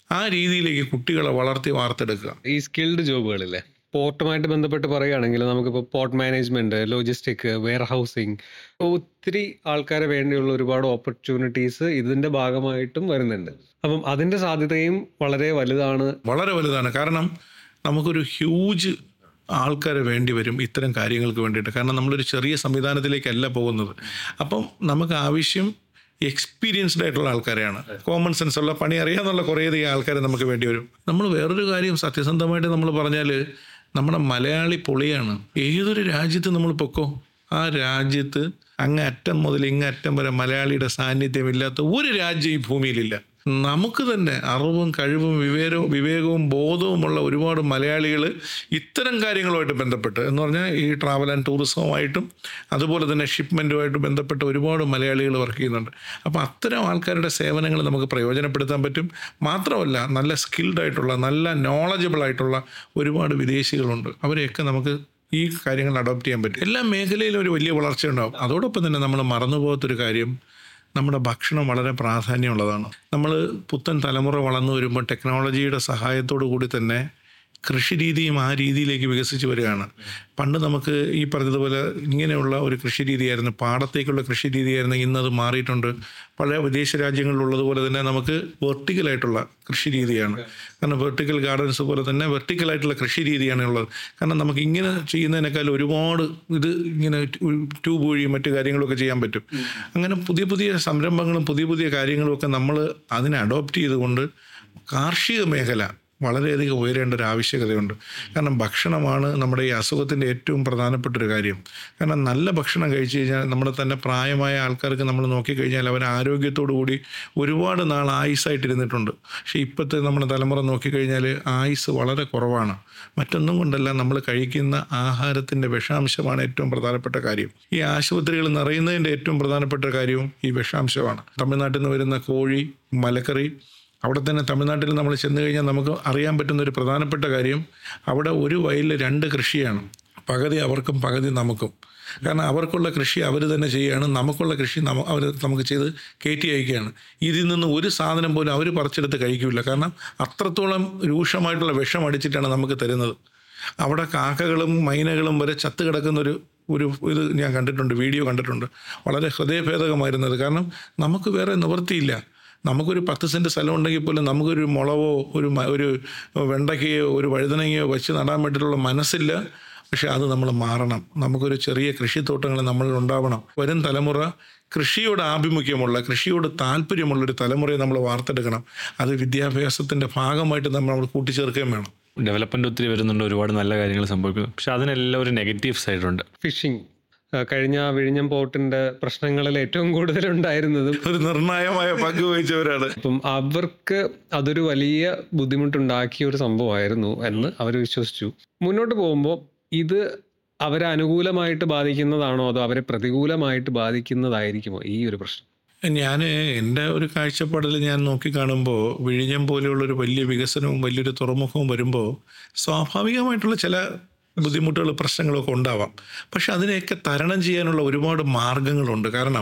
ആ രീതിയിലേക്ക് കുട്ടികളെ വളർത്തി വാർത്തെടുക്കുക. ഈ സ്കിൽഡ് ജോബുകളില്ലേ, പോർട്ടുമായിട്ട് ബന്ധപ്പെട്ട് പറയുകയാണെങ്കിൽ നമുക്കിപ്പോൾ port management, logistic, warehousing, ഒത്തിരി ആൾക്കാരെ വേണ്ടിയുള്ള ഒരുപാട് ഓപ്പർച്യൂണിറ്റീസ് ഇതിന്റെ ഭാഗമായിട്ടും വരുന്നുണ്ട്. അപ്പം അതിന്റെ സാധ്യതയും വളരെ വലുതാണ്. വളരെ വലുതാണ്. കാരണം നമുക്കൊരു ഹ്യൂജ് ആൾക്കാരെ വേണ്ടി വരും ഇത്തരം കാര്യങ്ങൾക്ക് വേണ്ടിയിട്ട്. കാരണം നമ്മളൊരു ചെറിയ സംവിധാനത്തിലേക്കല്ല പോകുന്നത്. അപ്പം നമുക്ക് ആവശ്യം എക്സ്പീരിയൻസ്ഡ് ആയിട്ടുള്ള ആൾക്കാരെയാണ്. കോമൺ സെൻസ് ഉള്ള, പണി അറിയാമെന്നുള്ള കുറേയധികം ആൾക്കാരെ നമുക്ക് വേണ്ടി വരും. നമ്മൾ വേറൊരു കാര്യം സത്യസന്ധമായിട്ട് നമ്മൾ പറഞ്ഞാൽ നമ്മുടെ മലയാളി പൊളിയാണ്. ഏതൊരു രാജ്യത്ത് നമ്മൾ പൊക്കോ, ആ രാജ്യത്ത് അങ്ങ് അറ്റം മുതൽ ഇങ്ങ് അറ്റം വരെ മലയാളിയുടെ സാന്നിധ്യമില്ലാത്ത ഒരു രാജ്യം ഈ ഭൂമിയിലില്ല. നമുക്ക് തന്നെ അറിവും കഴിവും വിവേകവും ബോധവുമുള്ള ഒരുപാട് മലയാളികൾ ഇത്തരം കാര്യങ്ങളുമായിട്ട് ബന്ധപ്പെട്ട് എന്ന് പറഞ്ഞാൽ ഈ ട്രാവൽ ആൻഡ് ടൂറിസവുമായിട്ടും അതുപോലെ തന്നെ ഷിപ്മെൻറ്റുമായിട്ട് ബന്ധപ്പെട്ട് ഒരുപാട് മലയാളികൾ വർക്ക് ചെയ്യുന്നുണ്ട്. അപ്പോൾ അത്തരം ആൾക്കാരുടെ സേവനങ്ങൾ നമുക്ക് പ്രയോജനപ്പെടുത്താൻ പറ്റും. മാത്രമല്ല നല്ല സ്കിൽഡ് ആയിട്ടുള്ള, നല്ല നോളജബിൾ ആയിട്ടുള്ള ഒരുപാട് വിദേശികളുണ്ട്. അവരെയൊക്കെ നമുക്ക് ഈ കാര്യങ്ങൾ അഡോപ്റ്റ് ചെയ്യാൻ പറ്റും. എല്ലാ മേഖലയിലും ഒരു വലിയ വളർച്ച ഉണ്ടാകും. അതോടൊപ്പം തന്നെ നമ്മൾ മറന്നുപോകാത്തൊരു കാര്യം, നമ്മുടെ ഭക്ഷണം വളരെ പ്രാധാന്യമുള്ളതാണ്. നമ്മൾ പുത്തൻ തലമുറ വളർന്നു വരുമ്പോൾ ടെക്നോളജിയുടെ സഹായത്തോടു കൂടി തന്നെ കൃഷി രീതിയും ആ രീതിയിലേക്ക് വികസിച്ച് വരികയാണ്. പണ്ട് നമുക്ക് ഈ പറഞ്ഞതുപോലെ ഇങ്ങനെയുള്ള ഒരു കൃഷി രീതിയായിരുന്നു, പാടത്തേക്കുള്ള കൃഷി രീതിയായിരുന്നു. ഇന്നത് മാറിയിട്ടുണ്ട്. പല വിദേശ രാജ്യങ്ങളിലുള്ളതുപോലെ തന്നെ നമുക്ക് വെർട്ടിക്കലായിട്ടുള്ള കൃഷി രീതിയാണ്. കാരണം വെർട്ടിക്കൽ ഗാർഡൻസ് പോലെ തന്നെ വെർട്ടിക്കലായിട്ടുള്ള കൃഷി രീതിയാണ് ഉള്ളത്. കാരണം നമുക്ക് ഇങ്ങനെ ചെയ്യുന്നതിനേക്കാൾ ഒരുപാട് ഇത് ഇങ്ങനെ ട്യൂബ് വഴിയും മറ്റു കാര്യങ്ങളൊക്കെ ചെയ്യാൻ പറ്റും. അങ്ങനെ പുതിയ പുതിയ സംരംഭങ്ങളും പുതിയ പുതിയ കാര്യങ്ങളുമൊക്കെ നമ്മൾ അതിനെ അഡോപ്റ്റ് ചെയ്തുകൊണ്ട് കാർഷിക മേഖല വളരെയധികം ഉയരേണ്ട ഒരു ആവശ്യകതയുണ്ട്. കാരണം ഭക്ഷണമാണ് നമ്മുടെ ഈ അസുഖത്തിൻ്റെ ഏറ്റവും പ്രധാനപ്പെട്ടൊരു കാര്യം. കാരണം നല്ല ഭക്ഷണം കഴിച്ചു കഴിഞ്ഞാൽ നമ്മുടെ തന്നെ പ്രായമായ ആൾക്കാർക്ക് നമ്മൾ നോക്കിക്കഴിഞ്ഞാൽ അവർ ആരോഗ്യത്തോടു കൂടി ഒരുപാട് നാൾ ആയുസ്സായിട്ടിരുന്നിട്ടുണ്ട്. പക്ഷേ ഇപ്പോഴത്തെ നമ്മുടെ തലമുറ നോക്കിക്കഴിഞ്ഞാൽ ആയുസ് വളരെ കുറവാണ്. മറ്റൊന്നും കൊണ്ടല്ല, നമ്മൾ കഴിക്കുന്ന ആഹാരത്തിൻ്റെ വിഷാംശമാണ് ഏറ്റവും പ്രധാനപ്പെട്ട കാര്യം. ഈ ആശുപത്രികൾ നിറയുന്നതിൻ്റെ ഏറ്റവും പ്രധാനപ്പെട്ട കാര്യവും ഈ വിഷാംശമാണ്. തമിഴ്നാട്ടിൽ നിന്ന് വരുന്ന കോഴി, മലക്കറി, അവിടെ തന്നെ തമിഴ്നാട്ടിൽ നമ്മൾ ചെന്ന് കഴിഞ്ഞാൽ നമുക്ക് അറിയാൻ പറ്റുന്ന ഒരു പ്രധാനപ്പെട്ട കാര്യം, അവിടെ ഒരു വയലിൽ 2 കൃഷിയാണ്. പകുതി അവർക്കും പകുതി നമുക്കും. കാരണം അവർക്കുള്ള കൃഷി അവർ തന്നെ ചെയ്യുകയാണ്, നമുക്കുള്ള കൃഷി അവർ നമുക്ക് ചെയ്ത് കയറ്റി അയക്കുകയാണ്. ഇതിൽ നിന്ന് ഒരു സാധനം പോലും അവർ പറിച്ചെടുത്ത് കഴിക്കില്ല. കാരണം അത്രത്തോളം രൂക്ഷമായിട്ടുള്ള വിഷം അടിച്ചിട്ടാണ് നമുക്ക് തരുന്നത്. അവിടെ കാക്കകളും മൈനകളും വരെ ചത്ത് കിടക്കുന്നൊരു ഇത് ഞാൻ കണ്ടിട്ടുണ്ട്, വീഡിയോ കണ്ടിട്ടുണ്ട്. വളരെ ഹൃദയഭേദകമായിരുന്നത്. കാരണം നമുക്ക് വേറെ നിവൃത്തിയില്ല. നമുക്കൊരു 10 സെൻറ്റ് സ്ഥലം ഉണ്ടെങ്കിൽ പോലും നമുക്കൊരു മുളവോ ഒരു വെണ്ടയ്ക്കയോ ഒരു വഴുതനങ്ങയോ വെച്ച് നടാൻ വേണ്ടിയിട്ടുള്ള മനസ്സില്ല. പക്ഷെ അത് നമ്മൾ മാറണം. നമുക്കൊരു ചെറിയ കൃഷിത്തോട്ടങ്ങൾ നമ്മളിൽ ഉണ്ടാവണം. വരും തലമുറ കൃഷിയോട് ആഭിമുഖ്യമുള്ള, കൃഷിയോട് താല്പര്യമുള്ളൊരു തലമുറയെ നമ്മൾ വാർത്തെടുക്കണം. അത് വിദ്യാഭ്യാസത്തിൻ്റെ ഭാഗമായിട്ട് നമ്മൾ കൂട്ടിച്ചേർക്കുകയും വേണം. ഡെവലപ്മെൻറ്റ് ഒത്തിരി വരുന്നുണ്ട്, ഒരുപാട് നല്ല കാര്യങ്ങൾ സംഭവിക്കുന്നു. പക്ഷെ അതിനെല്ലാം ഒരു നെഗറ്റീവ് സൈഡുണ്ട്. ഫിഷിംഗ് കഴിഞ്ഞ വിഴിഞ്ഞം പോർട്ടിന്റെ പ്രശ്നങ്ങളിൽ ഏറ്റവും കൂടുതലുണ്ടായിരുന്നതും ഒരു നിർണായകമായ പങ്ക് വഹിച്ചവരാണ്. അപ്പം അവർക്ക് അതൊരു വലിയ ബുദ്ധിമുട്ടുണ്ടാക്കിയ ഒരു സംഭവമായിരുന്നു എന്ന് അവർ വിശ്വസിച്ചു. മുന്നോട്ട് പോകുമ്പോൾ ഇത് അവരെ അനുകൂലമായിട്ട് ബാധിക്കുന്നതാണോ അതോ അവരെ പ്രതികൂലമായിട്ട് ബാധിക്കുന്നതായിരിക്കുമോ ഈ ഒരു പ്രശ്നം? ഞാൻ എൻ്റെ ഒരു കാഴ്ചപ്പാടിൽ ഞാൻ നോക്കിക്കാണുമ്പോൾ വിഴിഞ്ഞം പോലെയുള്ളൊരു വലിയ വികസനവും വലിയൊരു തുറമുഖവും വരുമ്പോൾ സ്വാഭാവികമായിട്ടുള്ള ചില ബുദ്ധിമുട്ടുകൾ, പ്രശ്നങ്ങളൊക്കെ ഉണ്ടാവാം. പക്ഷെ അതിനെയൊക്കെ തരണം ചെയ്യാനുള്ള ഒരുപാട് മാർഗങ്ങളുണ്ട്. കാരണം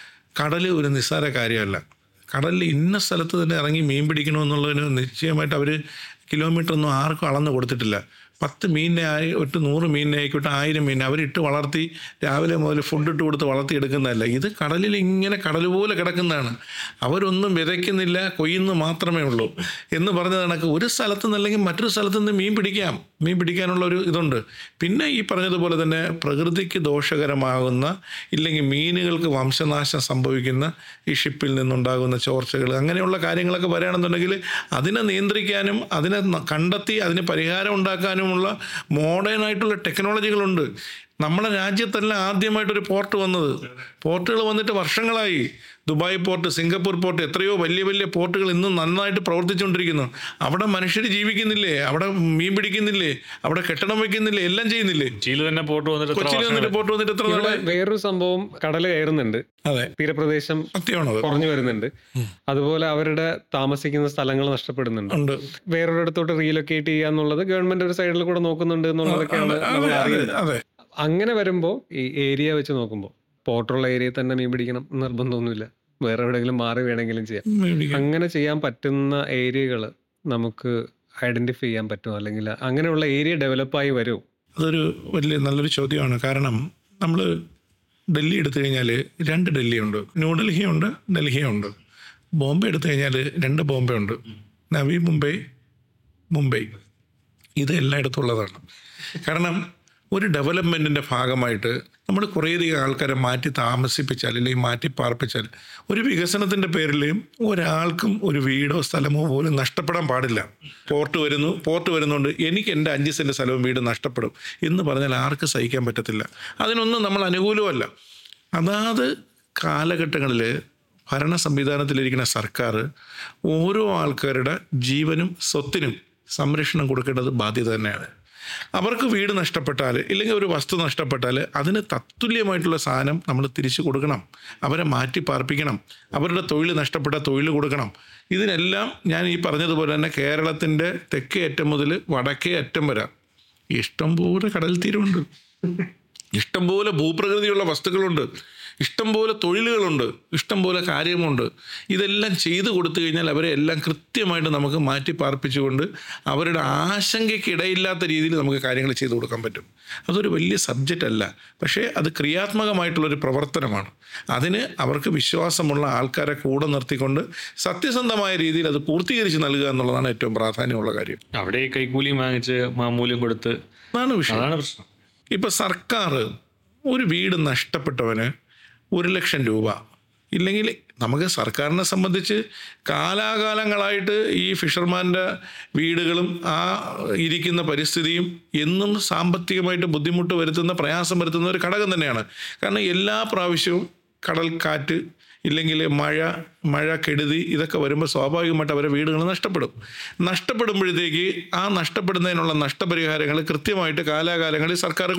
കടൽ ഒരു നിസ്സാര കാര്യമല്ല. കടലിൽ ഇന്ന സ്ഥലത്ത് തന്നെ ഇറങ്ങി മീൻ പിടിക്കണമെന്നുള്ളതിന് നിശ്ചയമായിട്ട് അവർ കിലോമീറ്ററൊന്നും ആർക്കും അളന്ന് കൊടുത്തിട്ടില്ല. 10 മീനിനെ 100 മീനിനെ ആയിക്കോട്ടെ 1000 മീനിനെ അവരിട്ട് വളർത്തി രാവിലെ മുതൽ ഫുഡ് ഇട്ട് കൊടുത്ത് വളർത്തിയെടുക്കുന്നതല്ല. ഇത് കടലിൽ ഇങ്ങനെ കടൽ പോലെ കിടക്കുന്നതാണ്. അവരൊന്നും വിതയ്ക്കുന്നില്ല, കൊയ്യുന്നു മാത്രമേ ഉള്ളൂ എന്ന് പറഞ്ഞ കണക്ക് ഒരു സ്ഥലത്ത് നിന്നല്ലെങ്കിൽ മറ്റൊരു സ്ഥലത്ത് നിന്ന് മീൻ പിടിക്കാനുള്ള ഒരു ഇതുണ്ട്. പിന്നെ ഈ പറഞ്ഞതുപോലെ തന്നെ പ്രകൃതിക്ക് ദോഷകരമാകുന്ന, ഇല്ലെങ്കിൽ മീനുകൾക്ക് വംശനാശം സംഭവിക്കുന്ന ഈ ഷിപ്പിൽ നിന്നുണ്ടാകുന്ന ചോർച്ചകൾ, അങ്ങനെയുള്ള കാര്യങ്ങളൊക്കെ വരികയാണെന്നുണ്ടെങ്കിൽ അതിനെ നിയന്ത്രിക്കാനും അതിനെ കണ്ടെത്തി അതിന് പരിഹാരം ഉണ്ടാക്കാനും മോഡേൺ ആയിട്ടുള്ള ടെക്നോളജികളുണ്ട്. നമ്മുടെ രാജ്യത്തല്ല ആദ്യമായിട്ടൊരു പോർട്ട് വന്നത്. പോർട്ടുകൾ വന്നിട്ട് വർഷങ്ങളായി. ദുബായ് പോർട്ട്, സിംഗപ്പൂർ പോർട്ട്, എത്രയോ വലിയ വലിയ പോർട്ടുകൾ ഇന്നും നന്നായിട്ട് പ്രവർത്തിച്ചുകൊണ്ടിരിക്കുന്നു. അവിടെ മനുഷ്യർ ജീവിക്കുന്നില്ലേ, അവിടെ മീൻ പിടിക്കുന്നില്ലേ, അവിടെ കെട്ടിടം വെക്കുന്നില്ലേ, എല്ലാം ചെയ്യുന്നില്ലേ. കൊച്ചിയിൽ തന്നെ പോർട്ട് വന്നിട്ട് എത്ര നാളെ. വേറൊരു സംഭവം, കടൽ കയറുന്നുണ്ട്. അതെ, തീരപ്രദേശം കുറഞ്ഞു വരുന്നുണ്ട്. അതുപോലെ അവരുടെ താമസിക്കുന്ന സ്ഥലങ്ങൾ നഷ്ടപ്പെടുന്നുണ്ട്. വേറൊരിടത്തോട്ട് റീലൊക്കേറ്റ് ചെയ്യുക എന്നുള്ളത് ഗവൺമെന്റ് ഒരു സൈഡിൽ കൂടെ നോക്കുന്നുണ്ട് എന്നുള്ളതൊക്കെയാണ് നമ്മൾ അറിയുന്നത്. അങ്ങനെ വരുമ്പോൾ ഈ ഏരിയ വെച്ച് നോക്കുമ്പോൾ പോർട്ടുള്ള ഏരിയയിൽ തന്നെ മീൻ പിടിക്കണം നിർബന്ധമൊന്നുമില്ല. വേറെ എവിടെയെങ്കിലും മാറി വേണമെങ്കിലും ചെയ്യാം. അങ്ങനെ ചെയ്യാൻ പറ്റുന്ന ഏരിയകൾ നമുക്ക് ഐഡന്റിഫൈ ചെയ്യാൻ പറ്റുമോ, അല്ലെങ്കിൽ അങ്ങനെയുള്ള ഏരിയ ഡെവലപ്പായി വരുമോ? അതൊരു നല്ലൊരു ചോദ്യമാണ്. കാരണം നമ്മൾ ഡൽഹി എടുത്തു കഴിഞ്ഞാൽ 2 ഡൽഹിയുണ്ട്, ന്യൂഡൽഹിയുണ്ട്, ഡൽഹിയുണ്ട്. ബോംബെ എടുത്തു കഴിഞ്ഞാൽ 2 ബോംബെ ഉണ്ട്, നവി മുംബൈ. ഇത് എല്ലായിടത്തും ഉള്ളതാണ്. കാരണം ഒരു ഡെവലപ്മെൻറ്റിൻ്റെ ഭാഗമായിട്ട് നമ്മൾ കുറേയധികം ആൾക്കാരെ മാറ്റി താമസിപ്പിച്ചാൽ അല്ലെങ്കിൽ മാറ്റി പാർപ്പിച്ചാൽ ഒരു വികസനത്തിൻ്റെ പേരിൽ ഒരാൾക്കും ഒരു വീടോ സ്ഥലമോ പോലും നഷ്ടപ്പെടാൻ പാടില്ല. പോർട്ട് വരുന്നുണ്ട്, എനിക്ക് എൻ്റെ 5 സെൻറ്റ് സ്ഥലവും വീട് നഷ്ടപ്പെടും എന്ന് പറഞ്ഞാൽ ആർക്ക് സഹിക്കാൻ പറ്റത്തില്ല. അതിനൊന്നും നമ്മൾ അനുകൂലമല്ല. അതാത് കാലഘട്ടങ്ങളിൽ ഭരണ സംവിധാനത്തിലിരിക്കുന്ന സർക്കാർ ഓരോ ആൾക്കാരുടെ ജീവനും സ്വത്തിനും സംരക്ഷണം കൊടുക്കേണ്ടത് ബാധ്യത തന്നെയാണ്. അവർക്ക് വീട് നഷ്ടപ്പെട്ടാൽ ഇല്ലെങ്കിൽ ഒരു വസ്തു നഷ്ടപ്പെട്ടാൽ അതിന് തത്തുല്യമായിട്ടുള്ള സാധനം നമ്മൾ തിരിച്ചു കൊടുക്കണം, അവരെ മാറ്റി പാർപ്പിക്കണം, അവരുടെ തൊഴിൽ നഷ്ടപ്പെട്ട തൊഴിൽ കൊടുക്കണം. ഇതിനെല്ലാം ഞാൻ ഈ പറഞ്ഞതുപോലെ തന്നെ കേരളത്തിൻ്റെ തെക്കേ അറ്റം മുതൽ വടക്കേ അറ്റം വരെ ഇഷ്ടംപോലെ കടൽ തീരമുണ്ട്, ഇഷ്ടംപോലെ ഭൂപ്രകൃതിയുള്ള വസ്തുക്കളുണ്ട്, ഇഷ്ടംപോലെ തൊഴിലുകളുണ്ട്, ഇഷ്ടംപോലെ കാര്യമുണ്ട്. ഇതെല്ലാം ചെയ്തു കൊടുത്തു കഴിഞ്ഞാൽ അവരെ എല്ലാം കൃത്യമായിട്ട് നമുക്ക് മാറ്റി പാർപ്പിച്ചുകൊണ്ട് അവരുടെ ആശങ്കയ്ക്കിടയില്ലാത്ത രീതിയിൽ നമുക്ക് കാര്യങ്ങൾ ചെയ്തു കൊടുക്കാൻ പറ്റും. അതൊരു വലിയ സബ്ജക്റ്റ് അല്ല, പക്ഷേ അത് ക്രിയാത്മകമായിട്ടുള്ളൊരു പ്രവർത്തനമാണ്. അതിന് അവർക്ക് വിശ്വാസമുള്ള ആൾക്കാരെ കൂടെ നിർത്തിക്കൊണ്ട് സത്യസന്ധമായ രീതിയിൽ അത് പൂർത്തീകരിച്ച് നൽകുക എന്നുള്ളതാണ് ഏറ്റവും പ്രാധാന്യമുള്ള കാര്യം. അവിടെ കൈക്കൂലിയും വാങ്ങിച്ച് മാമൂല്യം കൊടുത്ത് അതാണ് വിഷയം. അതാണ് പ്രശ്നം. ഇപ്പം സർക്കാർ ഒരു വീട് നഷ്ടപ്പെട്ടവന് 1,00,000 രൂപ, ഇല്ലെങ്കിൽ നമുക്ക് സർക്കാരിനെ സംബന്ധിച്ച് കാലാകാലങ്ങളായിട്ട് ഈ ഫിഷർമാൻ്റെ വീടുകളും ആ ഇരിക്കുന്ന പരിസ്ഥിതിയും എന്നും സാമ്പത്തികമായിട്ട് ബുദ്ധിമുട്ട് വരുത്തുന്ന, പ്രയാസം വരുത്തുന്ന ഒരു ഘടകം തന്നെയാണ്. കാരണം എല്ലാ പ്രാവശ്യവും കടൽക്കാറ്റ് ഇല്ലെങ്കിൽ മഴ കെടുതി ഇതൊക്കെ വരുമ്പോൾ സ്വാഭാവികമായിട്ട് അവരുടെ വീടുകൾ നഷ്ടപ്പെടുമ്പോഴത്തേക്ക് ആ നഷ്ടപ്പെടുന്നതിനുള്ള നഷ്ടപരിഹാരങ്ങൾ കൃത്യമായിട്ട് കാലാകാലങ്ങളിൽ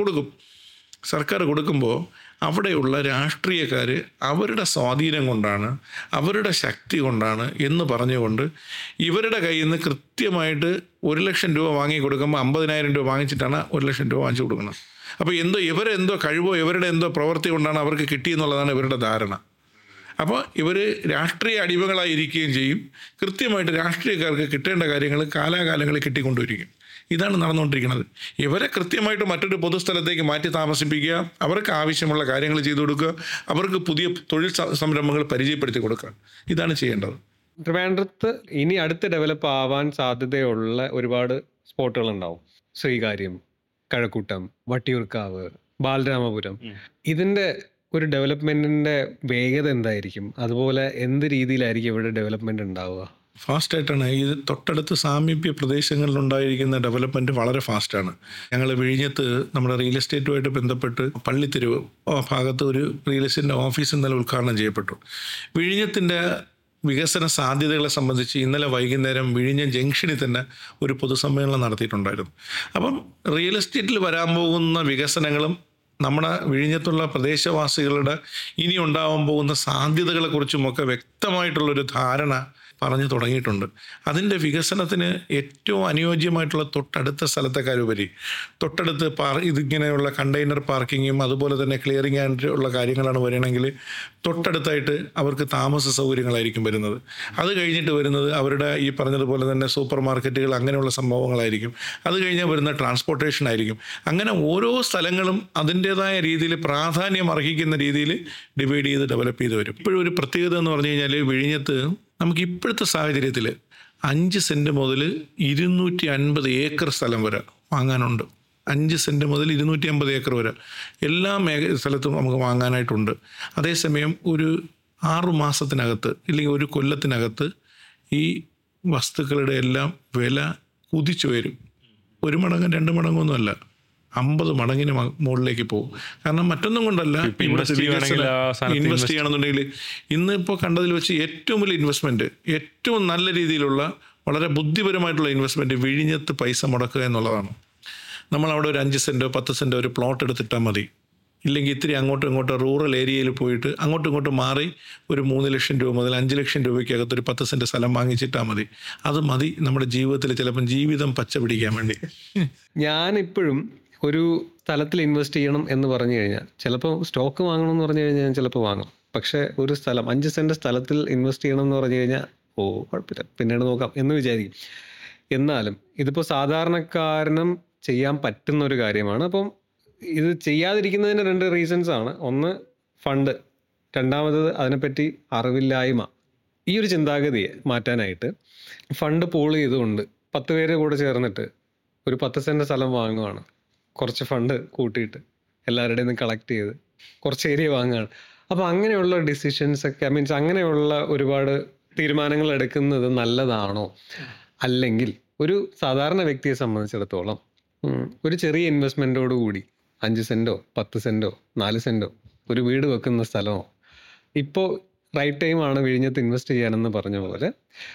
സർക്കാർ കൊടുക്കുമ്പോൾ അവിടെയുള്ള രാഷ്ട്രീയക്കാർ അവരുടെ സ്വാധീനം കൊണ്ടാണ്, അവരുടെ ശക്തി കൊണ്ടാണ് എന്ന് പറഞ്ഞുകൊണ്ട് ഇവരുടെ കയ്യിൽ നിന്ന് കൃത്യമായിട്ട് 1,00,000 രൂപ വാങ്ങി കൊടുക്കുമ്പോൾ 50,000 രൂപ വാങ്ങിച്ചിട്ടാണ് 1,00,000 രൂപ വാങ്ങിച്ചു കൊടുക്കുന്നത്. അപ്പോൾ ഇവരെന്തോ കഴിവോ ഇവരുടെ എന്തോ പ്രവൃത്തി കൊണ്ടാണ് അവർക്ക് കിട്ടിയെന്നുള്ളതാണ് ഇവരുടെ ധാരണ. അപ്പോൾ ഇവർ രാഷ്ട്രീയ അടിമകളായിരിക്കുകയും ചെയ്യും. കൃത്യമായിട്ട് രാഷ്ട്രീയക്കാർക്ക് കിട്ടേണ്ട കാര്യങ്ങൾ കാലാകാലങ്ങളിൽ കിട്ടിക്കൊണ്ടിരിക്കും. ഇതാണ് നടന്നുകൊണ്ടിരിക്കുന്നത്. ഇവരെ കൃത്യമായിട്ട് മറ്റൊരു പൊതുസ്ഥലത്തേക്ക് മാറ്റി താമസിപ്പിക്കുക, അവർക്ക് ആവശ്യമുള്ള കാര്യങ്ങൾ ചെയ്തു കൊടുക്കുക, അവർക്ക് പുതിയ തൊഴിൽ സംരംഭങ്ങൾ പരിചയപ്പെടുത്തി കൊടുക്കുക. ഇതാണ് ചെയ്യേണ്ടത്. ട്രിവാൻഡ്രത്ത് ഇനി അടുത്ത് ഡെവലപ്പ് ആവാൻ സാധ്യതയുള്ള ഒരുപാട് സ്പോട്ടുകൾ ഉണ്ടാവും. ശ്രീകാര്യം, കഴക്കൂട്ടം, വട്ടിയൂർക്കാവ്, ബാലരാമപുരം. ഇതിൻ്റെ ഒരു ഡെവലപ്മെൻറ്റിൻ്റെ വേഗത എന്തായിരിക്കും? അതുപോലെ എന്ത് രീതിയിലായിരിക്കും ഇവിടെ ഡെവലപ്മെൻറ്റ് ഉണ്ടാവുക? ഫാസ്റ്റായിട്ടാണ്. ഇത് തൊട്ടടുത്ത് സാമീപ്യ പ്രദേശങ്ങളിലുണ്ടായിരിക്കുന്ന ഡെവലപ്മെൻറ്റ് വളരെ ഫാസ്റ്റാണ്. ഞങ്ങൾ വിഴിഞ്ഞത്ത് നമ്മുടെ റിയൽ എസ്റ്റേറ്റുമായിട്ട് ബന്ധപ്പെട്ട് പള്ളിത്തെരുവ് ഭാഗത്ത് ഒരു റിയൽ എസ്റ്റേറ്റിൻ്റെ ഓഫീസ് ഇന്നലെ ഉദ്ഘാടനം ചെയ്യപ്പെട്ടു. വിഴിഞ്ഞത്തിൻ്റെ വികസന സാധ്യതകളെ സംബന്ധിച്ച് ഇന്നലെ വൈകുന്നേരം വിഴിഞ്ഞം ജംഗ്ഷനിൽ തന്നെ ഒരു പൊതുസമ്മേളനം നടത്തിയിട്ടുണ്ടായിരുന്നു. അപ്പം റിയൽ എസ്റ്റേറ്റിൽ വരാൻ പോകുന്ന വികസനങ്ങളും നമ്മുടെ വിഴിഞ്ഞത്തുള്ള പ്രദേശവാസികളുടെ ഇനി ഉണ്ടാവാൻ പോകുന്ന സാധ്യതകളെക്കുറിച്ചുമൊക്കെ വ്യക്തമായിട്ടുള്ളൊരു ധാരണ പറഞ്ഞു തുടങ്ങിയിട്ടുണ്ട്. അതിൻ്റെ വികസനത്തിന് ഏറ്റവും അനുയോജ്യമായിട്ടുള്ള തൊട്ടടുത്ത സ്ഥലത്തെക്കാളുപരി തൊട്ടടുത്ത് ഇതിങ്ങനെയുള്ള കണ്ടെയ്നർ പാർക്കിങ്ങും അതുപോലെ തന്നെ ക്ലിയറിംഗ് ആൻഡ് ഉള്ള കാര്യങ്ങളാണ് വരണമെങ്കിൽ തൊട്ടടുത്തായിട്ട് അവർക്ക് താമസ സൗകര്യങ്ങളായിരിക്കും വരുന്നത്. അത് കഴിഞ്ഞിട്ട് വരുന്നത് അവരുടെ ഈ പറഞ്ഞതുപോലെ തന്നെ സൂപ്പർ മാർക്കറ്റുകൾ അങ്ങനെയുള്ള സംഭവങ്ങളായിരിക്കും. അത് കഴിഞ്ഞാൽ വരുന്ന ട്രാൻസ്പോർട്ടേഷൻ ആയിരിക്കും. അങ്ങനെ ഓരോ സ്ഥലങ്ങളും അതിൻ്റേതായ രീതിയിൽ പ്രാധാന്യം അർഹിക്കുന്ന രീതിയിൽ ഡിവൈഡ് ചെയ്ത് ഡെവലപ്പ് ചെയ്ത് വരും. ഇപ്പോഴും ഒരു പ്രത്യേകത എന്ന് പറഞ്ഞു കഴിഞ്ഞാൽ വിഴിഞ്ഞത്ത് നമുക്ക് ഇപ്പോഴത്തെ സാഹചര്യത്തിൽ 5 സെൻറ്റ് മുതൽ 250 ഏക്കർ സ്ഥലം വരെ വാങ്ങാനുണ്ട്. 5 സെൻറ്റ് മുതൽ 250 ഏക്കർ വരെ എല്ലാ സ്ഥലത്തും നമുക്ക് വാങ്ങാനായിട്ടുണ്ട്. അതേസമയം ഒരു 6 മാസത്തിനകത്ത് ഇല്ലെങ്കിൽ ഒരു കൊല്ലത്തിനകത്ത് ഈ വസ്തുക്കളുടെ എല്ലാം വില കുതിച്ചു വരും. 1 മടങ്ങ് 2 മടങ്ങൊന്നുമല്ല, 50 മടങ്ങിന് മുകളിലേക്ക് പോകും. കാരണം മറ്റൊന്നും കൊണ്ടല്ല, ഇൻവെസ്റ്റ് ചെയ്യണമെന്നുണ്ടെങ്കിൽ ഇന്നിപ്പോൾ കണ്ടതിൽ വെച്ച് ഏറ്റവും വലിയ ഇൻവെസ്റ്റ്മെൻറ്റ്, ഏറ്റവും നല്ല രീതിയിലുള്ള വളരെ ബുദ്ധിപരമായിട്ടുള്ള ഇൻവെസ്റ്റ്മെൻറ്റ് വിഴിഞ്ഞത്ത് പൈസ മുടക്കുക എന്നുള്ളതാണ്. നമ്മളവിടെ ഒരു 5 സെൻറ്റോ 10 സെൻറ്റോ ഒരു പ്ലോട്ട് എടുത്തിട്ടാൽ മതി. ഇല്ലെങ്കിൽ ഇത്തിരി അങ്ങോട്ടും ഇങ്ങോട്ടും റൂറൽ ഏരിയയിൽ പോയിട്ട് അങ്ങോട്ടും ഇങ്ങോട്ടും മാറി ഒരു 3 ലക്ഷം രൂപ മുതൽ 5 ലക്ഷം രൂപയ്ക്കകത്ത് ഒരു 10 സെൻറ്റ് സ്ഥലം വാങ്ങിച്ചിട്ടാൽ മതി. അത് മതി നമ്മുടെ ജീവിതത്തിൽ ചിലപ്പം ജീവിതം പച്ച പിടിക്കാൻ വേണ്ടി. ഞാനിപ്പോഴും ഒരു സ്ഥലത്തിൽ ഇൻവെസ്റ്റ് ചെയ്യണം എന്ന് പറഞ്ഞു കഴിഞ്ഞാൽ, ചിലപ്പോൾ സ്റ്റോക്ക് വാങ്ങണം എന്ന് പറഞ്ഞു കഴിഞ്ഞാൽ ഞാൻ ചിലപ്പോൾ വാങ്ങും. പക്ഷേ ഒരു സ്ഥലം 5 സെൻറ്റ് സ്ഥലത്തിൽ ഇൻവെസ്റ്റ് ചെയ്യണം എന്ന് പറഞ്ഞു കഴിഞ്ഞാൽ കുഴപ്പമില്ല, പിന്നീട് നോക്കാം എന്ന് വിചാരിക്കും. എന്നാലും ഇതിപ്പോൾ സാധാരണക്കാരനും ചെയ്യാൻ പറ്റുന്ന ഒരു കാര്യമാണ്. അപ്പം ഇത് ചെയ്യാതിരിക്കുന്നതിന് 2 റീസൺസ് ആണ്. ഒന്ന് ഫണ്ട്, രണ്ടാമത് അതിനെപ്പറ്റി അറിവില്ലായ്മ. ഈ ഒരു ചിന്താഗതിയെ മാറ്റാനായിട്ട് ഫണ്ട് പൂൾ ചെയ്തുകൊണ്ട് 10 പേര് കൂടെ ചേർന്നിട്ട് ഒരു 10 സെൻറ്റ് സ്ഥലം വാങ്ങുവാണ്. കുറച്ച് ഫണ്ട് കൂട്ടിയിട്ട് എല്ലാവരുടെയും നിന്ന് കളക്ട് ചെയ്ത് കുറച്ച് ഏരിയ വാങ്ങുകയാണ്. അപ്പോൾ അങ്ങനെയുള്ള ഡിസിഷൻസ് ഒക്കെ മീൻസ് അങ്ങനെയുള്ള ഒരുപാട് തീരുമാനങ്ങൾ എടുക്കുന്നത് നല്ലതാണോ? അല്ലെങ്കിൽ ഒരു സാധാരണ വ്യക്തിയെ സംബന്ധിച്ചിടത്തോളം ഒരു ചെറിയ ഇൻവെസ്റ്റ്മെൻറ്റോട് കൂടി 5 സെൻറ്റോ 10 സെൻറ്റോ 4 സെൻറ്റോ ഒരു വീട് വെക്കുന്ന സ്ഥലമോ, ഇപ്പോൾ റൈറ്റ് ടൈമാണ് വിഴിഞ്ഞത്ത് ഇൻവെസ്റ്റ് ചെയ്യാനെന്ന് പറഞ്ഞ പോലെ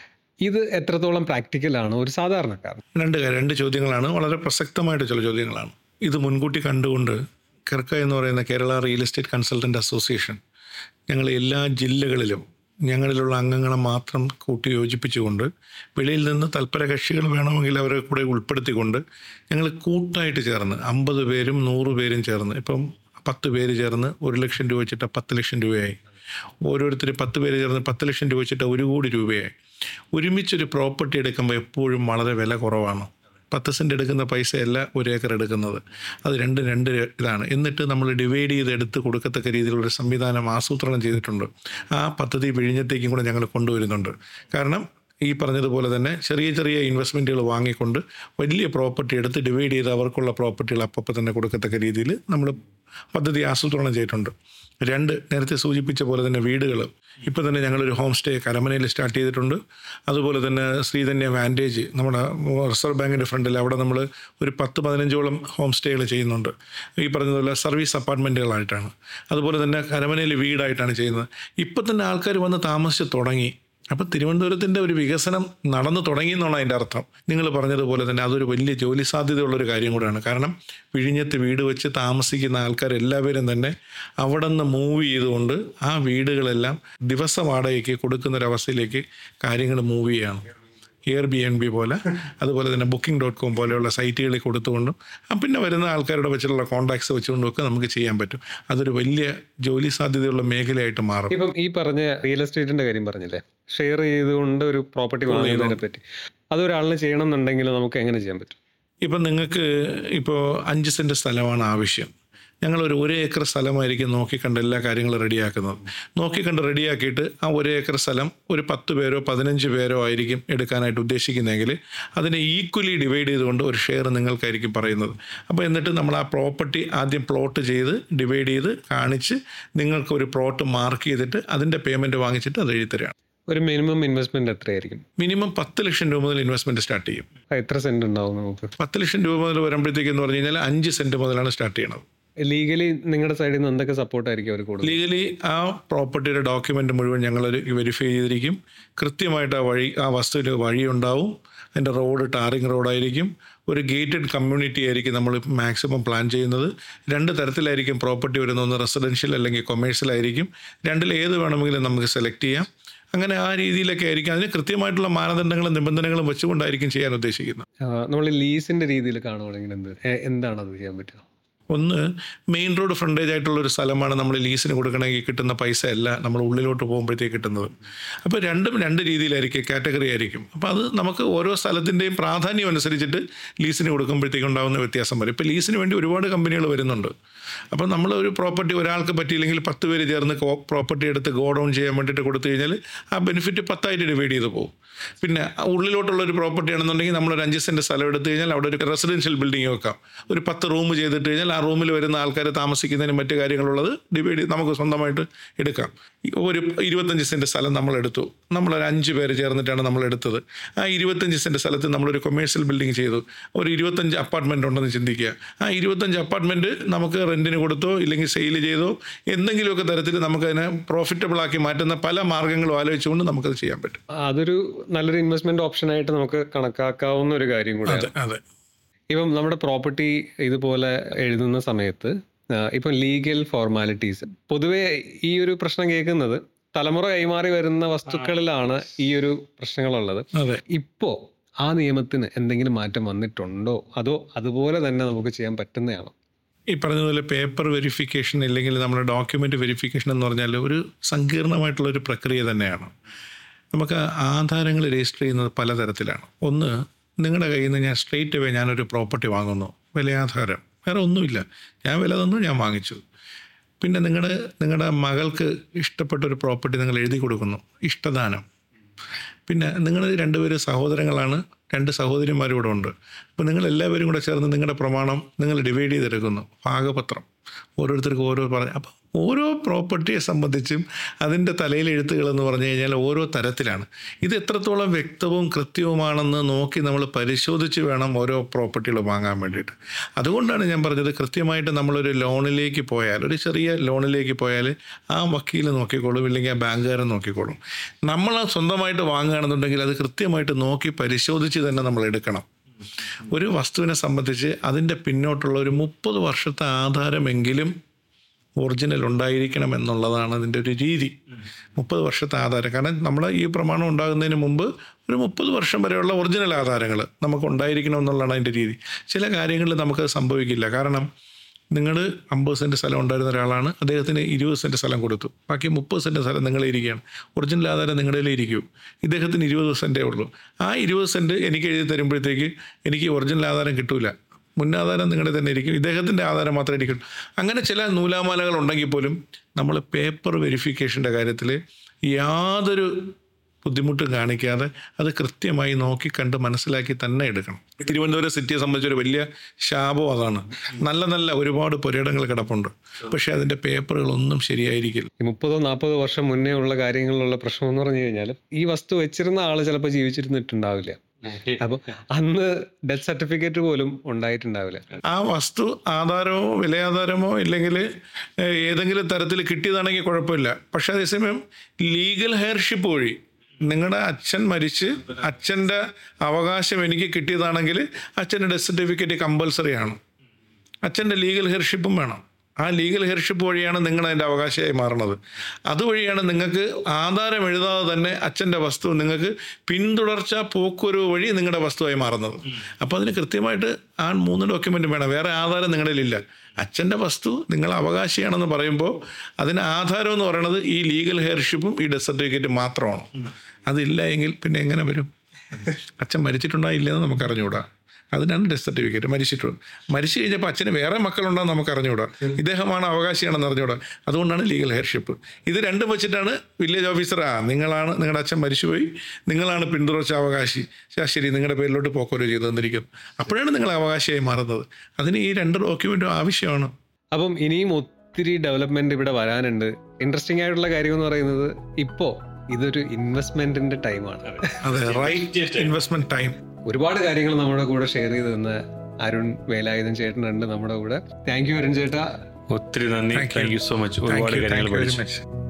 ഇത് എത്രത്തോളം പ്രാക്ടിക്കലാണ് ഒരു സാധാരണക്കാരൻ? രണ്ട് ചോദ്യങ്ങളാണ്, വളരെ പ്രസക്തമായിട്ട് ചില ചോദ്യങ്ങളാണ്. ഇത് മുൻകൂട്ടി കണ്ടുകൊണ്ട് കെർക്ക എന്ന് പറയുന്ന Kerala real estate consultant association ഞങ്ങൾ എല്ലാ ജില്ലകളിലും ഞങ്ങളിലുള്ള അംഗങ്ങളെ മാത്രം കൂട്ടി യോജിപ്പിച്ചുകൊണ്ട് വെളിയിൽ നിന്ന് തൽപര കക്ഷികൾ വേണമെങ്കിൽ അവരെ കൂടെ ഉൾപ്പെടുത്തിക്കൊണ്ട് ഞങ്ങൾ കൂട്ടായിട്ട് ചേർന്ന് 50 പേരും 100 പേരും ചേർന്ന്, ഇപ്പം 10 പേര് ചേർന്ന് 1 ലക്ഷം രൂപ വെച്ചിട്ട് 10 ലക്ഷം രൂപയായി. ഓരോരുത്തർ 10 പേര് ചേർന്ന് 10 ലക്ഷം രൂപ വെച്ചിട്ട് 1 കോടി രൂപയായി. ഒരുമിച്ചൊരു പ്രോപ്പർട്ടി എടുക്കുമ്പോൾ എപ്പോഴും വളരെ വില കുറവാണ്. 10 സെൻറ്റ് എടുക്കുന്ന പൈസയല്ല 1 ഏക്കർ എടുക്കുന്നത്. അത് രണ്ട് ഇതാണ്. എന്നിട്ട് നമ്മൾ ഡിവൈഡ് ചെയ്ത് എടുത്ത് കൊടുക്കത്തക്ക രീതിയിലുള്ളൊരു സംവിധാനം ആസൂത്രണം ചെയ്തിട്ടുണ്ട്. ആ പദ്ധതി വിഴിഞ്ഞത്തേക്കും കൂടെ ഞങ്ങൾ കൊണ്ടുവരുന്നുണ്ട്. കാരണം ഈ പറഞ്ഞതുപോലെ തന്നെ ചെറിയ ചെറിയ ഇൻവെസ്റ്റ്മെൻറ്റുകൾ വാങ്ങിക്കൊണ്ട് വലിയ പ്രോപ്പർട്ടി എടുത്ത് ഡിവൈഡ് ചെയ്ത് അവർക്കുള്ള പ്രോപ്പർട്ടികൾ അപ്പം തന്നെ കൊടുക്കത്തക്ക രീതിയിൽ നമ്മൾ പദ്ധതി ആസൂത്രണം ചെയ്തിട്ടുണ്ട്. 2, നേരത്തെ സൂചിപ്പിച്ച പോലെ തന്നെ വീടുകൾ ഇപ്പം തന്നെ ഞങ്ങളൊരു ഹോം സ്റ്റേ കരമനയിൽ സ്റ്റാർട്ട് ചെയ്തിട്ടുണ്ട്. അതുപോലെ തന്നെ ശ്രീധന്യ വാൻറ്റേജ് നമ്മുടെ റിസർവ് ബാങ്കിൻ്റെ ഫ്രണ്ടിൽ അവിടെ നമ്മൾ ഒരു 10-15ഓളം ഹോം സ്റ്റേകൾ ചെയ്യുന്നുണ്ട്. ഈ പറഞ്ഞതുപോലെ സർവീസ് അപ്പാർട്ട്മെൻറ്റുകളായിട്ടാണ്. അതുപോലെ തന്നെ കരമനയിൽ വീടായിട്ടാണ് ചെയ്യുന്നത്. ഇപ്പം തന്നെ ആൾക്കാർ വന്ന് താമസിച്ച് തുടങ്ങി. അപ്പോൾ തിരുവനന്തപുരത്തിൻ്റെ ഒരു വികസനം നടന്നു തുടങ്ങി എന്നാണ് അതിൻ്റെ അർത്ഥം. നിങ്ങൾ പറഞ്ഞതുപോലെ തന്നെ അതൊരു വലിയ ജോലി സാധ്യതയുള്ളൊരു കാര്യം കൂടെയാണ്. കാരണം വിഴിഞ്ഞത്ത് വീട് വെച്ച് താമസിക്കുന്ന ആൾക്കാരെല്ലാവരും തന്നെ അവിടെ നിന്ന് മൂവ് ചെയ്തുകൊണ്ട് ആ വീടുകളെല്ലാം ദിവസ വാടകയ്ക്ക് കൊടുക്കുന്നൊരവസ്ഥയിലേക്ക് കാര്യങ്ങൾ മൂവ് ചെയ്യുകയാണ്. Airbnb പോലെ, അതുപോലെ തന്നെ Booking.com പോലെയുള്ള സൈറ്റുകളിൽ കൊടുത്തുകൊണ്ടും പിന്നെ വരുന്ന ആൾക്കാരുടെ വെച്ചിട്ടുള്ള കോൺടാക്ട്സ് വെച്ചുകൊണ്ടുമൊക്കെ നമുക്ക് ചെയ്യാൻ പറ്റും. അതൊരു വലിയ ജോലി സാധ്യതയുള്ള മേഖലയായിട്ട് മാറും. ഇപ്പം ഈ പറഞ്ഞ റിയൽ എസ്റ്റേറ്റിന്റെ കാര്യം പറഞ്ഞില്ലേ, ഷെയർ ചെയ്തുകൊണ്ട് ഒരു പ്രോപ്പർട്ടി വാങ്ങുന്നതിനെ പറ്റി, അതൊരാളിന് ചെയ്യണം എന്നുണ്ടെങ്കിൽ നമുക്ക് എങ്ങനെ ചെയ്യാൻ പറ്റും? ഇപ്പം നിങ്ങൾക്ക് ഇപ്പോൾ 5 സെൻറ്റ് സ്ഥലമാണ് ആവശ്യം. ഞങ്ങളൊരു 1 ഏക്കർ സ്ഥലമായിരിക്കും നോക്കിക്കണ്ട് എല്ലാ കാര്യങ്ങളും റെഡിയാക്കുന്നത്. നോക്കിക്കണ്ട് റെഡിയാക്കിയിട്ട് ആ 1 ഏക്കർ സ്ഥലം ഒരു 10 പേരോ 15 പേരോ ആയിരിക്കും എടുക്കാനായിട്ട് ഉദ്ദേശിക്കുന്നതെങ്കിൽ അതിനെ ഈക്വലി ഡിവൈഡ് ചെയ്തുകൊണ്ട് ഒരു ഷെയർ നിങ്ങൾക്കായിരിക്കും പറയുന്നത്. അപ്പോൾ എന്നിട്ട് നമ്മൾ ആ പ്രോപ്പർട്ടി ആദ്യം പ്ലോട്ട് ചെയ്ത് ഡിവൈഡ് ചെയ്ത് കാണിച്ച് നിങ്ങൾക്ക് ഒരു പ്ലോട്ട് മാർക്ക് ചെയ്തിട്ട് അതിൻ്റെ പേയ്മെൻറ്റ് വാങ്ങിച്ചിട്ട് അത് എഴുതിത്തരാണ്. ഒരു മിനിമം ഇൻവെസ്റ്റ്മെന്റ് എത്രയായിരിക്കും? മിനിമം 10 ലക്ഷം രൂപ മുതൽ ഇൻവെസ്റ്റ്മെൻറ്റ് സ്റ്റാർട്ട് ചെയ്യും. എത്ര സെന്റ് ഉണ്ടാവും നമുക്ക്? 10 ലക്ഷം രൂപ മുതൽ വരുമ്പോഴത്തേക്കെന്ന് പറഞ്ഞു കഴിഞ്ഞാൽ 5 സെൻറ്റ് മുതലാണ് സ്റ്റാർട്ട് ചെയ്യണത്. ലീഗലി നിങ്ങളുടെ സൈഡിൽ നിന്ന് എന്തൊക്കെ സപ്പോർട്ടായിരിക്കും അവർ കൂടുതൽ? ലീഗലി ആ പ്രോപ്പർട്ടിയുടെ ഡോക്യുമെൻ്റ് മുഴുവൻ ഞങ്ങളൊരു വെരിഫൈ ചെയ്തിരിക്കും. കൃത്യമായിട്ട് ആ വസ്തുവിൽ വഴിയുണ്ടാവും. അതിൻ്റെ റോഡ് ടാറിങ് റോഡായിരിക്കും. ഒരു ഗേറ്റഡ് കമ്മ്യൂണിറ്റി ആയിരിക്കും നമ്മൾ മാക്സിമം പ്ലാൻ ചെയ്യുന്നത്. 2 തരത്തിലായിരിക്കും പ്രോപ്പർട്ടി വരുന്നത്. ഒന്ന് റെസിഡൻഷ്യൽ അല്ലെങ്കിൽ കൊമേഴ്ഷ്യൽ ആയിരിക്കും. 2ൽ ഏത് വേണമെങ്കിലും നമുക്ക് സെലക്ട് ചെയ്യാം. അങ്ങനെ ആ രീതിയിലൊക്കെ ആയിരിക്കും. അതിന് കൃത്യമായിട്ടുള്ള മാനദണ്ഡങ്ങളും നിബന്ധനകളും വെച്ചുകൊണ്ടായിരിക്കും ചെയ്യാൻ ഉദ്ദേശിക്കുന്നത്. നമ്മൾ ലീസിന്റെ രീതിയിൽ കാണുവാണെങ്കിൽ എന്താണ് അത് ചെയ്യാൻ പറ്റുക? ഒന്ന്, മെയിൻ റോഡ് ഫ്രണ്ടേജ് ആയിട്ടുള്ളൊരു സ്ഥലമാണ് നമ്മൾ ലീസിന് കൊടുക്കണമെങ്കിൽ കിട്ടുന്ന പൈസ അല്ല നമ്മൾ ഉള്ളിലോട്ട് പോകുമ്പോഴത്തേക്ക് കിട്ടുന്നത്. അപ്പോൾ രണ്ടും 2 രീതിയിലായിരിക്കും, കാറ്റഗറി ആയിരിക്കും. അപ്പോൾ അത് നമുക്ക് ഓരോ സ്ഥലത്തിൻ്റെയും പ്രാധാന്യം അനുസരിച്ചിട്ട് ലീസിന് കൊടുക്കുമ്പോഴത്തേക്ക് ഉണ്ടാകുന്ന വ്യത്യാസം വരും. ഇപ്പോൾ ലീസിന് വേണ്ടി ഒരുപാട് കമ്പനികൾ വരുന്നുണ്ട്. അപ്പോൾ നമ്മൾ ഒരു പ്രോപ്പർട്ടി ഒരാൾക്ക് പറ്റിയില്ലെങ്കിൽ 10 പേര് ചേർന്ന് പ്രോപ്പർട്ടി എടുത്ത് ഗോ ഡൗൺ ചെയ്യാൻ വേണ്ടിയിട്ട് കൊടുത്തു കഴിഞ്ഞാൽ ആ ബെനിഫിറ്റ് 10 ഡിവൈഡ് ചെയ്ത് പോകും. പിന്നെ ഉള്ളിലോട്ടുള്ളൊരു പ്രോപ്പർട്ടി ആണെന്നുണ്ടെങ്കിൽ നമ്മളൊരു 5 സെൻറ്റ് സ്ഥലം എടുത്തു കഴിഞ്ഞാൽ അവിടെ ഒരു റെസിഡൻഷ്യൽ ബിൽഡിംഗ് വെക്കാം. ഒരു 10 റൂം ചെയ്തിട്ട് കഴിഞ്ഞാൽ ആ റൂമിൽ വരുന്ന ആൾക്കാർ താമസിക്കുന്നതിന് മറ്റു കാര്യങ്ങളുള്ളത് ഡിവൈഡ് നമുക്ക് സ്വന്തമായിട്ട് എടുക്കാം. ഒരു 25 സെൻറ്റ് സ്ഥലം നമ്മളെടുത്തു. നമ്മളൊരു 5 പേര് ചേർന്നിട്ടാണ് നമ്മളെടുത്തത്. ആ 25 സെൻറ്റ് സ്ഥലത്ത് നമ്മളൊരു കൊമേഴ്ഷ്യൽ ബിൽഡിംഗ് ചെയ്തു. ഒരു 25 അപ്പാർട്ട്മെൻറ്റ് ഉണ്ടെന്ന് ചിന്തിക്കുക. ആ 25 അപ്പാർട്ട്മെൻറ്റ് നമുക്ക് റെൻറ്റിന് കൊടുത്തോ ഇല്ലെങ്കിൽ സെയിൽ ചെയ്തോ എന്തെങ്കിലുമൊക്കെ തരത്തിൽ നമുക്കതിനെ പ്രോഫിറ്റബിൾ ആക്കി മാറ്റുന്ന പല മാർഗ്ഗങ്ങളും ആലോചിച്ചുകൊണ്ട് നമുക്കത് ചെയ്യാൻ പറ്റും. അതൊരു നല്ലൊരു ഇൻവെസ്റ്റ്മെന്റ് ഓപ്ഷനായിട്ട് നമുക്ക് കണക്കാക്കാവുന്ന ഒരു കാര്യം കൂടെ. അതെ. ഇപ്പം നമ്മുടെ പ്രോപ്പർട്ടി ഇതുപോലെ എഴുതുന്ന സമയത്ത് ഇപ്പം ലീഗൽ ഫോർമാലിറ്റീസ്, പൊതുവേ ഈ ഒരു പ്രശ്നം കേൾക്കുന്നത് തലമുറ കൈമാറി വരുന്ന വസ്തുക്കളിലാണ് ഈ ഒരു പ്രശ്നങ്ങളുള്ളത്. ഇപ്പോ ആ നിയമത്തിന് എന്തെങ്കിലും മാറ്റം വന്നിട്ടുണ്ടോ, അതോ അതുപോലെ തന്നെ നമുക്ക് ചെയ്യാൻ പറ്റുന്നതാണോ? ഈ പറഞ്ഞതുപോലെ പേപ്പർ വെരിഫിക്കേഷൻ അല്ലെങ്കിൽ നമ്മുടെ ഡോക്യുമെൻ്റ് വെരിഫിക്കേഷൻ എന്ന് പറഞ്ഞാൽ ഒരു സങ്കീർണമായിട്ടുള്ളൊരു പ്രക്രിയ തന്നെയാണ്. നമുക്ക് ആധാരങ്ങൾ രജിസ്റ്റർ ചെയ്യുന്നത് പലതരത്തിലാണ്. ഒന്ന്, നിങ്ങളുടെ കയ്യിൽ നിന്ന് ഞാൻ സ്ട്രെയിറ്റ് അവേ ഞാനൊരു പ്രോപ്പർട്ടി വാങ്ങുന്നു, വിലയാധാരം, വേറെ ഒന്നുമില്ല, ഞാൻ വില തന്നു, ഞാൻ വാങ്ങിച്ചു. പിന്നെ നിങ്ങളുടെ മകൾക്ക് ഇഷ്ടപ്പെട്ടൊരു പ്രോപ്പർട്ടി നിങ്ങൾ എഴുതി കൊടുക്കുന്നു, ഇഷ്ടദാനം. പിന്നെ നിങ്ങൾ രണ്ടുപേരും സഹോദരങ്ങളാണ്, 2 സഹോദരിമാരും കൂടെ ഉണ്ട്. അപ്പോൾ നിങ്ങൾ എല്ലാവരും കൂടെ ചേർന്ന് നിങ്ങളുടെ പ്രമാണം നിങ്ങൾ ഡിവൈഡ് ചെയ്തെടുക്കുന്നു, ഭാഗപത്രം, ഓരോരുത്തർക്കും ഓരോ പറഞ്ഞു. അപ്പം ഓരോ പ്രോപ്പർട്ടിയെ സംബന്ധിച്ചും അതിൻ്റെ തലയിലെഴുത്തുകളെന്ന് പറഞ്ഞു കഴിഞ്ഞാൽ ഓരോ തരത്തിലാണ്. ഇത് എത്രത്തോളം വ്യക്തവും കൃത്യവുമാണെന്ന് നോക്കി നമ്മൾ പരിശോധിച്ച് വേണം ഓരോ പ്രോപ്പർട്ടികൾ വാങ്ങാൻ വേണ്ടിയിട്ട്. അതുകൊണ്ടാണ് ഞാൻ പറഞ്ഞത്, കൃത്യമായിട്ട് നമ്മളൊരു ലോണിലേക്ക് പോയാൽ, ഒരു ചെറിയ ലോണിലേക്ക് പോയാൽ ആ വക്കീൽ നോക്കിക്കോളും, ഇല്ലെങ്കിൽ ആ ബാങ്കുകാരൻ നോക്കിക്കോളും. നമ്മൾ സ്വന്തമായിട്ട് വാങ്ങുകയാണെന്നുണ്ടെങ്കിൽ അത് കൃത്യമായിട്ട് നോക്കി പരിശോധിച്ച് തന്നെ നമ്മൾ എടുക്കണം. ഒരു വസ്തുവിനെ സംബന്ധിച്ച് അതിൻ്റെ പിന്നോട്ടുള്ള ഒരു 30 വർഷത്തെ ആധാരമെങ്കിലും ഒറിജിനൽ ഉണ്ടായിരിക്കണം എന്നുള്ളതാണ് അതിൻ്റെ ഒരു രീതി. 30 വർഷത്തെ ആധാരം, കാരണം നമ്മുടെ ഈ പ്രമാണം ഉണ്ടാകുന്നതിന് മുമ്പ് ഒരു 30 വർഷം വരെയുള്ള ഒറിജിനൽ ആധാരങ്ങൾ നമുക്ക് ഉണ്ടായിരിക്കണം എന്നുള്ളതാണ് അതിൻ്റെ രീതി. ചില കാര്യങ്ങളിൽ നമുക്കത് സംഭവിക്കില്ല. കാരണം നിങ്ങൾ 50 സെൻറ്റ് സ്ഥലം ഉണ്ടായിരുന്ന ഒരാളാണ്, അദ്ദേഹത്തിന് 20 സെൻറ്റ് സ്ഥലം കൊടുത്തു, ബാക്കി 30 സെൻറ്റ് സ്ഥലം നിങ്ങളെ ഇരിക്കുകയാണ്, ഒറിജിനൽ ആധാരം നിങ്ങളുടെ ഇരിക്കൂ, ഇദ്ദേഹത്തിന് 20 സെൻറ്റേ ഉള്ളൂ. ആ 20 സെൻറ്റ് എനിക്ക് എഴുതി തരുമ്പോഴത്തേക്ക് എനിക്ക് ഒറിജിനൽ ആധാരം കിട്ടൂല, മുന്നാധാരം നിങ്ങളുടെ തന്നെ ഇരിക്കും, ഇദ്ദേഹത്തിൻ്റെ ആധാരം മാത്രമേ ഇരിക്കും. അങ്ങനെ ചില നൂലാമാലകൾ ഉണ്ടെങ്കിൽ പോലും നമ്മൾ പേപ്പർ വെരിഫിക്കേഷൻ്റെ കാര്യത്തിൽ യാതൊരു ബുദ്ധിമുട്ടും കാണിക്കാതെ അത് കൃത്യമായി നോക്കി കണ്ട് മനസ്സിലാക്കി തന്നെ എടുക്കണം. തിരുവനന്തപുരം സിറ്റിയെ സംബന്ധിച്ചൊരു വലിയ ശാപം അതാണ്. നല്ല നല്ല ഒരുപാട് പുരയിടങ്ങൾ കിടപ്പുണ്ട്, പക്ഷേ അതിൻ്റെ പേപ്പറുകളൊന്നും ശരിയായിരിക്കില്ല. 30-40 വർഷം മുന്നേ ഉള്ള കാര്യങ്ങളിലുള്ള പ്രശ്നം എന്ന് പറഞ്ഞു കഴിഞ്ഞാൽ ഈ വസ്തു വെച്ചിരുന്ന ആള് ചിലപ്പോൾ ജീവിച്ചിരുന്നിട്ടുണ്ടാവില്ല. അപ്പൊ അന്ന് ഡെത്ത് സർട്ടിഫിക്കറ്റ് പോലും ഉണ്ടായിട്ടുണ്ടാവില്ല. ആ വസ്തു ആധാരമോ വിലയാധാരമോ ഇല്ലെങ്കിൽ ഏതെങ്കിലും തരത്തിൽ കിട്ടിയതാണെങ്കിൽ കുഴപ്പമില്ല. പക്ഷെ അതേസമയം ലീഗൽ ഹെയർഷിപ്പ് വഴി നിങ്ങളുടെ അച്ഛൻ മരിച്ച് അച്ഛൻ്റെ അവകാശം എനിക്ക് കിട്ടിയതാണെങ്കിൽ അച്ഛൻ്റെ ഡെത്ത് സർട്ടിഫിക്കറ്റ് കമ്പൽസറി ആണ്, അച്ഛൻ്റെ ലീഗൽ ഹെയർഷിപ്പും വേണം. ആ ലീഗൽ ഹെയർഷിപ്പ് വഴിയാണ് നിങ്ങൾ അതിൻ്റെ അവകാശമായി മാറുന്നത്. അതുവഴിയാണ് നിങ്ങൾക്ക് ആധാരം എഴുതാതെ തന്നെ അച്ഛൻ്റെ വസ്തു നിങ്ങൾക്ക് പിന്തുടർച്ച പോക്കുവരവ് വഴി നിങ്ങളുടെ വസ്തുവായി മാറുന്നത്. അപ്പോൾ അതിന് കൃത്യമായിട്ട് ആ 3 ഡോക്യുമെൻറ്റും വേണം. വേറെ ആധാരം നിങ്ങളുടെ ഇല്ല. അച്ഛൻ്റെ വസ്തു നിങ്ങൾ അവകാശിയാണെന്ന് പറയുമ്പോൾ അതിന് ആധാരം എന്ന് പറയുന്നത് ഈ ലീഗൽ ഹെയർഷിപ്പും ഈ ഡെത്ത് സർട്ടിഫിക്കറ്റും മാത്രമാണ്. അതില്ല എങ്കിൽ പിന്നെ എങ്ങനെ വരും? അച്ഛൻ മരിച്ചിട്ടുണ്ടോ ഇല്ലെന്ന് നമുക്ക് അറിഞ്ഞുകൂടാ. അതിനാണ് ഡെത്ത് സർട്ടിഫിക്കറ്റ്. മരിച്ചു കഴിഞ്ഞപ്പോൾ അച്ഛന് വേറെ മക്കളുണ്ടെന്ന് നമുക്ക് അറിഞ്ഞുകൂടാ, ഇദ്ദേഹമാണ് അവകാശിയാണെന്ന് അറിഞ്ഞുകൂടാ. അതുകൊണ്ടാണ് ലീഗൽ ഹെയർഷിപ്പ്. ഇത് രണ്ടും വെച്ചിട്ടാണ് വില്ലേജ് ഓഫീസർ നിങ്ങളാണ്, നിങ്ങളുടെ അച്ഛൻ മരിച്ചുപോയി, നിങ്ങളാണ് പിന്തുടർച്ച അവകാശി, ശരി നിങ്ങളുടെ പേരിലോട്ട് പോക്കോരോ ചെയ്ത് തന്നിരിക്കുന്നു. അപ്പോഴാണ് നിങ്ങൾ അവകാശിയായി മാറുന്നത്. അതിന് ഈ 2 ഡോക്യുമെൻറ്റും ആവശ്യമാണ്. അപ്പം ഇനിയും ഒത്തിരി ഡെവലപ്മെന്റ് ഇവിടെ വരാനുണ്ട്. ഇൻട്രസ്റ്റിംഗ് ആയിട്ടുള്ള കാര്യം എന്ന് പറയുന്നത് ഇപ്പോൾ ഇതൊരു ഇൻവെസ്റ്റ്മെന്റിന്റെ ടൈമാണ്. അതെ, റൈറ്റ് ഇൻവെസ്റ്റ്മെന്റ് ടൈം. ഒരുപാട് കാര്യങ്ങൾ നമ്മുടെ കൂടെ ഷെയർ ചെയ്ത് തന്ന അരുൺ വേലായുധൻ ചേട്ടനുണ്ട് നമ്മുടെ കൂടെ. താങ്ക് യു അരുൺ ചേട്ടാ, ഒത്തിരി നന്ദി. Thank you so much. ഒരുപാട് കാര്യങ്ങൾ പഠിച്ചു.